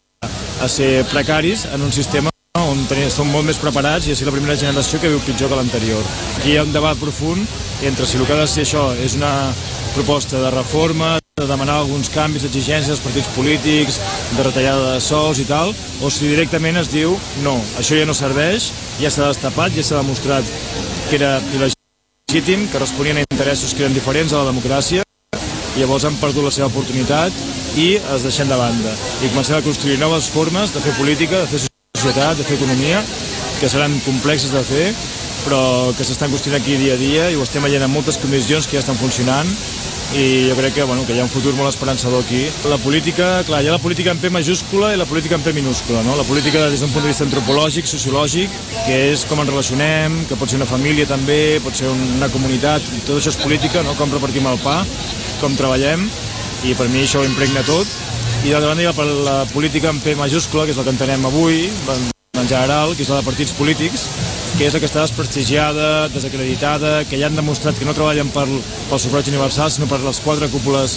[SPEAKER 11] a ser precaris en un sistema on tenim, som molt més preparats i és la primera generació que viu pitjor que l'anterior. Aquí hi ha un debat profund entre si el que ha de ser això és una proposta de reforma, de demanar alguns canvis d'exigències als partits polítics, de retallada de sous i tal, o si directament es diu no, això ja no serveix, ja s'ha destapat, ja s'ha demostrat que era il·legítim, que responien a interessos que eren diferents a la democràcia, i llavors han perdut la seva oportunitat i es deixen de banda. I comencem a construir noves formes de fer política, de fer societat, de fer economia, que seran complexes de fer, però que s'estan construint aquí dia a dia i ho estem veient en moltes comissions que ja estan funcionant i jo crec que, bueno, que hi ha un futur molt esperançador aquí. La política, clar, hi ha la política en P majúscula i la política en P minúscula, no? La política des d'un punt de vista antropològic, sociològic, que és com ens relacionem, que pot ser una família també, pot ser una comunitat, i tot això és política, no? Com repartim el pa, com treballem, i per mi això ho impregna tot. I d'altra banda hi ha la política en P majúscula, que és la que entenem avui, en general, que és la de partits polítics, que és la que està desprestigiada, desacreditada, que ja han demostrat que no treballen pel, pel sufragi universal, sinó per les quatre cúpules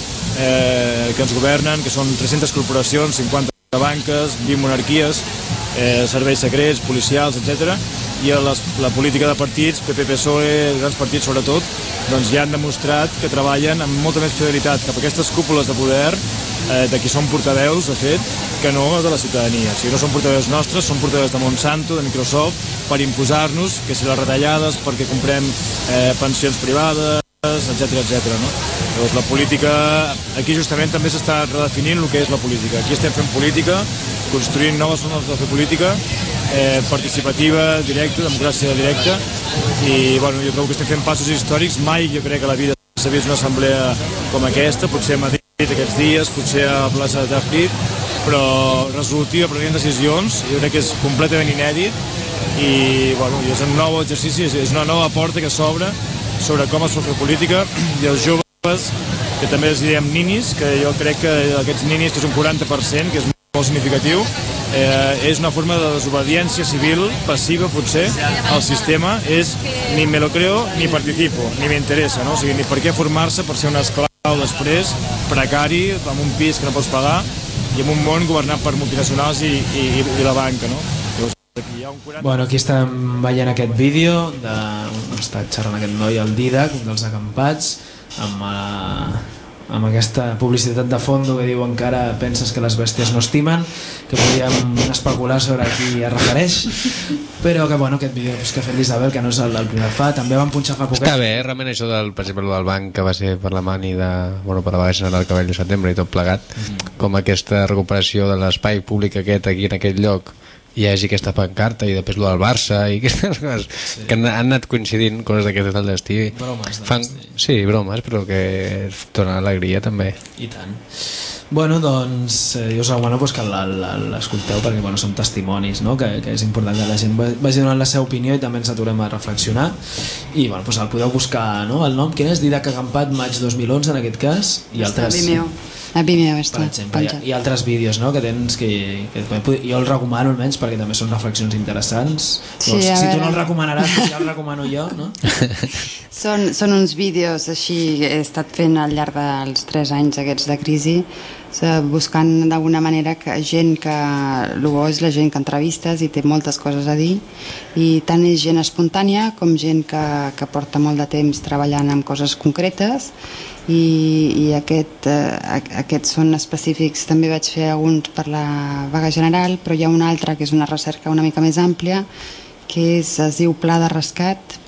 [SPEAKER 11] eh, que ens governen, que són tres-centes corporacions, cinquanta banques, vint monarquies, eh, serveis secrets, policials, etcètera. I a les, la política de partits, P P, P S O E, grans partits sobretot, doncs ja han demostrat que treballen amb molta més fidelitat cap a aquestes cúpules de poder, eh, de qui són portaveus, de fet, que no de la ciutadania. O sigui, no són portaveus nostres, són portaveus de Monsanto, de Microsoft, per imposar-nos que si les retallades, perquè comprem eh, pensions privades, etcètera, etcètera, no? Llavors la política, aquí justament també s'està redefinint el que és la política. Aquí estem fent política, construint noves formes de fer política, eh, participativa, directa, democràcia directa, i bueno, jo trobo que estem fent passos històrics. Mai jo crec que a la vida s'ha vist una assemblea com aquesta, potser a Madrid aquests dies, potser a la plaça de Tahrir, però resolutiva, prenent decisions, jo crec que és completament inèdit, i bueno, és un nou exercici, és una nova porta que s'obre sobre com es pot fer política, i els joves, que també els diem ninis, que jo crec que aquests ninis, que és un quaranta per cent, que és molt significatiu, eh, és una forma de desobediència civil passiva, potser, al sistema, és ni me lo creo ni participo, ni m'interessa, no? O sigui, ni per què formar-se per ser un esclau després, precari, amb un pis que no pots pagar, i en un món governat per multinacionals i, i, i la banca, no? Aquí quaranta...
[SPEAKER 4] Bueno, aquí estem veient aquest vídeo de... està xerrant aquest noi, el Didac, un dels acampats, amb, uh, amb aquesta publicitat de fondo que diu encara penses que les bèsties no estimen, que podríem especular sobre a qui es refereix, però que bueno, aquest vídeo pues, que ha fet l'Isabel, que no és el del primer fa, també van punxar fa poquet.
[SPEAKER 2] Està bé, realment això del, per exemple, del banc que va ser per la mani de, bueno, per la vaga general que va haver-hi al setembre i tot plegat, mm. com aquesta recuperació de l'espai públic aquest aquí en aquest lloc, hi hagi aquesta pancarta i després el del Barça i aquestes coses sí. que han, han anat coincidint, coses d'aquestes del destí.
[SPEAKER 4] Bromes.
[SPEAKER 2] Fan, sí, bromes, però que donen alegria també.
[SPEAKER 4] I tant. Bueno, doncs eh, jo us recomano pues, que l'escolteu perquè bueno, són testimonis, no? que, que és important que la gent vagi donant la seva opinió i també ens aturem a reflexionar i bueno, pues, el podeu buscar, no? El nom, quin és? Didac Acampat, maig dos mil onze en aquest cas i altres...
[SPEAKER 8] A Vimeo, a Vimeo està,
[SPEAKER 4] per exemple, i, i altres vídeos no? que tens que, que jo els recomano almenys perquè també són reflexions interessants.
[SPEAKER 8] Sí,
[SPEAKER 4] doncs, si
[SPEAKER 8] veure...
[SPEAKER 4] tu no els recomanaràs doncs ja els recomano jo, no?
[SPEAKER 8] són, són uns vídeos així que he estat fent al llarg dels tres anys aquests de crisi, buscant d'alguna manera que gent que el bo és la gent que entrevistes i té moltes coses a dir i tant és gent espontània com gent que, que porta molt de temps treballant amb coses concretes i, i aquest, eh, aquests són específics. També vaig fer alguns per la vaga general, però hi ha un altre que és una recerca una mica més àmplia que és, es diu Pla de Rescat.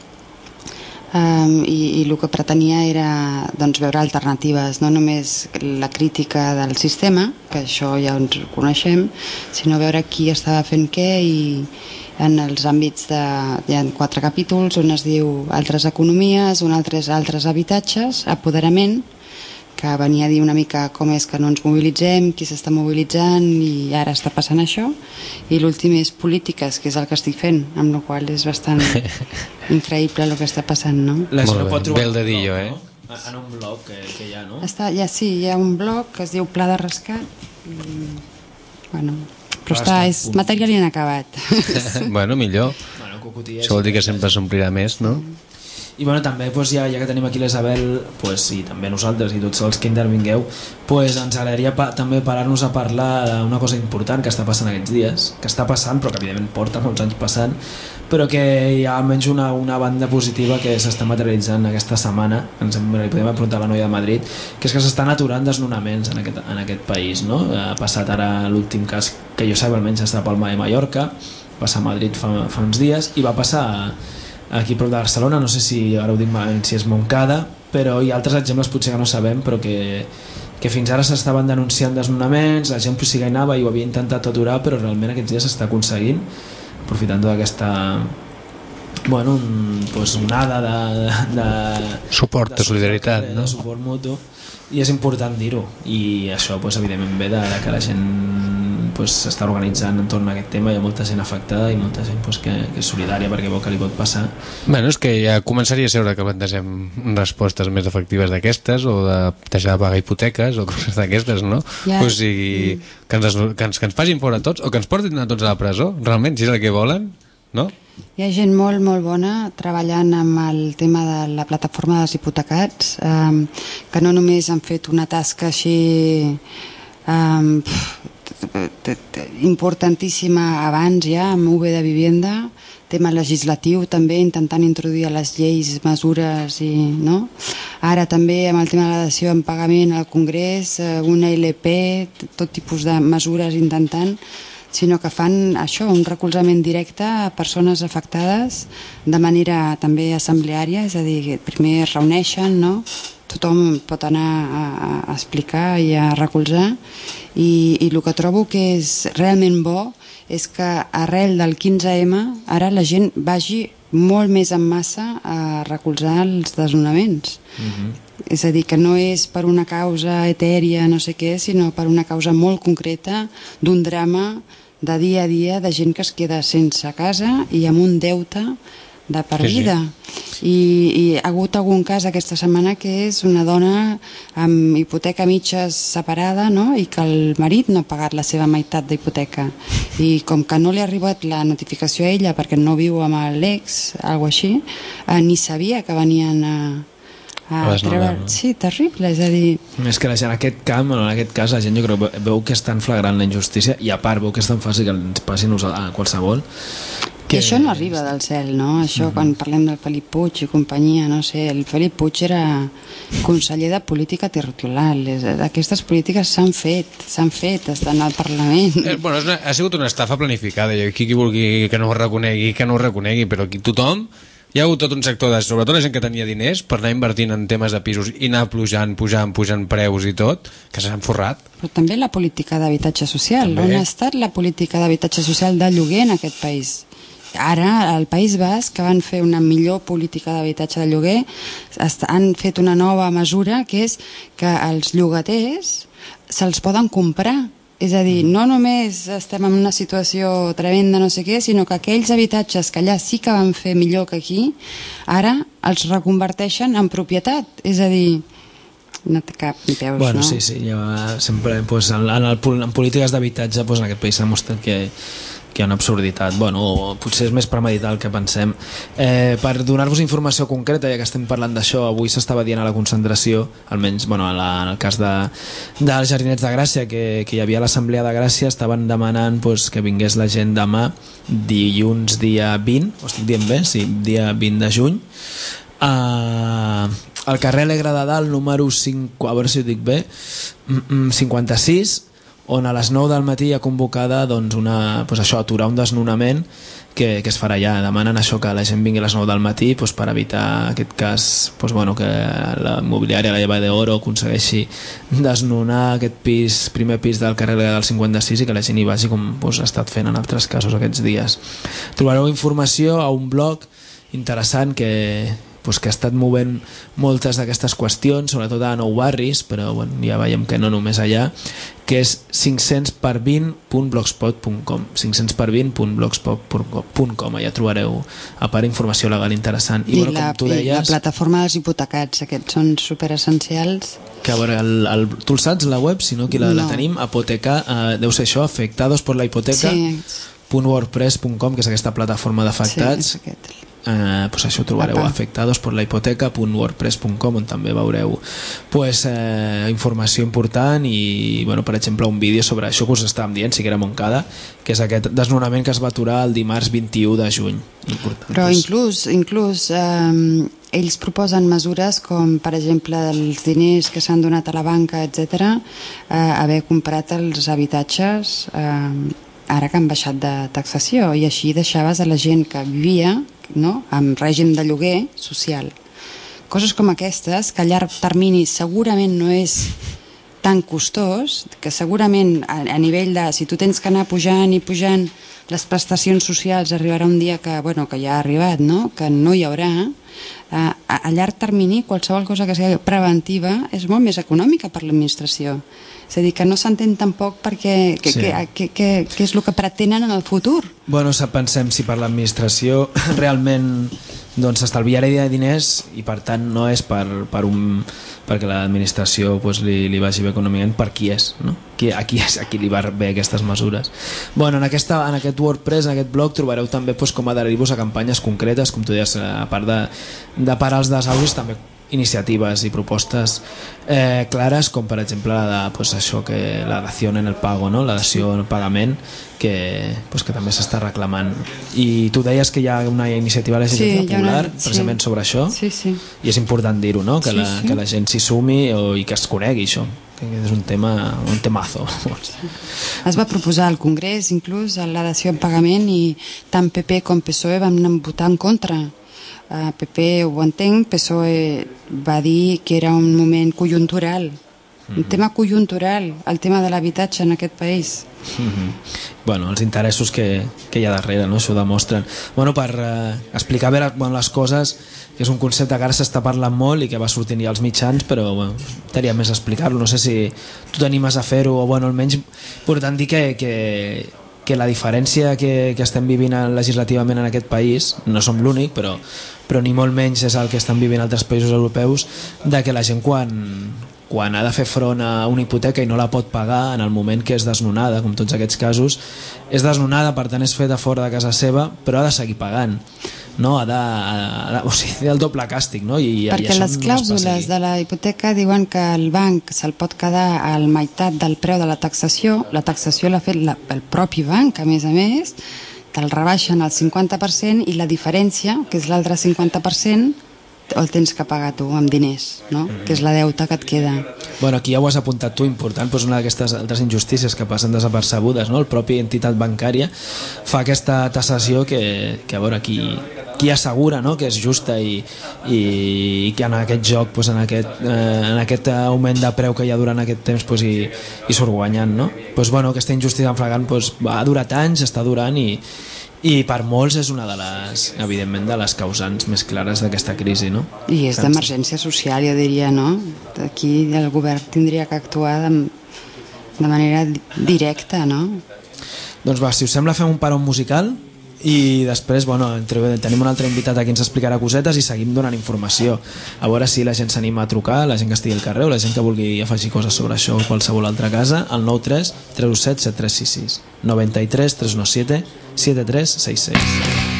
[SPEAKER 8] Um, i, i el que pretenia era doncs, veure alternatives, no només la crítica del sistema, que això ja ens coneixem, sinó veure qui estava fent què i en els àmbits de... hi ha quatre capítols, un es diu Altres economies, un altre és Altres habitatges, apoderament, que venia a dir una mica com és que no ens mobilitzem, qui s'està mobilitzant i ara està passant això, i l'últim és polítiques, que és el que estic fent, amb la qual és bastant increïble el que està passant, no?
[SPEAKER 4] La gent ho pot trobar
[SPEAKER 2] Bel dedillo, eh?
[SPEAKER 4] En un blog que, que hi ha, no?
[SPEAKER 8] Està, ja, sí, hi ha un blog que es diu Pla de Rescat i, bueno, però està, és material inacabat.
[SPEAKER 2] Bueno, millor.
[SPEAKER 4] Bueno,
[SPEAKER 2] això vol dir que sempre s'omplirà més, no?
[SPEAKER 4] I bueno, també pues, ja, ja que tenim aquí l'Isabel pues, i també nosaltres i tots els que intervingueu pues, ens agradaria pa també parar-nos a parlar d'una cosa important que està passant aquests dies, que està passant però que evidentment porta molts anys passant, però que hi ha almenys una, una banda positiva que s'està materialitzant aquesta setmana. Ens hem, li podem apuntar a la noia de Madrid, que és que s'estan aturant desnonaments en aquest, en aquest país, no? Ha passat ara l'últim cas que jo sap almenys està a Palma de Mallorca, va passar a Madrid fa, fa uns dies i va passar a aquí prop de Barcelona, no sé si ara ho dic malament, si és Montcada, però hi ha altres exemples potser que no sabem, però que, que fins ara s'estaven denunciant desnonaments, la gent pues, sí que hi anava i ho havia intentat aturar, però realment aquests dies s'està aconseguint, aprofitant d'aquesta bueno, un, pues, onada de, de,
[SPEAKER 2] suport, de, de solidaritat,
[SPEAKER 4] de,
[SPEAKER 2] no?
[SPEAKER 4] de suport mutu, i és important dir-ho, i això pues, evidentment ve de, de que la gent s'està pues, organitzant entorn a aquest tema, hi ha molta gent afectada i molta gent pues, que, que és solidària perquè veu que li pot passar.
[SPEAKER 2] Bueno, és que ja començaria a ser hora que plantegem respostes més efectives d'aquestes o de deixar de pagar hipoteques o coses d'aquestes, no?
[SPEAKER 8] Yeah.
[SPEAKER 2] O sigui, que ens, que, ens, que ens facin fora tots o que ens portin a tots a la presó, realment, si és el que volen, no?
[SPEAKER 8] Hi ha gent molt, molt bona treballant amb el tema de la plataforma dels hipotecats, eh, que no només han fet una tasca així eh, importantíssima abans ja amb U B de Vivienda, tema legislatiu també intentant introduir a les lleis mesures i no? Ara també amb el tema de la dació en pagament al Congrés, una L P, tot tipus de mesures intentant, sinó que fan això, un recolzament directe a persones afectades de manera també assembleària, és a dir, primer es reuneixen, no? Tothom pot anar a, a explicar i a recolzar i, i el que trobo que és realment bo és que arrel del quinze eme ara la gent vagi molt més en massa a recolzar els desnonaments. Mm-hmm. És a dir, que no és per una causa etèria, no sé què, sinó per una causa molt concreta d'un drama de dia a dia de gent que es queda sense casa i amb un deute de per vida. Sí, sí. I, i ha hagut algun cas aquesta setmana que és una dona amb hipoteca mitges separada, no? I que el marit no ha pagat la seva meitat d'hipoteca i com que no li ha arribat la notificació a ella perquè no viu amb l'ex, alguna així, eh, ni sabia que venien a, a, a treure... No? Sí, terrible, és a dir...
[SPEAKER 4] Més que la gent en aquest camp, en aquest cas la gent jo crec veu que és tan flagrant la injustícia i a part veu que és tan fàcil que ens passin a qualsevol
[SPEAKER 8] que... I això no arriba del cel, no? Això mm. quan parlem del Felip Puig i companyia, no sé, el Felip Puig era conseller de política territorial. Aquestes polítiques s'han fet, s'han fet, estan al Parlament.
[SPEAKER 2] Eh, bueno, una, ha sigut una estafa planificada, i aquí qui vulgui que no ho reconegui, que no ho reconegui, però aquí tothom, hi ha hagut tot un sector, de, sobretot la gent que tenia diners, per anar invertint en temes de pisos i anar pujant, pujant, pujant preus i tot, que s'han forrat.
[SPEAKER 8] Però també la política d'habitatge social. També. On ha estat la política d'habitatge social de lloguer en aquest país? ara al País Basc, que van fer una millor política d'habitatge de lloguer, han fet una nova mesura que és que els llogaters se'ls poden comprar. És a dir, no només estem en una situació tremenda, no sé què, sinó que aquells habitatges que allà sí que van fer millor que aquí, ara els reconverteixen en propietat. És a dir, no té cap ni peus,
[SPEAKER 4] bueno,
[SPEAKER 8] no?
[SPEAKER 4] Sí, sí, jo sempre, pues, en, en, el, en polítiques d'habitatge, pues, en aquest país s'ha mostrat que que hi ha una absurditat, bueno, o potser és més premeditat el que pensem. Eh, per donar-vos informació concreta, ja que estem parlant d'això, avui s'estava dient a la concentració, almenys bueno, en, la, en el cas de, dels Jardinets de Gràcia, que, que hi havia l'Assemblea de Gràcia, estaven demanant pues, que vingués la gent demà, dilluns dia vint, ho estic dient bé? Sí, dia vint de juny, a, al carrer Alegre de Dalt, número cinc, a veure si ho dic bé, cinquanta-sis, on a les nou del matí hi ha convocada doncs, una, doncs això, aturar un desnonament que, que es farà allà. Demanen això, que la gent vingui a les nou del matí doncs, per evitar aquest cas doncs, bueno, que la immobiliària, la Lleva de Oro, aconsegueixi desnonar aquest pis, primer pis del carrer del cinquanta-sis i que la gent hi vagi com doncs, ha estat fent en altres casos aquests dies. Trobareu informació a un blog interessant que pues, que ha estat movent moltes d'aquestes qüestions, sobretot a nou barris, però bueno, ja veiem que no només allà, que és cinc-cents per vint punt blogspot punt com, cinc-cents per vint punt blogspot punt com, allà trobareu a part informació legal interessant. I,
[SPEAKER 8] I,
[SPEAKER 4] bueno,
[SPEAKER 8] la,
[SPEAKER 4] com tu deies,
[SPEAKER 8] i la plataforma dels hipotecats, aquests són superessencials.
[SPEAKER 4] Que a veure, el, el, tu el saps, la web? Si no, aquí la, no. la tenim, apoteca, eh, deu ser això, afectados por la hipoteca, sí. .wordpress punt com, que és aquesta plataforma d'afectats. Sí, és aquest. Eh, pues això ho trobareu a afectados por la hipoteca punt wordpress punt com, on també veureu pues, eh, informació important i bueno, per exemple un vídeo sobre això que us estàvem dient, si que era Montcada, que és aquest desnonament que es va aturar el dimarts vint-i-u de juny. Important,
[SPEAKER 8] però
[SPEAKER 4] pues.
[SPEAKER 8] inclús, inclús eh, ells proposen mesures com per exemple els diners que s'han donat a la banca, etcètera, eh, haver comprat els habitatges eh, ara que han baixat de taxació, i així deixaves a la gent que vivia, no?, amb règim de lloguer social. Coses com aquestes, que a llarg termini segurament no és tan costós, que segurament a, a nivell de si tu tens que anar pujant i pujant les prestacions socials, arribarà un dia que, bueno, que ja ha arribat, no?, que no hi haurà. A, a, a llarg termini qualsevol cosa que sigui preventiva és molt més econòmica per l'administració. És a dir, que no s'entén tampoc perquè què sí. que, que, que és el que pretenen en el futur.
[SPEAKER 4] Bueno, pensem si per l'administració realment doncs s'estalviarà diners i per tant no és per, per un, perquè l'administració pues, li, li vagi bé econòmicament, per qui és, no? Qui, a, qui és a qui li va bé aquestes mesures. Bueno, en, aquesta, en aquest WordPress, en aquest blog, trobareu també pues, com adherir-vos a campanyes concretes, com tu deies, a part de, de parar els desauris, també iniciatives i propostes eh, clares, com per exemple la de pues, això, que la dació en el pago, no? La dació en el pagament, que, pues, que també s'està reclamant. I tu deies que hi ha una iniciativa legislativa sí, popular una... precisament sí. sobre això,
[SPEAKER 8] sí, sí.
[SPEAKER 4] i és important dir-ho, no? Que,
[SPEAKER 8] sí,
[SPEAKER 4] la,
[SPEAKER 8] sí.
[SPEAKER 4] que la gent s'hi sumi o, i que es conegui això, que és un tema, un temazo.
[SPEAKER 8] Es va proposar al Congrés inclús la dació en pagament i tant P P com P S O E van votar en contra. Uh, P P ho entenc, P S O E va dir que era un moment conjuntural, mm-hmm. un tema conjuntural, el tema de l'habitatge en aquest país.
[SPEAKER 4] Mm-hmm. Bueno, els interessos que, que hi ha darrere, no? Això ho demostren. Bueno, per uh, explicar bé bueno, les coses, que és un concepte que ara s'està parlant molt i que va sortint ja als mitjans, però bueno, estaria més explicar-lo. No sé si tu t'animes a fer-ho o bueno, almenys important dir que, que que la diferència que, que estem vivint legislativament en aquest país, no som l'únic, però, però ni molt menys és el que estan vivint altres països europeus, de que la gent quan, quan ha de fer front a una hipoteca i no la pot pagar en el moment que és desnonada, com tots aquests casos, és desnonada, per tant és feta fora de casa seva, però ha de seguir pagant. No, ha de, ha de, o sigui, el doble càstig, no? I,
[SPEAKER 8] perquè
[SPEAKER 4] i
[SPEAKER 8] les clàusules de la hipoteca diuen que el banc se'l pot quedar a la meitat del preu de la taxació. La taxació l'ha fet la, el propi banc, a més a més, te'l rebaixen al cinquanta per cent i la diferència, que és l'altre cinquanta per cent, el tens que pagar tu amb diners, no? Mm-hmm. Que és la deuta que et queda.
[SPEAKER 4] Bueno, aquí ja ho has apuntat tu, important, doncs una d'aquestes altres injustícies que passen desapercebudes, no? El propi entitat bancària fa aquesta taxació que, que a veure, qui, qui assegura, no? Que és justa i, i, i que en aquest joc, doncs en, aquest, eh, en aquest augment de preu que hi ha durant aquest temps doncs hi, hi surt guanyant, no? Doncs bueno, aquesta injustícia en flagrant doncs, ha durat anys, està durant i i per molts és una de les, evidentment, de les causants més clares d'aquesta crisi, no?
[SPEAKER 8] I és d'emergència social, jo diria, no? Aquí el govern tindria que actuar de, de manera directa, no?
[SPEAKER 4] Doncs va, si us sembla fem un paró musical i després, bueno, entre, tenim un altre invitat aquí que ens explicarà cosetes i seguim donant informació, a veure si la gent s'anima a trucar, la gent que estigui al carrer o la gent que vulgui afegir coses sobre això o qualsevol altra casa, al nou tres tres u set set tres sis sis nou tres tres u set set tres seis seis.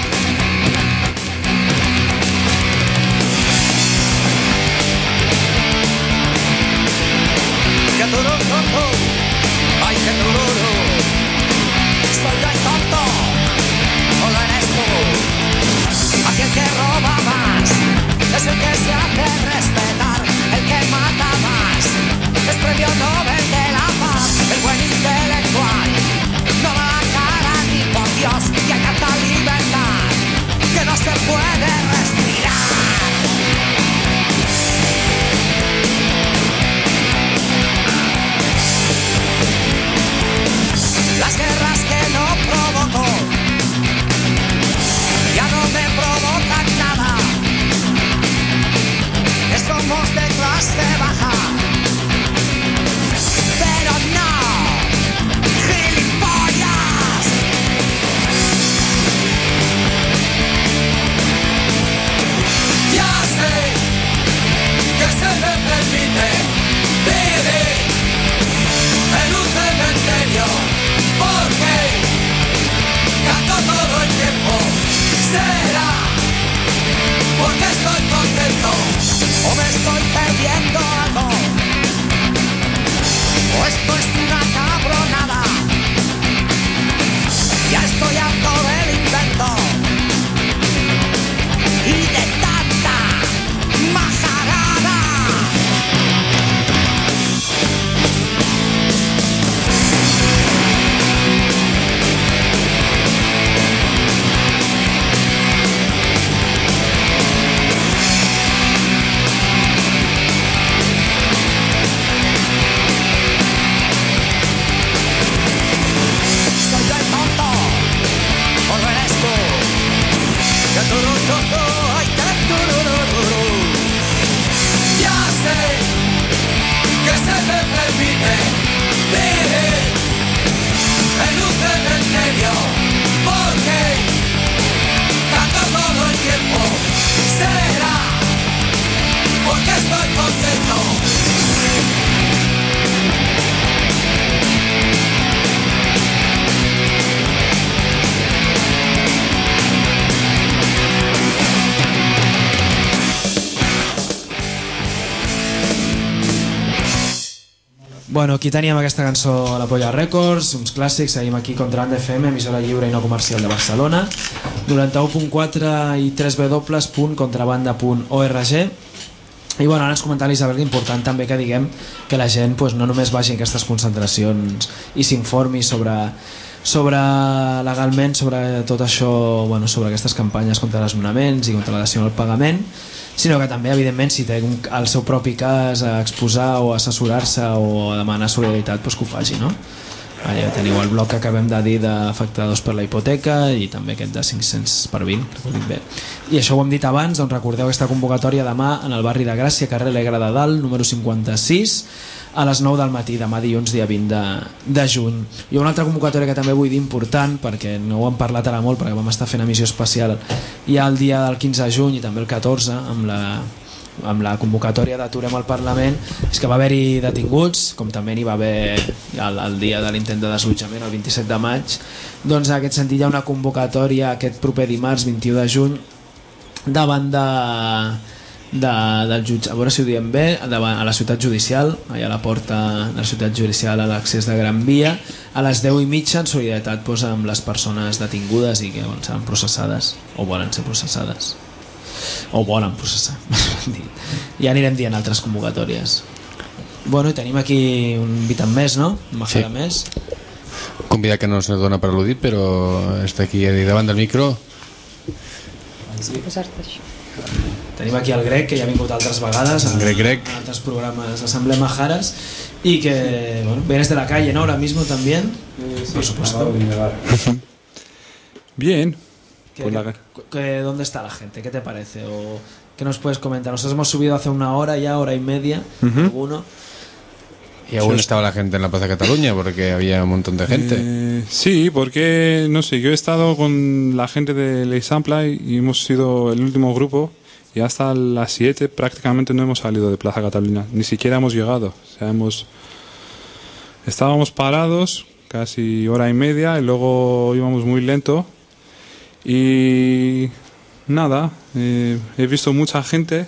[SPEAKER 4] Bueno, aquí teníem aquesta cançó a la Polla Records, uns clàssics, seguim aquí contra Ande F M, emissora lliure i no comercial de Barcelona, noranta-u punt quatre i w w w punt contrabanda punt org. I bueno, ara ens comentava l'Isabel que important també que diguem que la gent pues, no només vagi a aquestes concentracions i s'informi sobre, sobre legalment sobre tot això, bueno, sobre aquestes campanyes contra els desnonaments i contra la dació al pagament, sinó que també, evidentment, si té un, el seu propi cas a exposar o assessorar-se o a demanar solidaritat, doncs que ho faci, no? Allà teniu el bloc que acabem de dir d'afectadors per la hipoteca i també aquest de cinc-cents per vint, recordin bé. I això ho hem dit abans, doncs recordeu aquesta convocatòria demà en el barri de Gràcia, carrer Alegre de Dalt, número cinquanta-sis, a les nou del matí, demà dilluns, dia vint de, de juny. Hi ha una altra convocatòria que també vull dir important, perquè no ho hem parlat ara molt, perquè vam estar fent emissió especial ja el dia del quinze de juny i també el catorze, amb la, amb la convocatòria d'Aturem al Parlament, és que va haver-hi detinguts, com també n'hi va haver el, el dia de l'intent de desallotjament, el vint-i-set de maig. Doncs en aquest sentit hi ha una convocatòria aquest proper dimarts, vint-i-u de juny, davant de... De, del jutge, a veure si ho diem bé, davant, a la ciutat judicial, allà a la porta de la ciutat judicial a l'accés de Gran Via, a les deu i mitja, en solidaritat pues, amb les persones detingudes i que bueno, seran processades o volen ser processades o volen processar ja anirem dient altres convocatòries. Bueno, i tenim aquí un invitat més, no? Un majara sí. Més
[SPEAKER 2] convidat que no se dona per al·ludit però està aquí davant del micro.
[SPEAKER 8] Sí. Posar-te això.
[SPEAKER 4] Tenim aquí el Grec, que ja ha vingut altres vegades en,
[SPEAKER 2] grec, grec.
[SPEAKER 4] en altres programes d'Assemblea Majares y que bueno, vienes de la calle, ¿no? Ahora mismo también, sí, por supuesto.
[SPEAKER 12] Bien.
[SPEAKER 4] ¿Qué,
[SPEAKER 12] Por la...
[SPEAKER 4] qué, ¿Dónde está la gente? ¿Qué te parece? ¿O qué nos puedes comentar? Nos hemos subido hace una hora ya, hora y media, uh-huh. alguno.
[SPEAKER 2] Y aún estaba la gente en la Plaza Cataluña porque había un montón de gente.
[SPEAKER 12] Eh, sí, porque, no sé, yo he estado con la gente de l'Eixample y hemos sido el último grupo y hasta las siete prácticamente no hemos salido de Plaza Cataluña, ni siquiera hemos llegado. O sea, hemos... estábamos parados casi hora y media y luego íbamos muy lento y nada, eh, he visto mucha gente,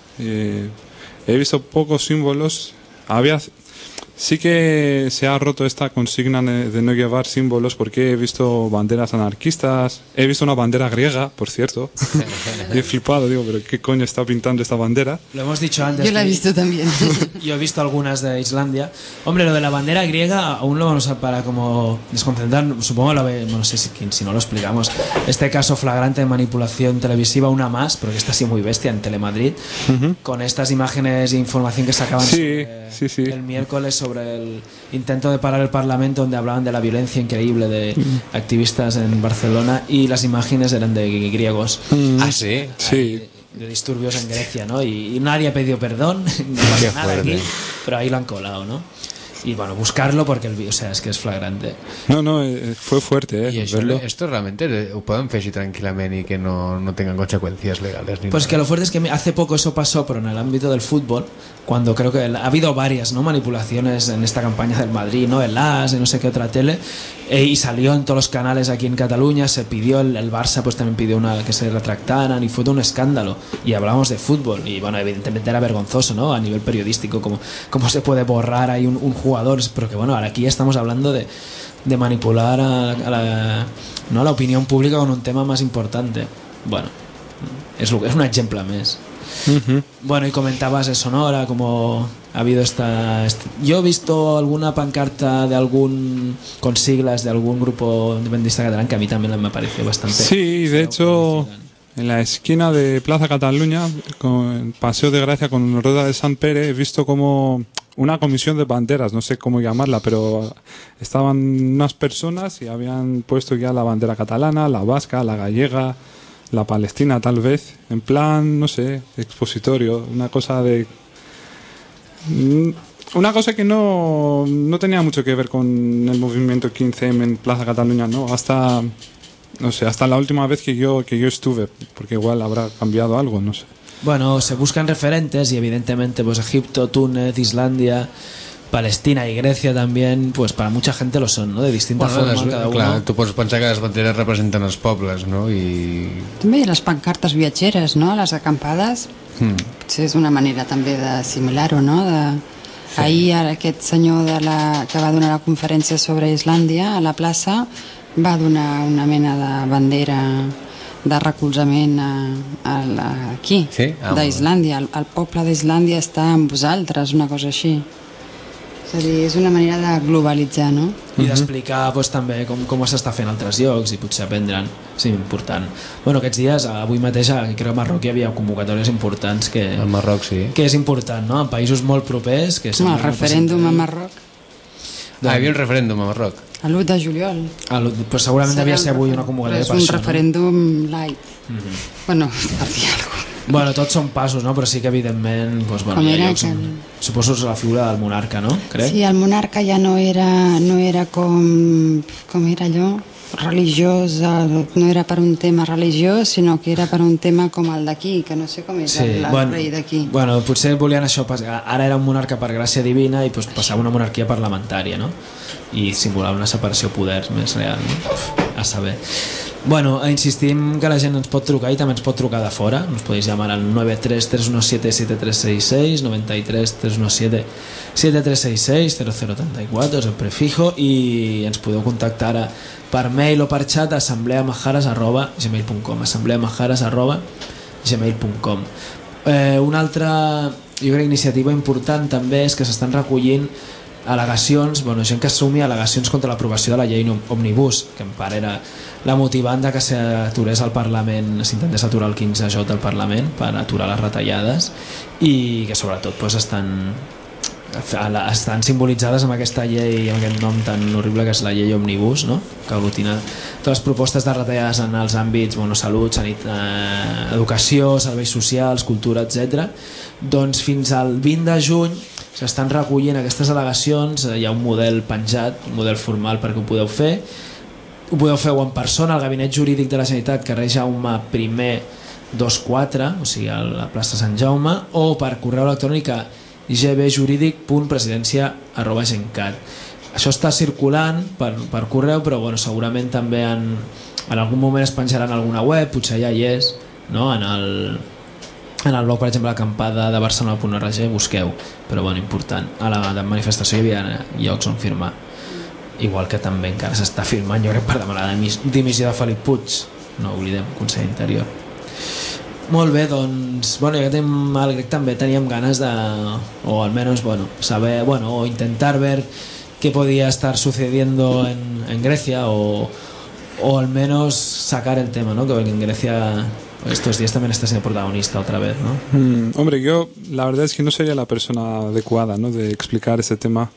[SPEAKER 12] eh, he visto pocos símbolos. Había... Sí que se ha roto esta consigna de no llevar símbolos porque he visto banderas anarquistas, he visto una bandera griega, por cierto. He flipado, digo, pero ¿qué coño está pintando esta bandera?
[SPEAKER 4] Lo hemos dicho antes.
[SPEAKER 8] Yo la he visto también.
[SPEAKER 4] Yo he visto algunas de Islandia. Hombre, lo de la bandera griega aún lo vamos a para como desconcentrar, supongo lo ve, no sé si, si no lo explicamos. Este caso flagrante de manipulación televisiva, una más, porque esta ha sido muy bestia en Telemadrid, uh-huh. con estas imágenes e información que sacaban
[SPEAKER 12] sí,
[SPEAKER 4] sobre,
[SPEAKER 12] sí, sí.
[SPEAKER 4] el miércoles sobre sobre el intento de parar el Parlamento, donde hablaban de la violencia increíble de mm. activistas en Barcelona, y las imágenes eran de griegos.
[SPEAKER 2] Mm. Ah, sí.
[SPEAKER 12] Sí.
[SPEAKER 4] De disturbios en Grecia, ¿no? Y, y nadie ha pedido perdón, no pasa nada aquí, pero ahí lo han colado, ¿no? Y bueno, buscarlo porque el vídeo, o sea, es que es flagrante.
[SPEAKER 12] No, no, fue fuerte, ¿eh?
[SPEAKER 2] Y eso, esto realmente lo pueden hacer tranquilamente y que no, no tengan consecuencias legales ni
[SPEAKER 4] Pues
[SPEAKER 2] nada.
[SPEAKER 4] Que lo fuerte es que hace poco eso pasó, pero en el ámbito del fútbol, cuando creo que ha habido varias, ¿no?, manipulaciones en esta campaña del Madrid, ¿no?, el A S y no sé qué otra tele, eh, y salió en todos los canales aquí en Cataluña, se pidió, el, el Barça pues también pidió una que se retractaran y fue todo un escándalo, y hablábamos de fútbol y bueno, evidentemente era vergonzoso, ¿no?, a nivel periodístico, cómo, cómo se puede borrar ahí un, un jugador, pero que bueno, ahora aquí estamos hablando de, de manipular a, a, la, ¿no?, a la opinión pública con un tema más importante. Bueno, és, és un exemple més. Uh-huh. Bueno, y comentabas eso, ¿no? Ahora como ha habido esta, este... Yo he visto alguna pancarta de algún, con siglas de algún grupo independentista catalán que a mí también me pareció bastante...
[SPEAKER 12] Sí, de hecho, en la esquina de Plaza Cataluña, con Paseo de Gracia con Rueda de Sant Pere, he visto como una comisión de banderas, no sé cómo llamarla, pero estaban unas personas y habían puesto ya la bandera catalana, la vasca, la gallega, la palestina tal vez, en plan, no sé, expositorio, una cosa de... Una cosa que no, no tenía mucho que ver con el movimiento quince eme en Plaza Cataluña, ¿no? Hasta, no sé, hasta la última vez que yo, que yo estuve, porque igual habrá cambiado algo, no sé.
[SPEAKER 4] Bueno, se buscan referentes y evidentemente pues Egipto, Túnez, Islandia, Palestina y Grecia también, pues para mucha gente lo son, ¿no? De distinta
[SPEAKER 2] bueno,
[SPEAKER 4] forma
[SPEAKER 2] les,
[SPEAKER 4] cada
[SPEAKER 2] clar,
[SPEAKER 4] uno.
[SPEAKER 2] Tu pots pensar que les banderes representen els pobles, no? I...
[SPEAKER 8] També hi ha les pancartes viatgeres, no? Les acampades. Hmm. Potser és una manera també d'assimilar-ho, no? De... Sí. Ahir aquest senyor de la... que va donar la conferència sobre Islàndia a la plaça va donar una mena de bandera de recolzament a, a la... aquí, sí? ah, d'Islàndia. El, el poble d'Islàndia està amb vosaltres, una cosa així. És a dir, és una manera de globalitzar, no?
[SPEAKER 4] I d'explicar pues, també com, com s'està fent a altres llocs i potser aprendran. Sí, important. Bueno, aquests dies, avui mateix, crec que a Marroc hi havia convocatòries importants que...
[SPEAKER 2] Al Marroc, sí.
[SPEAKER 4] Que és important, no? En països molt propers... Que
[SPEAKER 8] no, el referèndum a Marroc.
[SPEAKER 2] Ah, hi havia un referèndum a Marroc.
[SPEAKER 8] A l'u de juliol.
[SPEAKER 4] A pues segurament devia ser avui una convocatòria per
[SPEAKER 8] això. És
[SPEAKER 4] un
[SPEAKER 8] referèndum no? light. Mm-hmm. Bueno, per dir alguna cosa.
[SPEAKER 4] Bueno, tots són passos, no? Però sí que evidentment pues, bueno, hi ha llocs, que... suposo que és la figura del monarca, no? Crec?
[SPEAKER 8] Sí, el monarca ja no era, no era com, com era allò, religiós, no era per un tema religiós, sinó que era per un tema com el d'aquí, que no sé com és sí, el, el
[SPEAKER 4] bueno,
[SPEAKER 8] rei d'aquí.
[SPEAKER 4] Bueno, potser volien això, ara era un monarca per gràcia divina i pues, passava una monarquia parlamentària, no? I simulava una separació de poders més real, no? A saber. Bueno, insistim que la gent ens pot trucar i també ens pot trucar de fora. Nos podéis llamar al nueve tres tres uno siete siete tres seis seis, nueve tres tres uno siete siete tres seis seis, cero cero tres cuatro és el prefijo, i ens podeu contactar a, per mail o per xat a assembleamajares arroba gmail punt com assembleamajares arroba gmail punt com. eh, Una altra, jo crec, iniciativa important també és que s'estan recollint al·legacions, bueno, gent que assumi al·legacions contra l'aprovació de la llei Òmnibus, que en part era la motivant de que s'aturés al Parlament, s'intentés aturar el quinze J al Parlament per aturar les retallades, i que sobretot pues, estan estan simbolitzades amb aquesta llei, amb aquest nom tan horrible que és la llei Òmnibus, no? Que aglutina totes les propostes de retallades en els àmbits, bueno, salut, sanit, eh, educació, serveis socials, cultura, etcètera. Doncs fins al vint de juny s'estan recollint aquestes al·legacions, hi ha un model penjat, un model formal perquè ho podeu fer. Ho podeu fer o en persona al Gabinet Jurídic de la Generalitat, carrer Jaume primer dos quatre, o sigui a la plaça Sant Jaume, o per correu electrònic a g b jurídic punt presidència arroba gencat. Això està circulant per, per correu, però bueno, segurament també en, en algun moment es penjaran alguna web, potser ja hi és, no? En el, en el blog, per exemple, acampada de barcelona punt org, busqueu, però bueno, important, a la, la manifestació hi havia llocs on firmar, igual que també encara s'està firmant, jo crec, per demanar la dimissió de Felip Puig, no oblidem, conseller Interior. Molt bé, doncs, bueno, ja tenim el grec, també teníem ganes de, o almenys, bueno, saber, bueno, o intentar ver qué podía estar sucediendo en, en Grecia, o, o al menos sacar el tema, ¿no? Que en Grecia estos días también está siendo protagonista otra vez, ¿no?
[SPEAKER 12] Mm, hombre, yo la verdad es que no sería la persona adecuada, ¿no?, de explicar ese tema.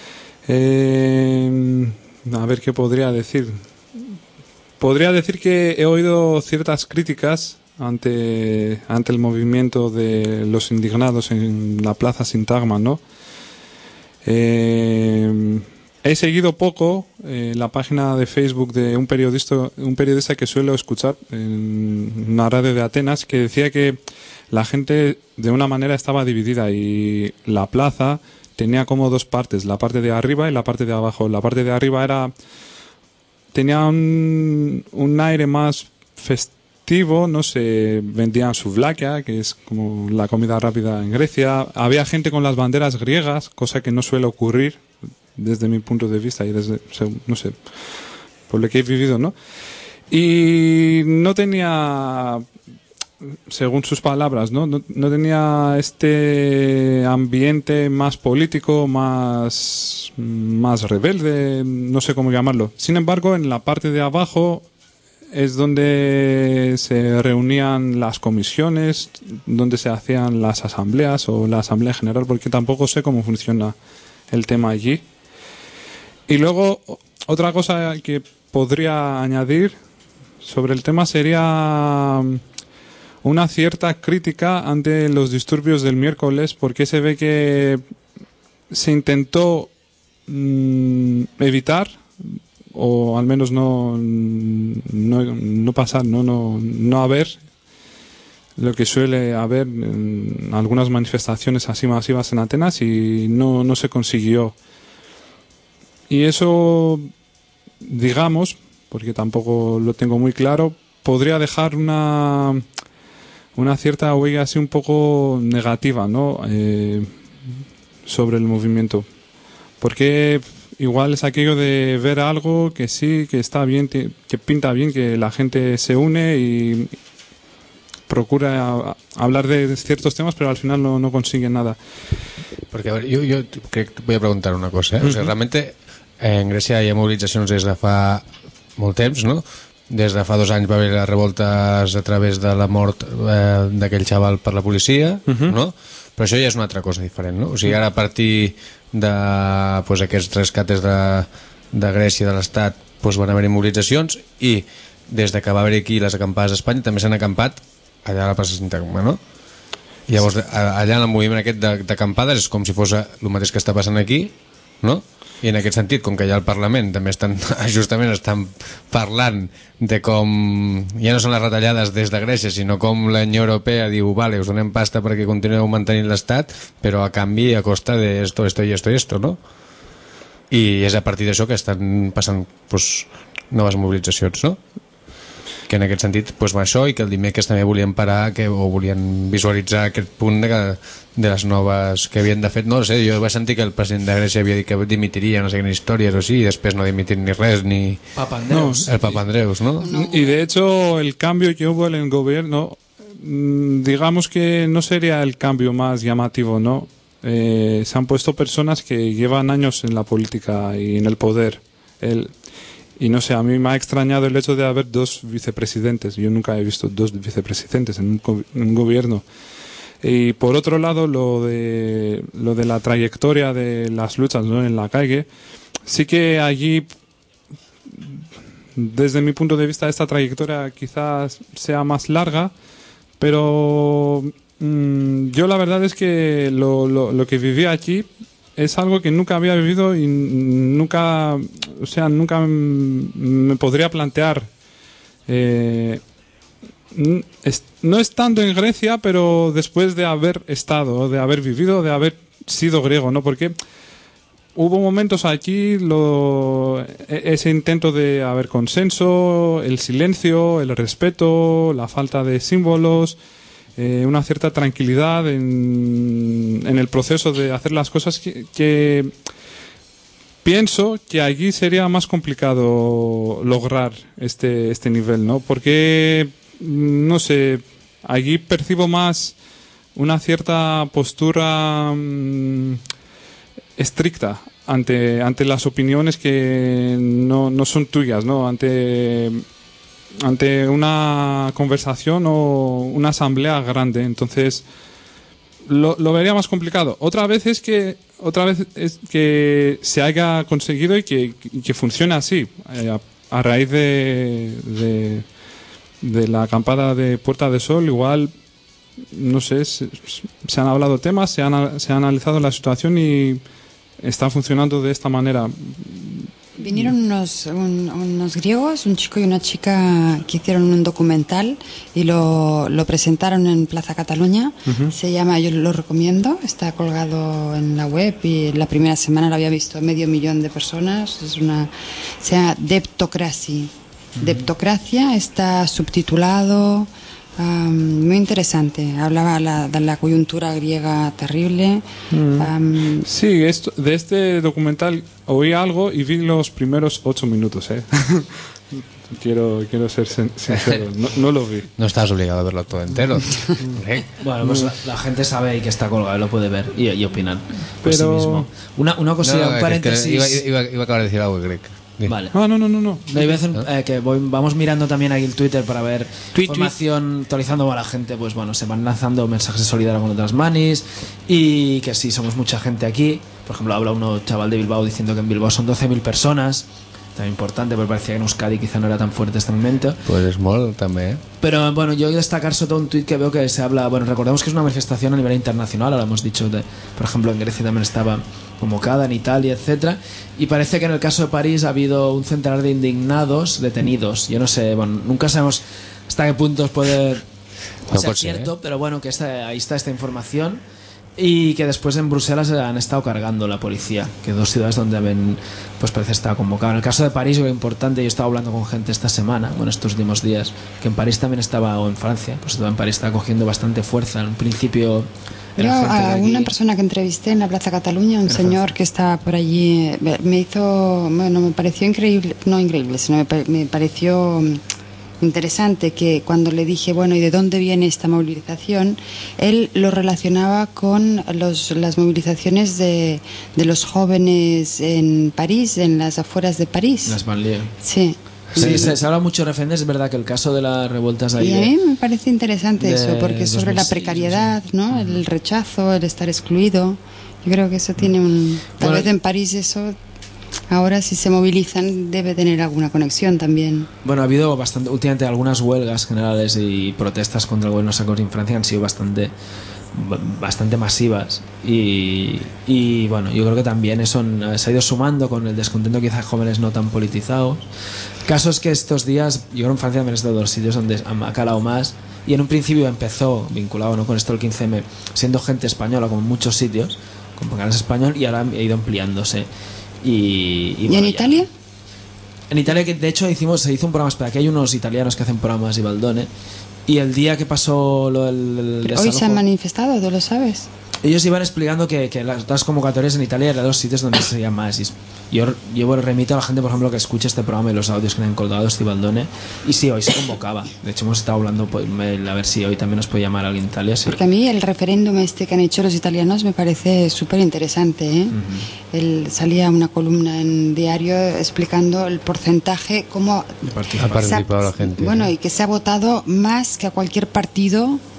[SPEAKER 12] Eh, a ver qué podría decir. Podría decir que he oído ciertas críticas ante ante el movimiento de los indignados en la plaza Sintagma, ¿no? Eh, he seguido poco eh, la página de Facebook de un periodista un periodista que suelo escuchar en una radio de Atenas, que decía que la gente de una manera estaba dividida y la plaza tenía como dos partes, la parte de arriba y la parte de abajo. La parte de arriba era tenía un, un aire más festivo, no sé, vendían souvlakia, que es como la comida rápida en Grecia. Había gente con las banderas griegas, cosa que no suele ocurrir desde mi punto de vista y desde, no sé, por lo que he vivido, ¿no? Y no tenía, según sus palabras, ¿no? No, no tenía este ambiente más político, más, más rebelde, no sé cómo llamarlo. Sin embargo, en la parte de abajo es donde se reunían las comisiones, donde se hacían las asambleas o la asamblea general, porque tampoco sé cómo funciona el tema allí. Y luego, otra cosa que podría añadir sobre el tema sería una cierta crítica ante los disturbios del miércoles, porque se ve que se intentó mmm, evitar, o al menos no no, no pasar, no, no, no haber lo que suele haber en algunas manifestaciones así masivas en Atenas, y no, no se consiguió. Y eso, digamos, porque tampoco lo tengo muy claro, podría dejar una una cierta huella así un poco negativa, ¿no? Eh, sobre el movimiento, porque igual es aquello de ver algo que sí, que está bien, que pinta bien, que la gente se une y procura hablar de ciertos temas, pero al final no, no consiguen nada.
[SPEAKER 2] Porque, a ver, yo, yo creo que voy a preguntar una cosa, ¿eh? Uh-huh. O sea, realmente en Grècia hi ha mobilitzacions des de fa molt temps, no? Des de fa dos anys va haver les revoltes a través de la mort eh, d'aquell xaval per la policia, uh-huh. no? Però això ja és una altra cosa diferent, no? O sigui, ara a partir de pues, aquests rescates de, de Grècia, de l'Estat, pues, van haver-hi mobilitzacions, i des de que va haver aquí les acampades a Espanya també s'han acampat allà a la plaça Sintagma, no? I llavors allà en el moviment aquest d'acampades és com si fos el mateix que està passant aquí, no? I en aquest sentit, com que ja al Parlament també estan, justament estan parlant de com ja no són les retallades des de Grècia, sinó com la Unió Europea diu, vale, us donem pasta perquè continueu mantenint l'Estat, però a canvi a costa de esto, esto i esto i esto, no? I és a partir d'això que estan passant pues, noves mobilitzacions, no? Que en aquest sentit, pues, va això, i que el dimecres també volien parar que, o volien visualitzar aquest punt de, de les noves que havien de fet, no sé, jo vaig sentir que el president de Grècia havia dit que dimitiria, no sé quines històries o sí, i després no dimitir ni res, ni
[SPEAKER 4] Papandreus.
[SPEAKER 2] No, el Papandreus, ¿no?
[SPEAKER 12] No. Y de hecho el cambio que hubo en el gobierno, digamos que no sería el cambio más llamativo, ¿no? Eh, se han puesto personas que llevan años en la política y en el poder. El Y no sé, a mí me ha extrañado el hecho de haber dos vicepresidentes. Yo nunca he visto dos vicepresidentes en un, en un gobierno. Y por otro lado, lo de, lo de la trayectoria de las luchas, ¿no?, en la calle, sí que allí, desde mi punto de vista, esta trayectoria quizás sea más larga, pero mmm, yo la verdad es que lo, lo, lo que viví aquí es algo que nunca había vivido y nunca, o sea, nunca me podría plantear. Eh, no estando en Grecia, pero después de haber estado, de haber vivido, de haber sido griego, ¿no? Porque hubo momentos aquí, lo, ese intento de haber consenso, el silencio, el respeto, la falta de símbolos, eh, una cierta tranquilidad en, en el proceso de hacer las cosas que, que pienso que allí sería más complicado lograr este, este nivel, ¿no? Porque, no sé, allí percibo más una cierta postura mmm, estricta ante, ante las opiniones que no, no son tuyas, ¿no? Ante, ante una conversación o una asamblea grande. Entonces, lo, lo vería más complicado. Otra vez es que otra vez es que se haya conseguido y que, y que funcione así, eh, a, a raíz de, de, de la acampada de Puerta de Sol. Igual, no sé, se, se han hablado temas, se, han, se ha analizado la situación y está funcionando de esta manera.
[SPEAKER 8] Vinieron unos, un, unos griegos, un chico y una chica, que hicieron un documental y lo, lo presentaron en Plaza Cataluña. Uh-huh. Se llama, yo lo recomiendo, está colgado en la web y la primera semana lo había visto medio millón de personas. Es una, se llama Deptocracy. Uh-huh. Deptocracia, está subtitulado. Um, muy interesante, hablaba la, de la coyuntura griega terrible.
[SPEAKER 12] Mm.
[SPEAKER 8] Um,
[SPEAKER 12] sí, esto, de este documental oí algo y vi los primeros ocho minutos, ¿eh? quiero, quiero ser sincero, no, no lo vi.
[SPEAKER 2] No estás obligado a verlo todo entero.
[SPEAKER 4] Bueno, pues la, la gente sabe ahí que está colgado, lo puede ver y, y opinan por
[SPEAKER 12] Pero...
[SPEAKER 4] sí mismo. Una, una cosilla,
[SPEAKER 2] no,
[SPEAKER 4] un paréntesis.
[SPEAKER 2] Iba, iba, iba a acabar de decir algo, Greg.
[SPEAKER 4] Vale.
[SPEAKER 12] Ah, no, no, no, no.
[SPEAKER 4] no, iba a hacer, eh, que voy, vamos mirando también aquí el Twitter para ver
[SPEAKER 12] tweet,
[SPEAKER 4] información,
[SPEAKER 12] tweet.
[SPEAKER 4] actualizando a la gente, pues bueno, se van lanzando mensajes solidarios con otras manis y que sí, somos mucha gente aquí. Por ejemplo, habla uno chaval de Bilbao diciendo que en Bilbao son doce mil personas. Tan importante, pero parecía que en Euskadi quizá no era tan fuerte este momento.
[SPEAKER 2] Pues es molt, també, eh?
[SPEAKER 4] Pero bueno, yo voy a destacar sobre todo un tuit que veo que se habla. Bueno, recordemos que es una manifestación a nivel internacional, ahora hemos dicho, de, por ejemplo, en Grecia también estaba convocada, en Italia, etcétera. Y parece que en el caso de París ha habido un centenar de indignados detenidos. Yo no sé, bueno, nunca sabemos hasta qué puntos puede
[SPEAKER 2] no
[SPEAKER 4] ser
[SPEAKER 2] puede
[SPEAKER 4] cierto,
[SPEAKER 2] ser, ¿eh?
[SPEAKER 4] Pero bueno, que esta, ahí está esta información. Y que después en Bruselas han estado cargando la policía, que dos ciudades donde ven, pues parece estar convocado. En el caso de París, lo importante, yo he estado hablando con gente esta semana, bueno, estos últimos días, que en París también estaba, o en Francia, pues en París está cogiendo bastante fuerza. En un principio
[SPEAKER 8] yo a una persona que entrevisté en la Plaza Cataluña, un señor que estaba por allí, me hizo, bueno, me pareció increíble, no increíble, sino me, me pareció interesante que cuando le dije, bueno, ¿y de dónde viene esta movilización? Él lo relacionaba con los, las movilizaciones de, de los jóvenes en París, en las afueras de París.
[SPEAKER 4] Las banlieues.
[SPEAKER 8] Sí.
[SPEAKER 4] Sí, se, se habla mucho de referentes, es verdad que el caso de las revueltas ahí.
[SPEAKER 8] Y a mí me parece interesante
[SPEAKER 4] de,
[SPEAKER 8] eso, porque es sobre la precariedad, ¿no? El rechazo, el estar excluido. Yo creo que eso tiene un... Tal bueno, vez en París eso... Ahora si se movilizan debe tener alguna conexión también.
[SPEAKER 4] Bueno, ha habido bastante últimamente algunas huelgas generales y protestas contra el gobierno de Sarkozy en Francia han sido bastante bastante masivas y, y bueno, yo creo que también eso se ha ido sumando con el descontento quizás jóvenes no tan politizados. Caso es que estos días, yo creo en Francia también he estado en los sitios donde ha calado más y en un principio empezó vinculado, ¿no?, con esto del quince eme siendo gente española como en muchos sitios con canales español y ahora ha ido ampliándose. Y, y,
[SPEAKER 8] ¿Y
[SPEAKER 4] bueno,
[SPEAKER 8] en
[SPEAKER 4] ya.
[SPEAKER 8] Italia?
[SPEAKER 4] En Italia, que de hecho hicimos, se hizo un programa, espera, que hay unos italianos que hacen programas y Baldone, y el día que pasó lo del desalojo,
[SPEAKER 8] hoy se han manifestado, ¿tú lo sabes?
[SPEAKER 4] Ellos iban explicando que, que las, las convocatorias en Italia eran los sitios donde se hacían más. Y yo, yo remito a la gente, por ejemplo, que escuche este programa y los audios que me han colgado Steve Baldone. Y sí, hoy se convocaba. De hecho, hemos estado hablando pues, a ver si hoy también nos puede llamar alguien de Italia. Sí.
[SPEAKER 8] Porque a mí el referéndum este que han hecho los italianos me parece súper interesante, ¿eh? Uh-huh. El, salía una columna en diario explicando el porcentaje, cómo
[SPEAKER 2] ha participado la gente.
[SPEAKER 8] Bueno, y que se ha votado más que a cualquier partido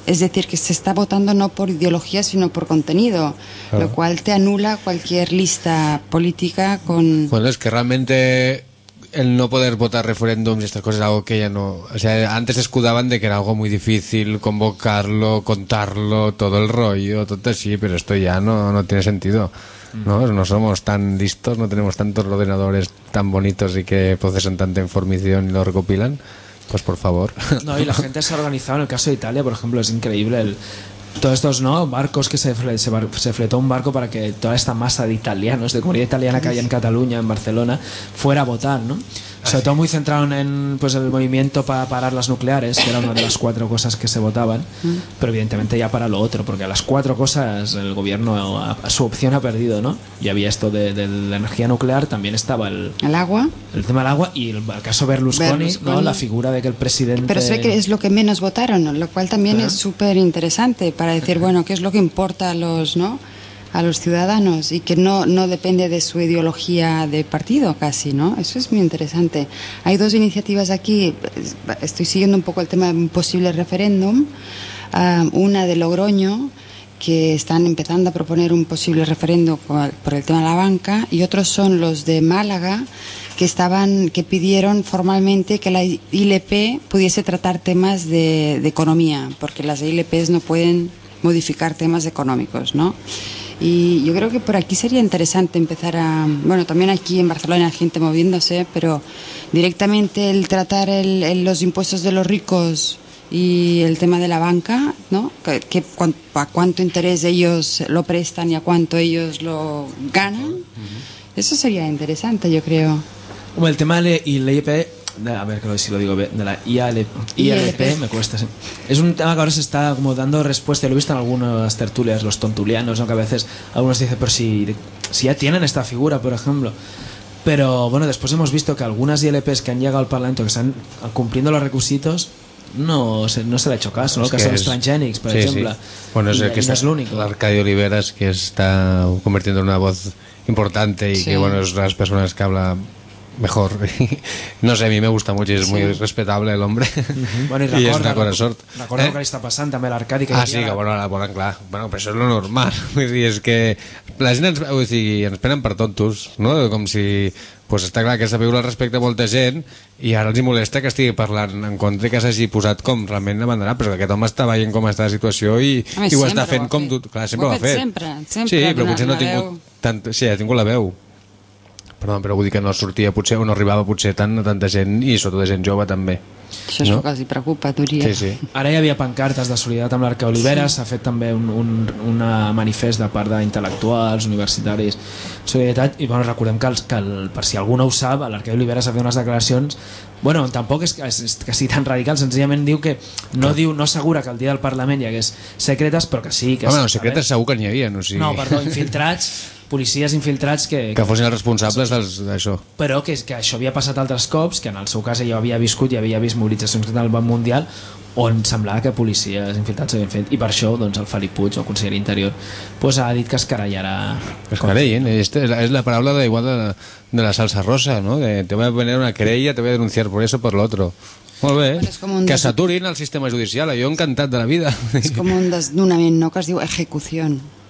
[SPEAKER 8] es decir, que se está votando no por ideología, sino por contenido, claro. Lo cual te anula cualquier lista política con...
[SPEAKER 2] Bueno, es que realmente el no poder votar referéndums y estas cosas es algo que ya no... O sea, antes se escudaban de que era algo muy difícil convocarlo, contarlo, todo el rollo, todo así, pero esto ya no, no tiene sentido. ¿No? No somos tan listos, no tenemos tantos ordenadores tan bonitos y que procesan tanta información y lo recopilan. Pues por favor.
[SPEAKER 4] No, y la gente se ha organizado. En el caso de Italia, por ejemplo, es increíble el, todos estos no barcos que se, se, se fletó un barco para que toda esta masa de italianos, de comunidad italiana que hay en Cataluña, en Barcelona, fuera a votar, ¿no? Sobre todo muy centrado en pues, el movimiento para parar las nucleares, que era una de las cuatro cosas que se votaban, pero evidentemente ya para lo otro, porque a las cuatro cosas el gobierno a, a su opción ha perdido, ¿no? Y había esto de, de, de la energía nuclear, también estaba el,
[SPEAKER 8] el agua,
[SPEAKER 4] el tema del agua y el, el caso Berlusconi, Berlusconi, ¿no? La figura de que el presidente...
[SPEAKER 8] Pero sé que es lo que menos votaron, lo cual también ¿Eh? es súper interesante para decir, bueno, qué es lo que importa a los, ¿no? a los ciudadanos y que no, no depende de su ideología de partido casi, ¿no? Eso es muy interesante. Hay dos iniciativas aquí, estoy siguiendo un poco el tema de un posible referéndum, uh, una de Logroño, que están empezando a proponer un posible referéndum por el tema de la banca, y otros son los de Málaga, que estaban que pidieron formalmente que la I L P pudiese tratar temas de, de economía, porque las I L Ps no pueden modificar temas económicos, ¿no? Y yo creo que por aquí sería interesante empezar a... Bueno, también aquí en Barcelona hay gente moviéndose, pero directamente el tratar el, el, los impuestos de los ricos y el tema de la banca, ¿no? Que, que, a cuánto interés ellos lo prestan y a cuánto ellos lo ganan. Uh-huh. Eso sería interesante, yo creo.
[SPEAKER 4] Bueno, el tema de I L P... a ver que si lo digo bien, de la I L P me cuesta, sí. Es un tema que ahora se está como dando respuesta, lo he visto en algunas tertulias, los tontulianos, ¿no? Que a veces algunos dicen, pero si, si ya tienen esta figura, por ejemplo. Pero bueno, después hemos visto que algunas I L Ps que han llegado al Parlamento, que están cumpliendo los requisitos, no se, no se le ha hecho caso, ¿no? El caso de los transgénics, por
[SPEAKER 2] sí,
[SPEAKER 4] ejemplo.
[SPEAKER 2] Sí. Bueno, es el que
[SPEAKER 4] no
[SPEAKER 2] está,
[SPEAKER 4] es el único.
[SPEAKER 2] Arcadio Oliveras, que está convirtiendo en una voz importante y sí. que, bueno, es de las personas que habla mejor. No sé, a mí me gusta mucho y es sí. muy respetable el hombre. Uh-huh.
[SPEAKER 4] Bueno, i recorda, és una cosa sort. Recorda eh? que li està passant també a l'Arcadi.
[SPEAKER 2] Ah, sí, que bueno, ara, bueno, clar. Bueno, però això és lo normal. Vull dir, és que la gent ens, vull dir, ens prenen per tontos, no? Com si... Pues està clar que s'ha vigut el respecte a molta gent i ara els hi molesta que estigui parlant en contra i que s'hagi posat com realment abandonar, però aquest home està veient com està la situació i, i ho està fent com tu... Clar, sempre ho ha fet.
[SPEAKER 8] Sempre, sempre.
[SPEAKER 2] Sí, però potser no ha tingut... Tant... Sí, ha tingut la veu. Perdó, però vull dir que no sortia potser o no arribava potser tant a tanta gent i sobretot de gent jove també.
[SPEAKER 8] Això és no? el que els hi preocupa, Túria.
[SPEAKER 2] Sí, sí.
[SPEAKER 4] Ara hi havia pancartes de solidaritat amb l'Arcadi Oliveres, s'ha sí. fet també un, un una manifest de part d'intel·lectuals, universitaris, solidaritat, i bueno, recordem que, els, que el, per si algú no ho sap, l'Arcadi Oliveres ha fet unes declaracions, bueno, tampoc és que, és que sigui tan radical, senzillament diu que no Clar. diu no assegura que el dia del Parlament hi hagués secretes, però que sí. Que
[SPEAKER 2] Home, no, secretes segur que n'hi havia, no? Sí.
[SPEAKER 4] No, perdó, infiltrats, policies infiltrats que...
[SPEAKER 2] Que fossin els responsables d'això.
[SPEAKER 4] Però que, que això havia passat altres cops, que en el seu cas ella havia viscut i havia vist mobilitzacions del Banc Mundial on semblava que policies infiltrats s'havien fet, i per això doncs, el Felip Puig, el conseller Interior, pues, ha dit que es querellarà.
[SPEAKER 2] Es querellen, esta es, la, es la paraula de, igual de, de la salsa rosa, ¿no? De, te voy a poner una querella, te voy a denunciar por eso, por lo otro. Molt bé, bueno, que s'aturin al sistema judicial, jo encantat de la vida.
[SPEAKER 8] És com un desnonament, no?, que es diu ejecució.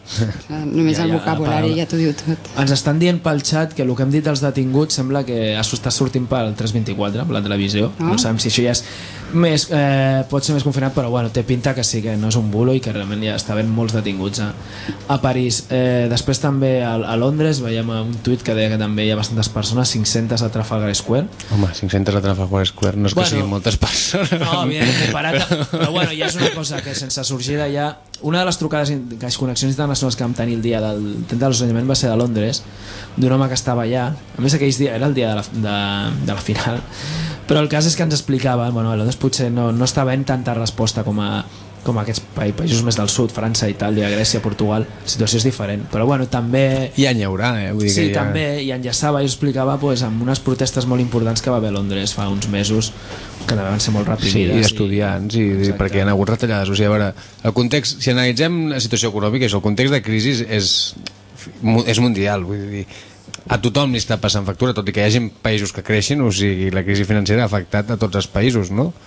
[SPEAKER 8] Només ja, el vocabulari ja, ja t'ho diu tot.
[SPEAKER 4] Ens estan dient pel xat que el que hem dit dels detinguts sembla que està sortint pel tres vint-i-quatre, per la televisió. Oh. No sabem si això ja és més, eh, pot ser més confinat, però bueno, té pinta que sí, que no és un bulo i que realment ja està ben molts detinguts a, a París. Eh, després també a, a Londres veiem un tuit que deia que també hi ha bastantes persones, cinc-centes a Trafalgar Square.
[SPEAKER 2] Home, cinc-centes a Trafalgar Square no és
[SPEAKER 4] bueno,
[SPEAKER 2] que siguin moltes persones.
[SPEAKER 4] No, bien, comparat, però bueno, ja és una cosa que sense sorgir d'allà, una de les trucades, que les connexions internacionals que vam tenir el dia del trenta de l'assenyament va ser de Londres, d'un home que estava allà, a més aquells dies era el dia de la, de, de la final, però el cas és que ens explicava, bueno, a Londres potser no, no està havent tanta resposta com a com aquests països més del sud, França, Itàlia, Grècia, Portugal, la situació és diferent, però bueno, també...
[SPEAKER 2] Ja n'hi haurà, eh? Vull dir
[SPEAKER 4] sí,
[SPEAKER 2] que ja...
[SPEAKER 4] també, i enllaçava i explicava pues, amb unes protestes molt importants que va haver a Londres fa uns mesos, que també van ser molt reprimides.
[SPEAKER 2] Sí, i estudiants, i, i perquè hi ha hagut retallades. O sigui, a veure, el context, si analitzem la situació econòmica, el context de crisi és, és mundial, vull dir, a tothom li està passant factura, tot i que hi hagi països que creixin, o sigui, la crisi financera ha afectat a tots els països, no?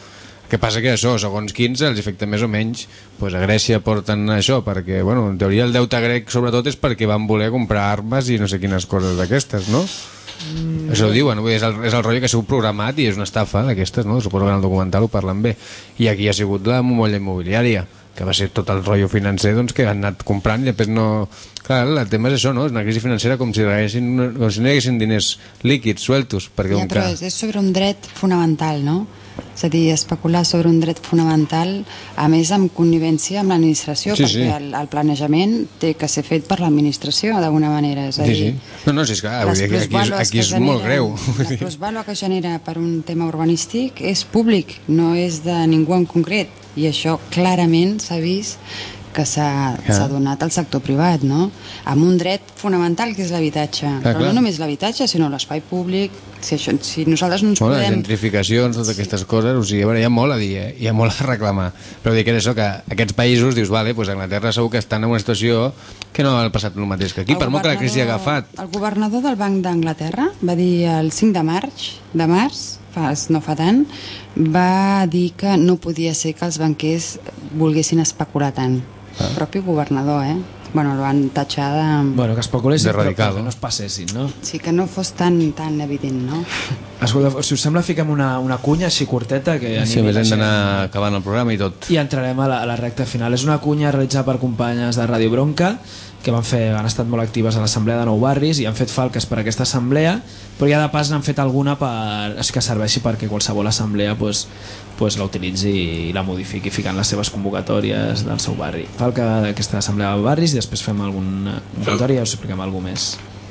[SPEAKER 2] El que passa que això, segons quins, els afecta més o menys. Pues a Grècia porten això, perquè, bueno, en teoria el deute grec sobretot és perquè van voler comprar armes i no sé quines coses d'aquestes, no? Mm. Això ho diuen, és el, és el rotllo que ha sigut programat i és una estafa d'aquestes, no? Suposo que en el documental ho parlen bé. I aquí ha sigut la molla immobiliària, que va ser tot el rotllo financer, doncs, que han anat comprant i després no... Clar, el tema és això, no? És una crisi financera com si, haguessin, com si no hi haguessin diners líquids, sueltos, perquè...
[SPEAKER 8] Ja, però és sobre un dret fonamental, no? És a dir, especular sobre un dret fonamental, a més amb connivència amb l'administració, sí, perquè sí. El, el planejament té que ser fet per l'administració d'alguna manera, és a dir...
[SPEAKER 2] Sí, sí. No, no, si és clar, aquí, aquí, és, aquí és generen, molt greu. La
[SPEAKER 8] plusvàlua que genera per un tema urbanístic és públic, no és de ningú en concret, i això clarament s'ha vist que s'ha ja. donat al sector privat, no? Amb un dret fonamental que és l'habitatge, ah, però clar. No només l'habitatge sinó l'espai públic. Si, això, si nosaltres no ens
[SPEAKER 2] bueno,
[SPEAKER 8] podem...
[SPEAKER 2] Les gentrificacions, totes aquestes coses, o sigui, bueno, hi ha molt a dir, eh? Hi ha molt a reclamar, però vull dir que és això, que aquests països, dius, vale, pues a Anglaterra segur que estan en una situació que no ha passat el mateix que aquí, el per molt que la crisi ha agafat.
[SPEAKER 8] El governador del Banc d'Anglaterra va dir el cinc de març, de març fa, no fa tant, va dir que no podia ser que els banquers volguessin especular tant. El propi governador, eh? Bueno, el van tatxar de...
[SPEAKER 4] Bueno, que especulessin,
[SPEAKER 2] de radical,
[SPEAKER 4] però que no es passessin, no?
[SPEAKER 8] Sí, que no fos tan, tan evident, no?
[SPEAKER 4] Escolta, si us sembla, fiquem una, una cunya així curteta que
[SPEAKER 2] sí, més hem d'anar acabant el programa i tot.
[SPEAKER 4] I entrarem a la, a la recta final. És una cunya realitzada per companyes de Ràdio Bronca que van fer, han estat molt actives a l'assemblea de Nou Barris i han fet falques per aquesta assemblea, però ja de pas n'han fet alguna per, que serveixi perquè qualsevol assemblea pues, pues la utilitzi i la modifiqui ficant les seves convocatòries del seu barri. Falca d'aquesta assemblea de barris i després fem alguna convocatòria i us expliquem alguna més.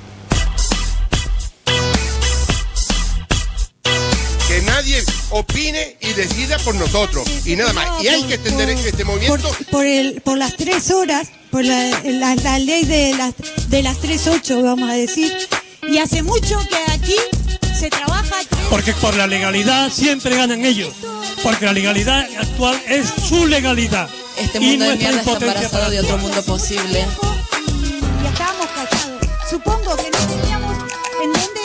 [SPEAKER 13] Que nadie opine y decida por nosotros y nada más. Y hay que extender este movimiento
[SPEAKER 14] por, por, el, por las tres horas, por la, la, la ley de las, de las tres ocho, vamos a decir. Y hace mucho que aquí se trabaja...
[SPEAKER 15] Porque por la legalidad siempre ganan ellos. Porque la legalidad actual es su legalidad.
[SPEAKER 16] Este mundo de mierda está embarazado de otro mundo posible.
[SPEAKER 14] Y estábamos callados. Supongo que no teníamos en dónde...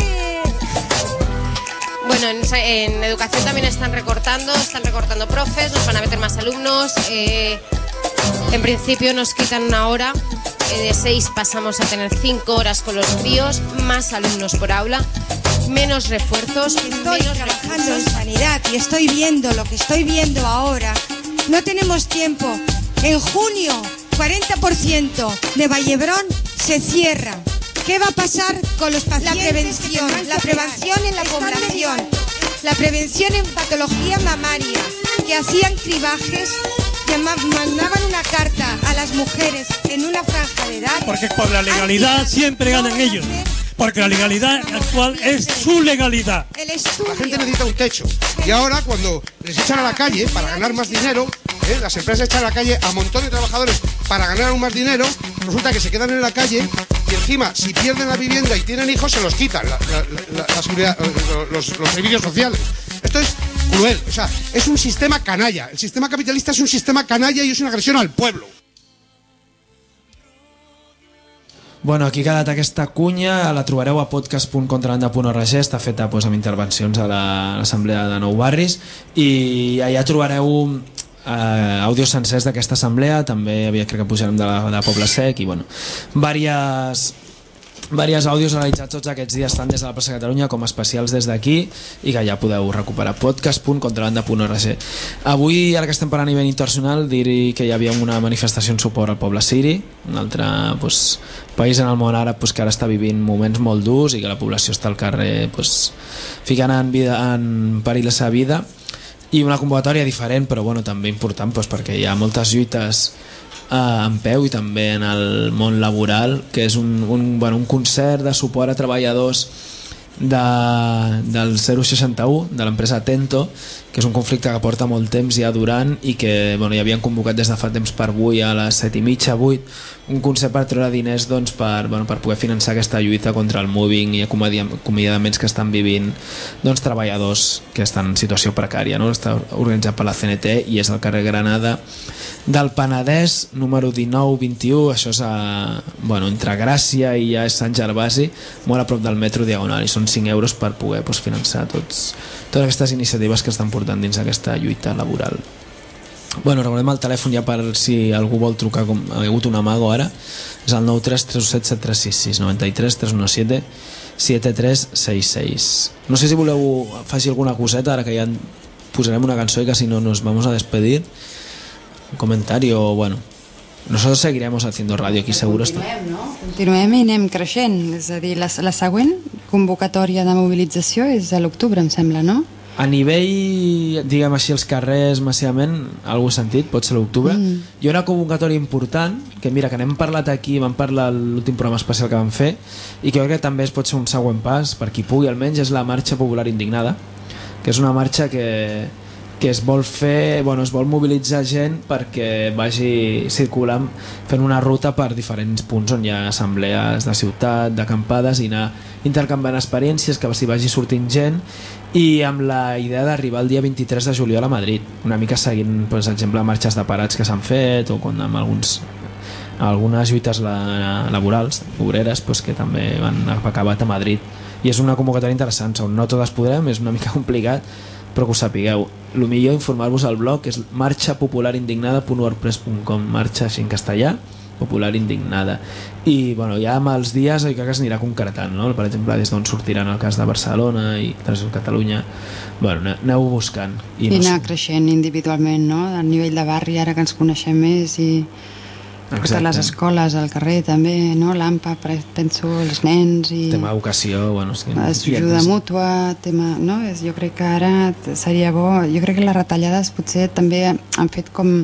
[SPEAKER 17] Bueno, en, en educación también están recortando, están recortando profes, nos van a meter más alumnos. Eh, en principio nos quitan una hora, eh, de seis pasamos a tener cinco horas con los críos, más alumnos por aula, menos refuerzos.
[SPEAKER 14] Estoy menos trabajando en sanidad y estoy viendo lo que estoy viendo ahora. No tenemos tiempo. En junio, cuarenta por ciento de Vallebrón se cierra. ¿Qué va a pasar con los pacientes? La prevención, la prevención en la población, la prevención en patología mamaria, que hacían cribajes, que mandaban una carta a las mujeres en una franja de edad.
[SPEAKER 15] Porque por la legalidad siempre ganan ellos. Porque la legalidad actual es su legalidad.
[SPEAKER 13] La gente necesita un techo. Y ahora, cuando les echan a la calle para ganar más dinero, ¿eh? Las empresas echan a la calle a montones de trabajadores para ganar aún más dinero, resulta que se quedan en la calle y encima, si pierden la vivienda y tienen hijos, se los quitan la, la, la, la seguridad, los, los servicios sociales. Esto es cruel. O sea, es un sistema canalla. El sistema capitalista es un sistema canalla y es una agresión al pueblo.
[SPEAKER 4] Bueno, aquí ha quedat aquesta cunya, la trobareu a podcast punt contrabanda punt org, està feta doncs, amb intervencions a l'assemblea de Nou Barris i allà trobareu eh, àudios sencers d'aquesta assemblea, també havia, crec que pujarem de, la, de Poble Sec i bueno, diverses diversos àudios realitzats tots aquests dies tant des de la plaça de Catalunya com especials des d'aquí i que ja podeu recuperar podcast punt contrabanda punt org. Avui, ara que estem parlant a nivell internacional, dir que hi havia una manifestació en suport al poble siri, un altre pues, país en el món àrab pues, que ara està vivint moments molt durs i que la població està al carrer pues, ficant en, vida, en perill la seva vida i una convocatòria diferent però bueno, també important pues, perquè hi ha moltes lluites en peu i també en el món laboral, que és un, un, bueno, un concert de suport a treballadors de, del zero seixanta u de l'empresa Tento, que és un conflicte que porta molt temps ja durant i que bueno, ja havien convocat des de fa temps per avui a les set i mitja, vuit, un concert per treure diners doncs, per, bueno, per poder finançar aquesta lluita contra el moving i acomiadaments que estan vivint doncs, treballadors que estan en situació precària, no? Està organitzat per la C N T i és al carrer Granada del Penedès, número dinou vint-i-u, això és a, bueno, entre Gràcia i ja és Sant Gervasi, molt a prop del metro Diagonal, i són cinc euros per poder doncs, finançar tots, totes aquestes iniciatives que estan portant dins aquesta lluita laboral. Bueno, recordem el telèfon ja per si algú vol trucar, com ha hagut un amago ara, és el nou tres tres set set tres sis sis nou tres tres uno set set tres seis seis. No sé si voleu faci alguna coseta ara que ja posarem una cançó i que si no nos vamos a despedir, un comentari o bueno, nosotros seguiremos haciendo radio aquí seguro.
[SPEAKER 8] Continuem, no? Continuem i anem creixent, és a dir, la, la següent convocatòria de mobilització és a l'octubre, em sembla, no?
[SPEAKER 4] A nivell, diguem així, els carrers massivament, algú ha sentit, pot ser l'octubre. Mm. Hi ha una convocatòria important, que mira, que n'hem parlat aquí, vam parlar a l'últim programa especial que vam fer, i que jo crec que també es pot ser un següent pas, per qui pugui almenys, és la Marxa Popular Indignada, que és una marxa que, que es vol fer, bueno, es vol mobilitzar gent perquè vagi circulant fent una ruta per diferents punts on hi ha assemblees de ciutat, d'acampades, i anar intercanviant experiències, que s'hi vagi sortint gent, i amb la idea d'arribar el dia vint-i-tres de juliol a Madrid, una mica seguint, per exemple, marxes de parats que s'han fet o quan amb alguns, algunes lluites la, laborals, obreres, pues, que també van acabat a Madrid. I és una convocatòria interessant, on no totes podrem, és una mica complicat, però que ho sapigueu. El millor informar-vos al blog és marxa popular indignada punt wordpress punt com, marxa així en castellà, Popular Indignada. I bueno, ja amb els dies crec que s'anirà concretant, no? Per exemple, des d'on sortiran el cas de Barcelona i Transició Catalunya. Bueno, aneu buscant.
[SPEAKER 8] I, I anar no... creixent individualment, no? A nivell de barri, ara que ens coneixem més, i totes les escoles al carrer també, no? L'A M P A, penso, els nens i...
[SPEAKER 4] Tema educació, bueno... És que...
[SPEAKER 8] ajuda mútua, tema... No? Jo crec que ara seria bo... Jo crec que les retallades potser també han fet com...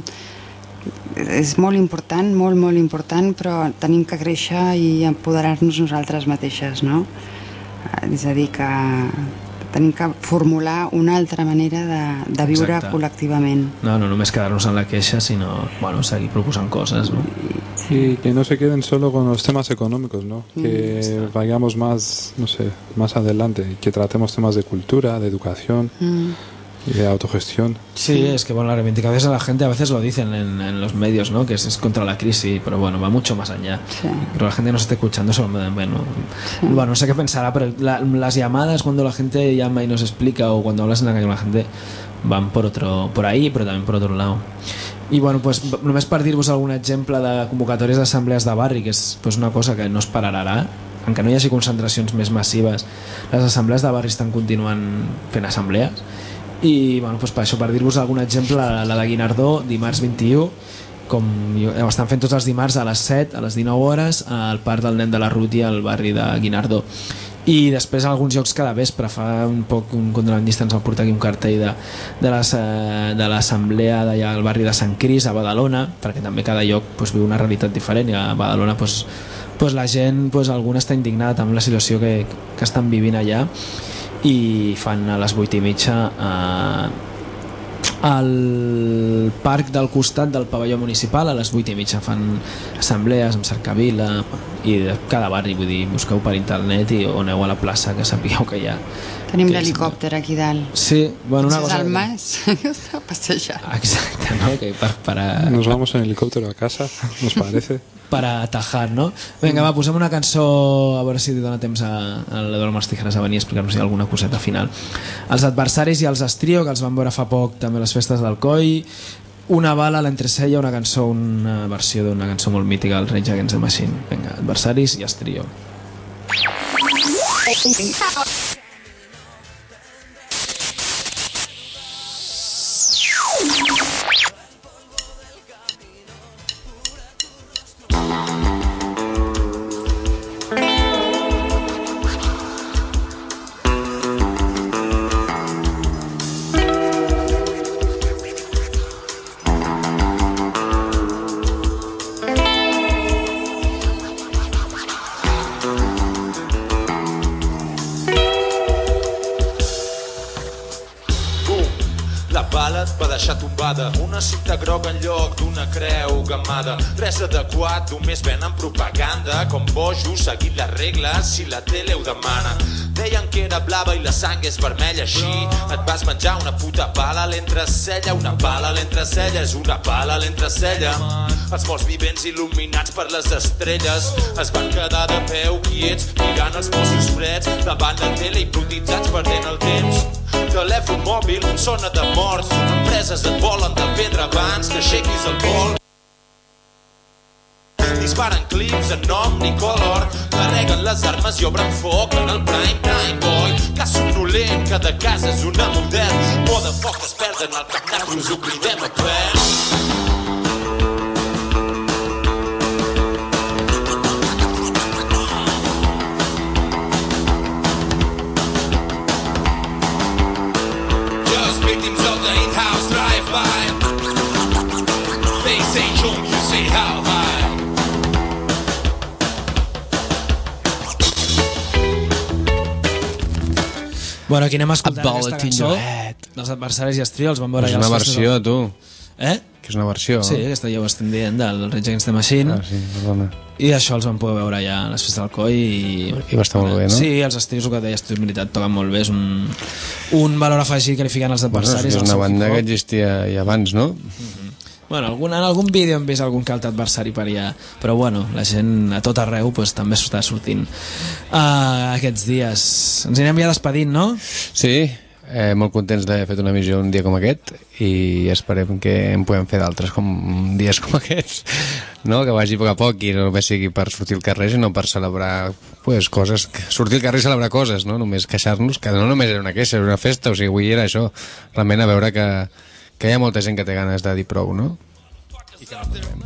[SPEAKER 8] És molt important, molt, molt important, però tenim que créixer i empoderar-nos nosaltres mateixes, no? És a dir, que tenim que formular una altra manera de, de viure Exacte. Col·lectivament.
[SPEAKER 4] No, no només quedar-nos en la queixa, sinó, bueno, seguir proposant coses, ¿no?
[SPEAKER 12] Y que no se queden solo con los temas económicos, ¿no? Que mm. vayamos más, no sé, más adelante, que tratemos temas de cultura, de educación... Mm. y de autogestión.
[SPEAKER 4] Sí, es que bueno, las reivindicaciones a la gente a veces lo dicen en, en los medios, ¿no? Que es, es contra la crisis, pero bueno, va mucho más allá. Sí. Pero la gente no se está escuchando, solo bueno, sí. bueno, no sé qué pensará, pero la, las llamadas cuando la gente llama y nos explica, o cuando hablas en la calle con la gente, van por otro, por ahí, però també per otro lado. I bueno, pues, només per dir-vos algun exemple de convocatòries d'assemblees de barri, que és pues, una cosa que no es pararà ara, encara no hi hagi concentracions més massives, les assemblees de barri estan continuant fent assemblees. I bueno, pues per això, per dir-vos algun exemple, la de Guinardó, dimarts vint-i-u, com ho estan fent tots els dimarts a les set, a les dinou hores, al Parc del Nen de la Ruti, al barri de Guinardó. I després a alguns llocs cada vespre, fa un poc un contrabandista ens va portar aquí un cartell de, de, les, de l'assemblea d'allà al barri de Sant Cris, a Badalona, perquè també cada lloc pues, viu una realitat diferent, i a Badalona pues, pues, la gent, pues, alguna està indignada amb la situació que, que estan vivint allà, i fan a les vuit i mitja a, al parc del costat del pavelló municipal, a les vuit i mitja fan assemblees amb cercavila, i de cada barri, vull dir, busqueu per internet i o aneu a la plaça, que sapigueu que hi ha.
[SPEAKER 8] Tenim l'helicòpter aquí dalt.
[SPEAKER 4] Sí, bueno, una cosa...
[SPEAKER 8] És el mas, està passejant.
[SPEAKER 4] Exacte, ¿no? Que per, para...
[SPEAKER 12] Nos vamos en helicóptero a casa, nos parece.
[SPEAKER 4] Para atajar, no? Vinga, va, posem una cançó, a veure si dona temps a, a l'Eduardo Mas Tijeras a venir a explicar-nos si hi ha alguna coseta final. Els adversaris i els Estrio, que els van veure fa poc també a les festes d'Alcoi, Una bala a l'entresella, una cançó, una versió d'una cançó molt mítica del Rage Against the Machine. Vinga, adversaris i Estrio.
[SPEAKER 6] We'll be right back.
[SPEAKER 18] bala et va deixar tombada. Una cinta groga en lloc d'una creu gamada. Res adequat, només venen propaganda. Com bojos, seguint les regles si la tele ho demana. Deien que era blava i la sang és vermella, així et vas menjar una puta pala a l'entrecella. Una pala a l'entrecella és una pala a l'entrecella. Els morts vivents il·luminats per les estrelles es van quedar de peu quiets mirant els Mossos freds davant la tele hipnotitzats perdent el temps. Telèfon mòbil sona de morts, empreses et volen de pedra abans que aixequis el vol. Disparen clips en omnicolor, carreguen les armes i obren foc en el prime time boy. Que somnolent, cada casa és una model, por de foc es perden al cap nacros, ho cridem a pèl. Victims of the in-house drive-by. They say jump, you say how high.
[SPEAKER 4] Bueno, aquí anem a escoltar aquesta cançó dels Adversaris i Estrio, els vam veure
[SPEAKER 2] ja. És una versió, tu.
[SPEAKER 4] Eh?
[SPEAKER 2] Que és una versió.
[SPEAKER 4] Sí, aquesta ja ho estem dient, del Rage Against the Machine.
[SPEAKER 2] Ah, sí, perdona.
[SPEAKER 4] I això els vam poder veure ja a les festes del Coi. I,
[SPEAKER 2] I va estar molt bé, no?
[SPEAKER 4] Sí, els estius, el que deies tu, en veritat, toquen molt bé. És un, un valor afegit que li fiquen els Adversaris.
[SPEAKER 2] Bueno, és una banda que existia ja abans, no?
[SPEAKER 4] Mm-hmm. Bueno, algun, en algun vídeo hem vist algun que altre adversari per allà, però bueno, la gent a tot arreu pues, també s'està sortint uh, aquests dies. Ens anirem ja despedint, no?
[SPEAKER 2] Sí, eh, molt contents d'haver fet una missió un dia com aquest i esperem que en podem fer d'altres com dies com aquests, no? Que vagi a poc a poc i no només sigui per sortir al carrer sinó per celebrar pues, coses, sortir al carrer i celebrar coses, no? Només queixar-nos, que no només era una queixa, era una festa, o sigui, avui era això, realment a veure que que hi ha molta gent que té ganes de dir prou, no? I que no podem.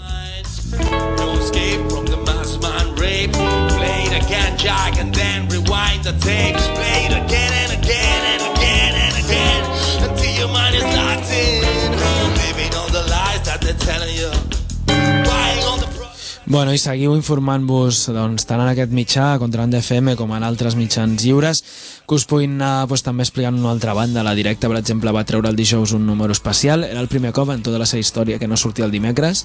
[SPEAKER 18] No escape from the mass man rape. Play it again, Jack, and then rewind the tape. Play it again and again and again and again until your mind is locked in. Living all the lies that they're telling you. Buying all the
[SPEAKER 4] Bueno, i seguiu informant-vos doncs, tant en aquest mitjà, a Contrabanda F M, com en altres mitjans lliures, que us puguin anar doncs, també explicant una altra banda. La Directa, per exemple, va treure el dijous un número especial. Era el primer cop en tota la seva història que no sortia el dimecres.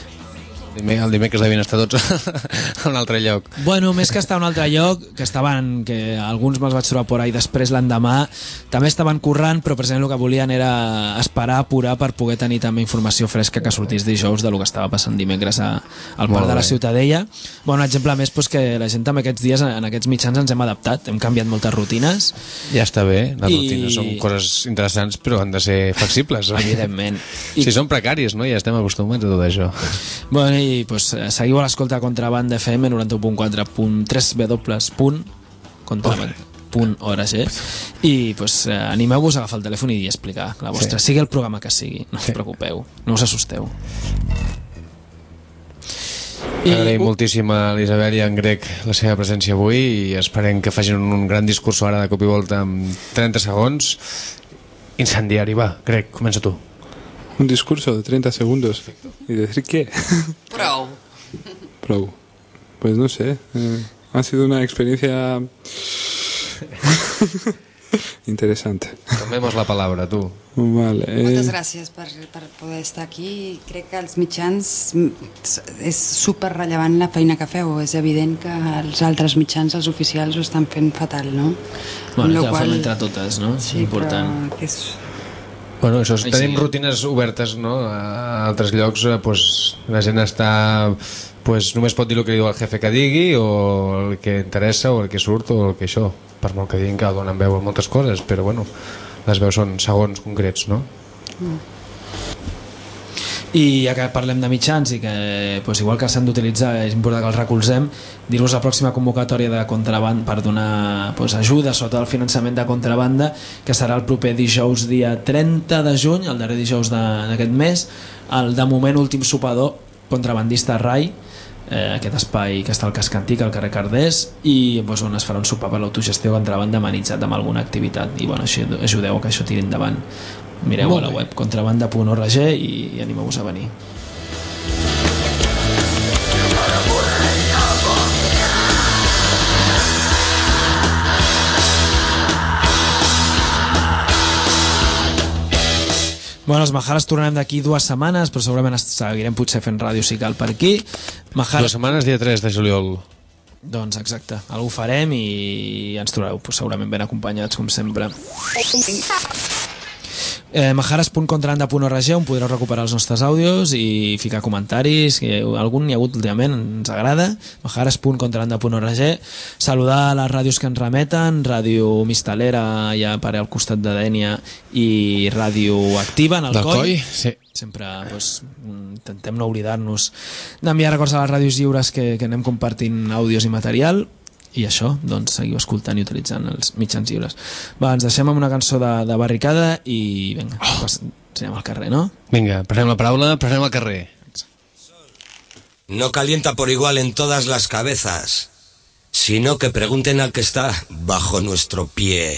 [SPEAKER 2] El dimecres devien estar tots a un altre lloc.
[SPEAKER 4] Bueno, més que estar a un altre lloc, que estaven, que alguns me'ls vaig trobar por ahí després l'endemà, també estaven currant, però precisament el que volien era esperar, apurar per poder tenir també informació fresca que sortís dijous de lo que estava passant dimecres a, al Parc de la Ciutadella. Bueno, un exemple més pues, que la gent també aquests dies en aquests mitjans ens hem adaptat, hem canviat moltes rutines.
[SPEAKER 2] Ja està bé, les
[SPEAKER 4] I...
[SPEAKER 2] rutines són coses interessants però han de ser flexibles.
[SPEAKER 4] Evidentment.
[SPEAKER 2] I... Si són precàries, no? Ja estem acostumats a tot això.
[SPEAKER 4] Bueno, i pues, seguiu a l'escolta Contrabanda F M noranta u punt quatre punt tres w punt contrabanda punt org i pues, animeu-vos a agafar el telèfon i explicar la vostra, sí. Sigui el programa que sigui, no us sí. preocupeu, no us assusteu.
[SPEAKER 2] I... Agraïm moltíssim a l'Isabel i a en Greg la seva presència avui i esperem que facin un gran discurs ara de cop i volta en trenta segons incendiari. Va, Greg, comença tu.
[SPEAKER 12] Un discurso de treinta segundos. ¿Y decir qué?
[SPEAKER 16] Pro.
[SPEAKER 12] Pro. Pues no sé. Eh, ha sido una experiencia interesante.
[SPEAKER 2] Tomemos la palabra, tu.
[SPEAKER 12] Vale. Eh...
[SPEAKER 8] Moltes gràcies per, per poder estar aquí. Crec que els mitjans és super rellevant la feina que feu. És evident que els altres mitjans, els oficials, ho estan fent fatal, no?
[SPEAKER 4] Bueno, que qual... fem entre totes, no?
[SPEAKER 8] Sí,
[SPEAKER 4] important.
[SPEAKER 8] Però que és...
[SPEAKER 2] Bueno, això, tenim rutines obertes, no? A altres llocs pues, la gent està pues, només pot dir el que diu el jefe que digui o el que interessa o el que surt o el que això, per molt que diguin que donen veu a moltes coses, però bueno, les veus són segons concrets, no?
[SPEAKER 8] Mm.
[SPEAKER 4] I ja que parlem de mitjans i que pues, igual que s'han d'utilitzar és important que els recolzem, dir-vos la pròxima convocatòria de Contrabanda per donar pues, ajuda sota el finançament de Contrabanda, que serà el proper dijous dia trenta de juny, el darrer dijous d'aquest mes, el de moment últim sopador Contrabandista Rai, eh, aquest espai que està al casc antic al carrer Cardés, i pues, on es farà un sopar per l'autogestió Contrabanda amenitzat amb alguna activitat i bueno, així, ajudeu que això tiri endavant. Mireu a la web contrabanda punt org i, i animeu-vos a venir. Bueno, els Majares tornarem d'aquí dues setmanes, però segurament seguirem potser fent ràdio si cal per aquí. Majares...
[SPEAKER 2] Dues setmanes, dia tres de juliol.
[SPEAKER 4] Doncs exacte, algú farem i ens trobareu pues, segurament ben acompanyats, com sempre. Eh, majares punt contrabanda punt org, on podreu recuperar els nostres àudios i ficar comentaris, que algun hi ha hagut últimament, ens agrada. Majares punt contrabanda punt org. Saludar a les ràdios que ens remeten, Ràdio Mistalera ja per al costat de Dènia i Ràdio Activa en el Coll.
[SPEAKER 2] Sí.
[SPEAKER 4] Sempre pues, intentem no oblidar-nos d'enviar records a les ràdios lliures que, que anem compartint àudios i material. I això, doncs, seguiu escoltant i utilitzant els mitjans lliures. Va, ens deixem amb una cançó de, de Barricada i vinga, oh. pues, anem al carrer, no?
[SPEAKER 2] Vinga, prenem la paraula, prenem al carrer.
[SPEAKER 19] No calienta por igual en todas las cabezas, sino que pregunten al que está bajo nuestro pie.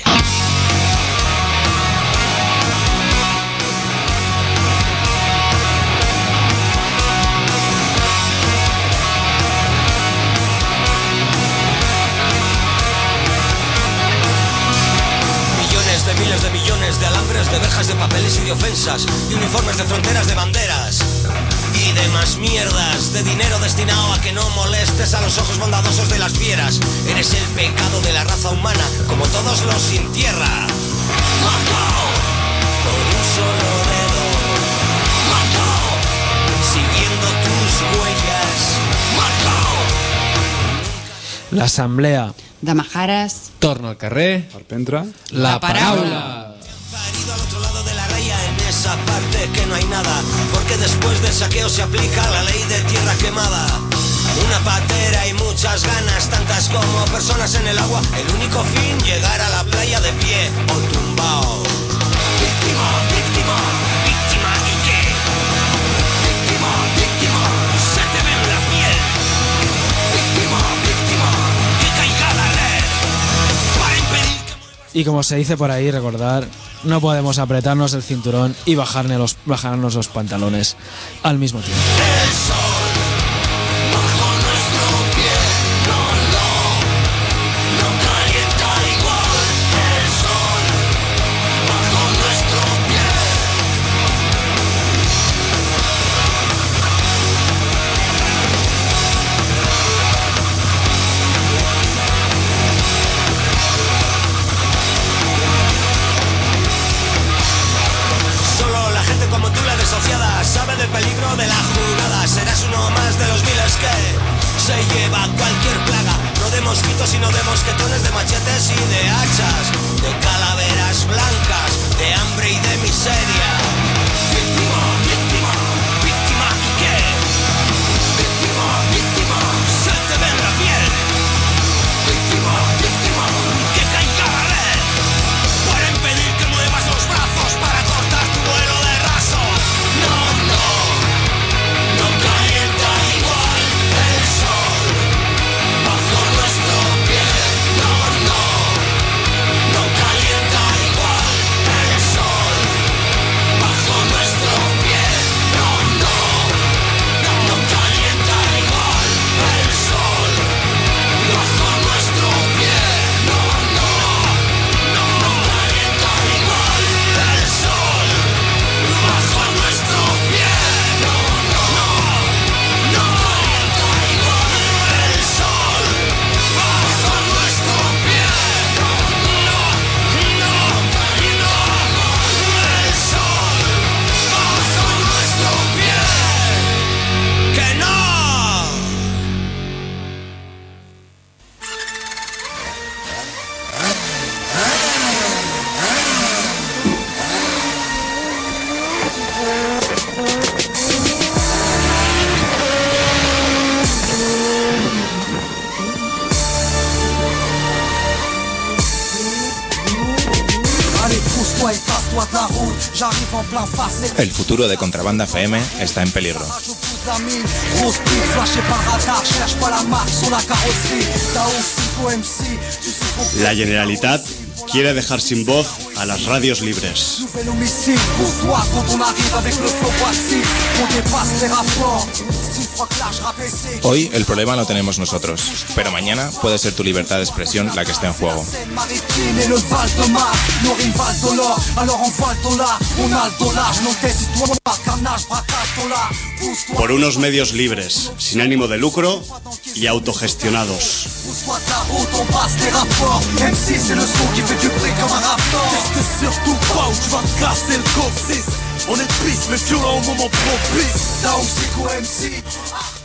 [SPEAKER 19] Miles de millones de alambres, de verjas, de papeles y de ofensas, de uniformes, de fronteras, de banderas y demás mierdas, de dinero destinado a que no molestes a los ojos bondadosos de las fieras. Eres el pecado de la raza humana, como todos los sin tierra. Matao por un solo dedo, matao siguiendo tus huellas, matao.
[SPEAKER 4] L'assemblea
[SPEAKER 8] de Majares
[SPEAKER 2] torna al carrer.
[SPEAKER 12] Arpentra.
[SPEAKER 2] La, la paraula.
[SPEAKER 19] Parido al otro lado de la raya, en esa parte que no hay nada, porque después del saqueo se aplica la ley de tierra quemada. Una patera y muchas ganas, tantas como personas en el agua. El único fin, llegar a la playa de pie o tumbao. Víctima, víctima, víctima y qué. Víctima, víctima, se te ve en la piel. Víctima, víctima, que caiga la ley para impedir que...
[SPEAKER 4] Y como se dice por ahí, recordar, no podemos apretarnos el cinturón y bajarnos los, bajarnos los pantalones al mismo tiempo.
[SPEAKER 19] El sol bajo nuestro pie, no, no, no calienta igual. El sol bajo nuestro pie. Solo la gente como tú, la desociada, sabe del peligro de la jugada. Serás uno más de los miles que se lleva cualquier plaga. No de mosquitos, sino de mosquetones, de machetes y de hachas, de calaveras blancas, de hambre y de miseria. Víctima, víctima, víctima y qué. Víctima, víctima, se te ve en la piel. Víctima, víctima, que caiga la ley para impedir que muevas los brazos para cortar tu vuelo de raso. No, no, no calienta igual el sol bajo nuestro pie. No, no, no calienta igual el sol bajo nuestro pie. No, no, no calienta igual el sol bajo nuestro pie. No, no, no calienta igual el sol bajo nuestro pie. No, no, no calienta igual el sol bajo nuestro pie. No, no, no calienta igual el sol bajo nuestro pie. ¡Que no!
[SPEAKER 20] Allez, pousse-toi et trace-toi de la route. J'arrive en plein face.
[SPEAKER 21] El futuro de Contrabanda F M está en peligro.
[SPEAKER 20] Grosse pute flashée par radar. Cherche pas la marque sur la carrosserie. T'as aussi co M C. Tu sais qu'on
[SPEAKER 22] La Generalitat quiere dejar sin voz a las radios libres.
[SPEAKER 20] nouvel homicide pour toi quand on arrive avec le flow passif. On dépasse les rapports.
[SPEAKER 21] Hoy el problema lo tenemos nosotros, pero mañana puede ser tu libertad de expresión la que esté en juego.
[SPEAKER 22] Por unos medios libres, sin ánimo de lucro y autogestionados.
[SPEAKER 20] On est triste mais violent au moment propice. Là où c'est qu'au M C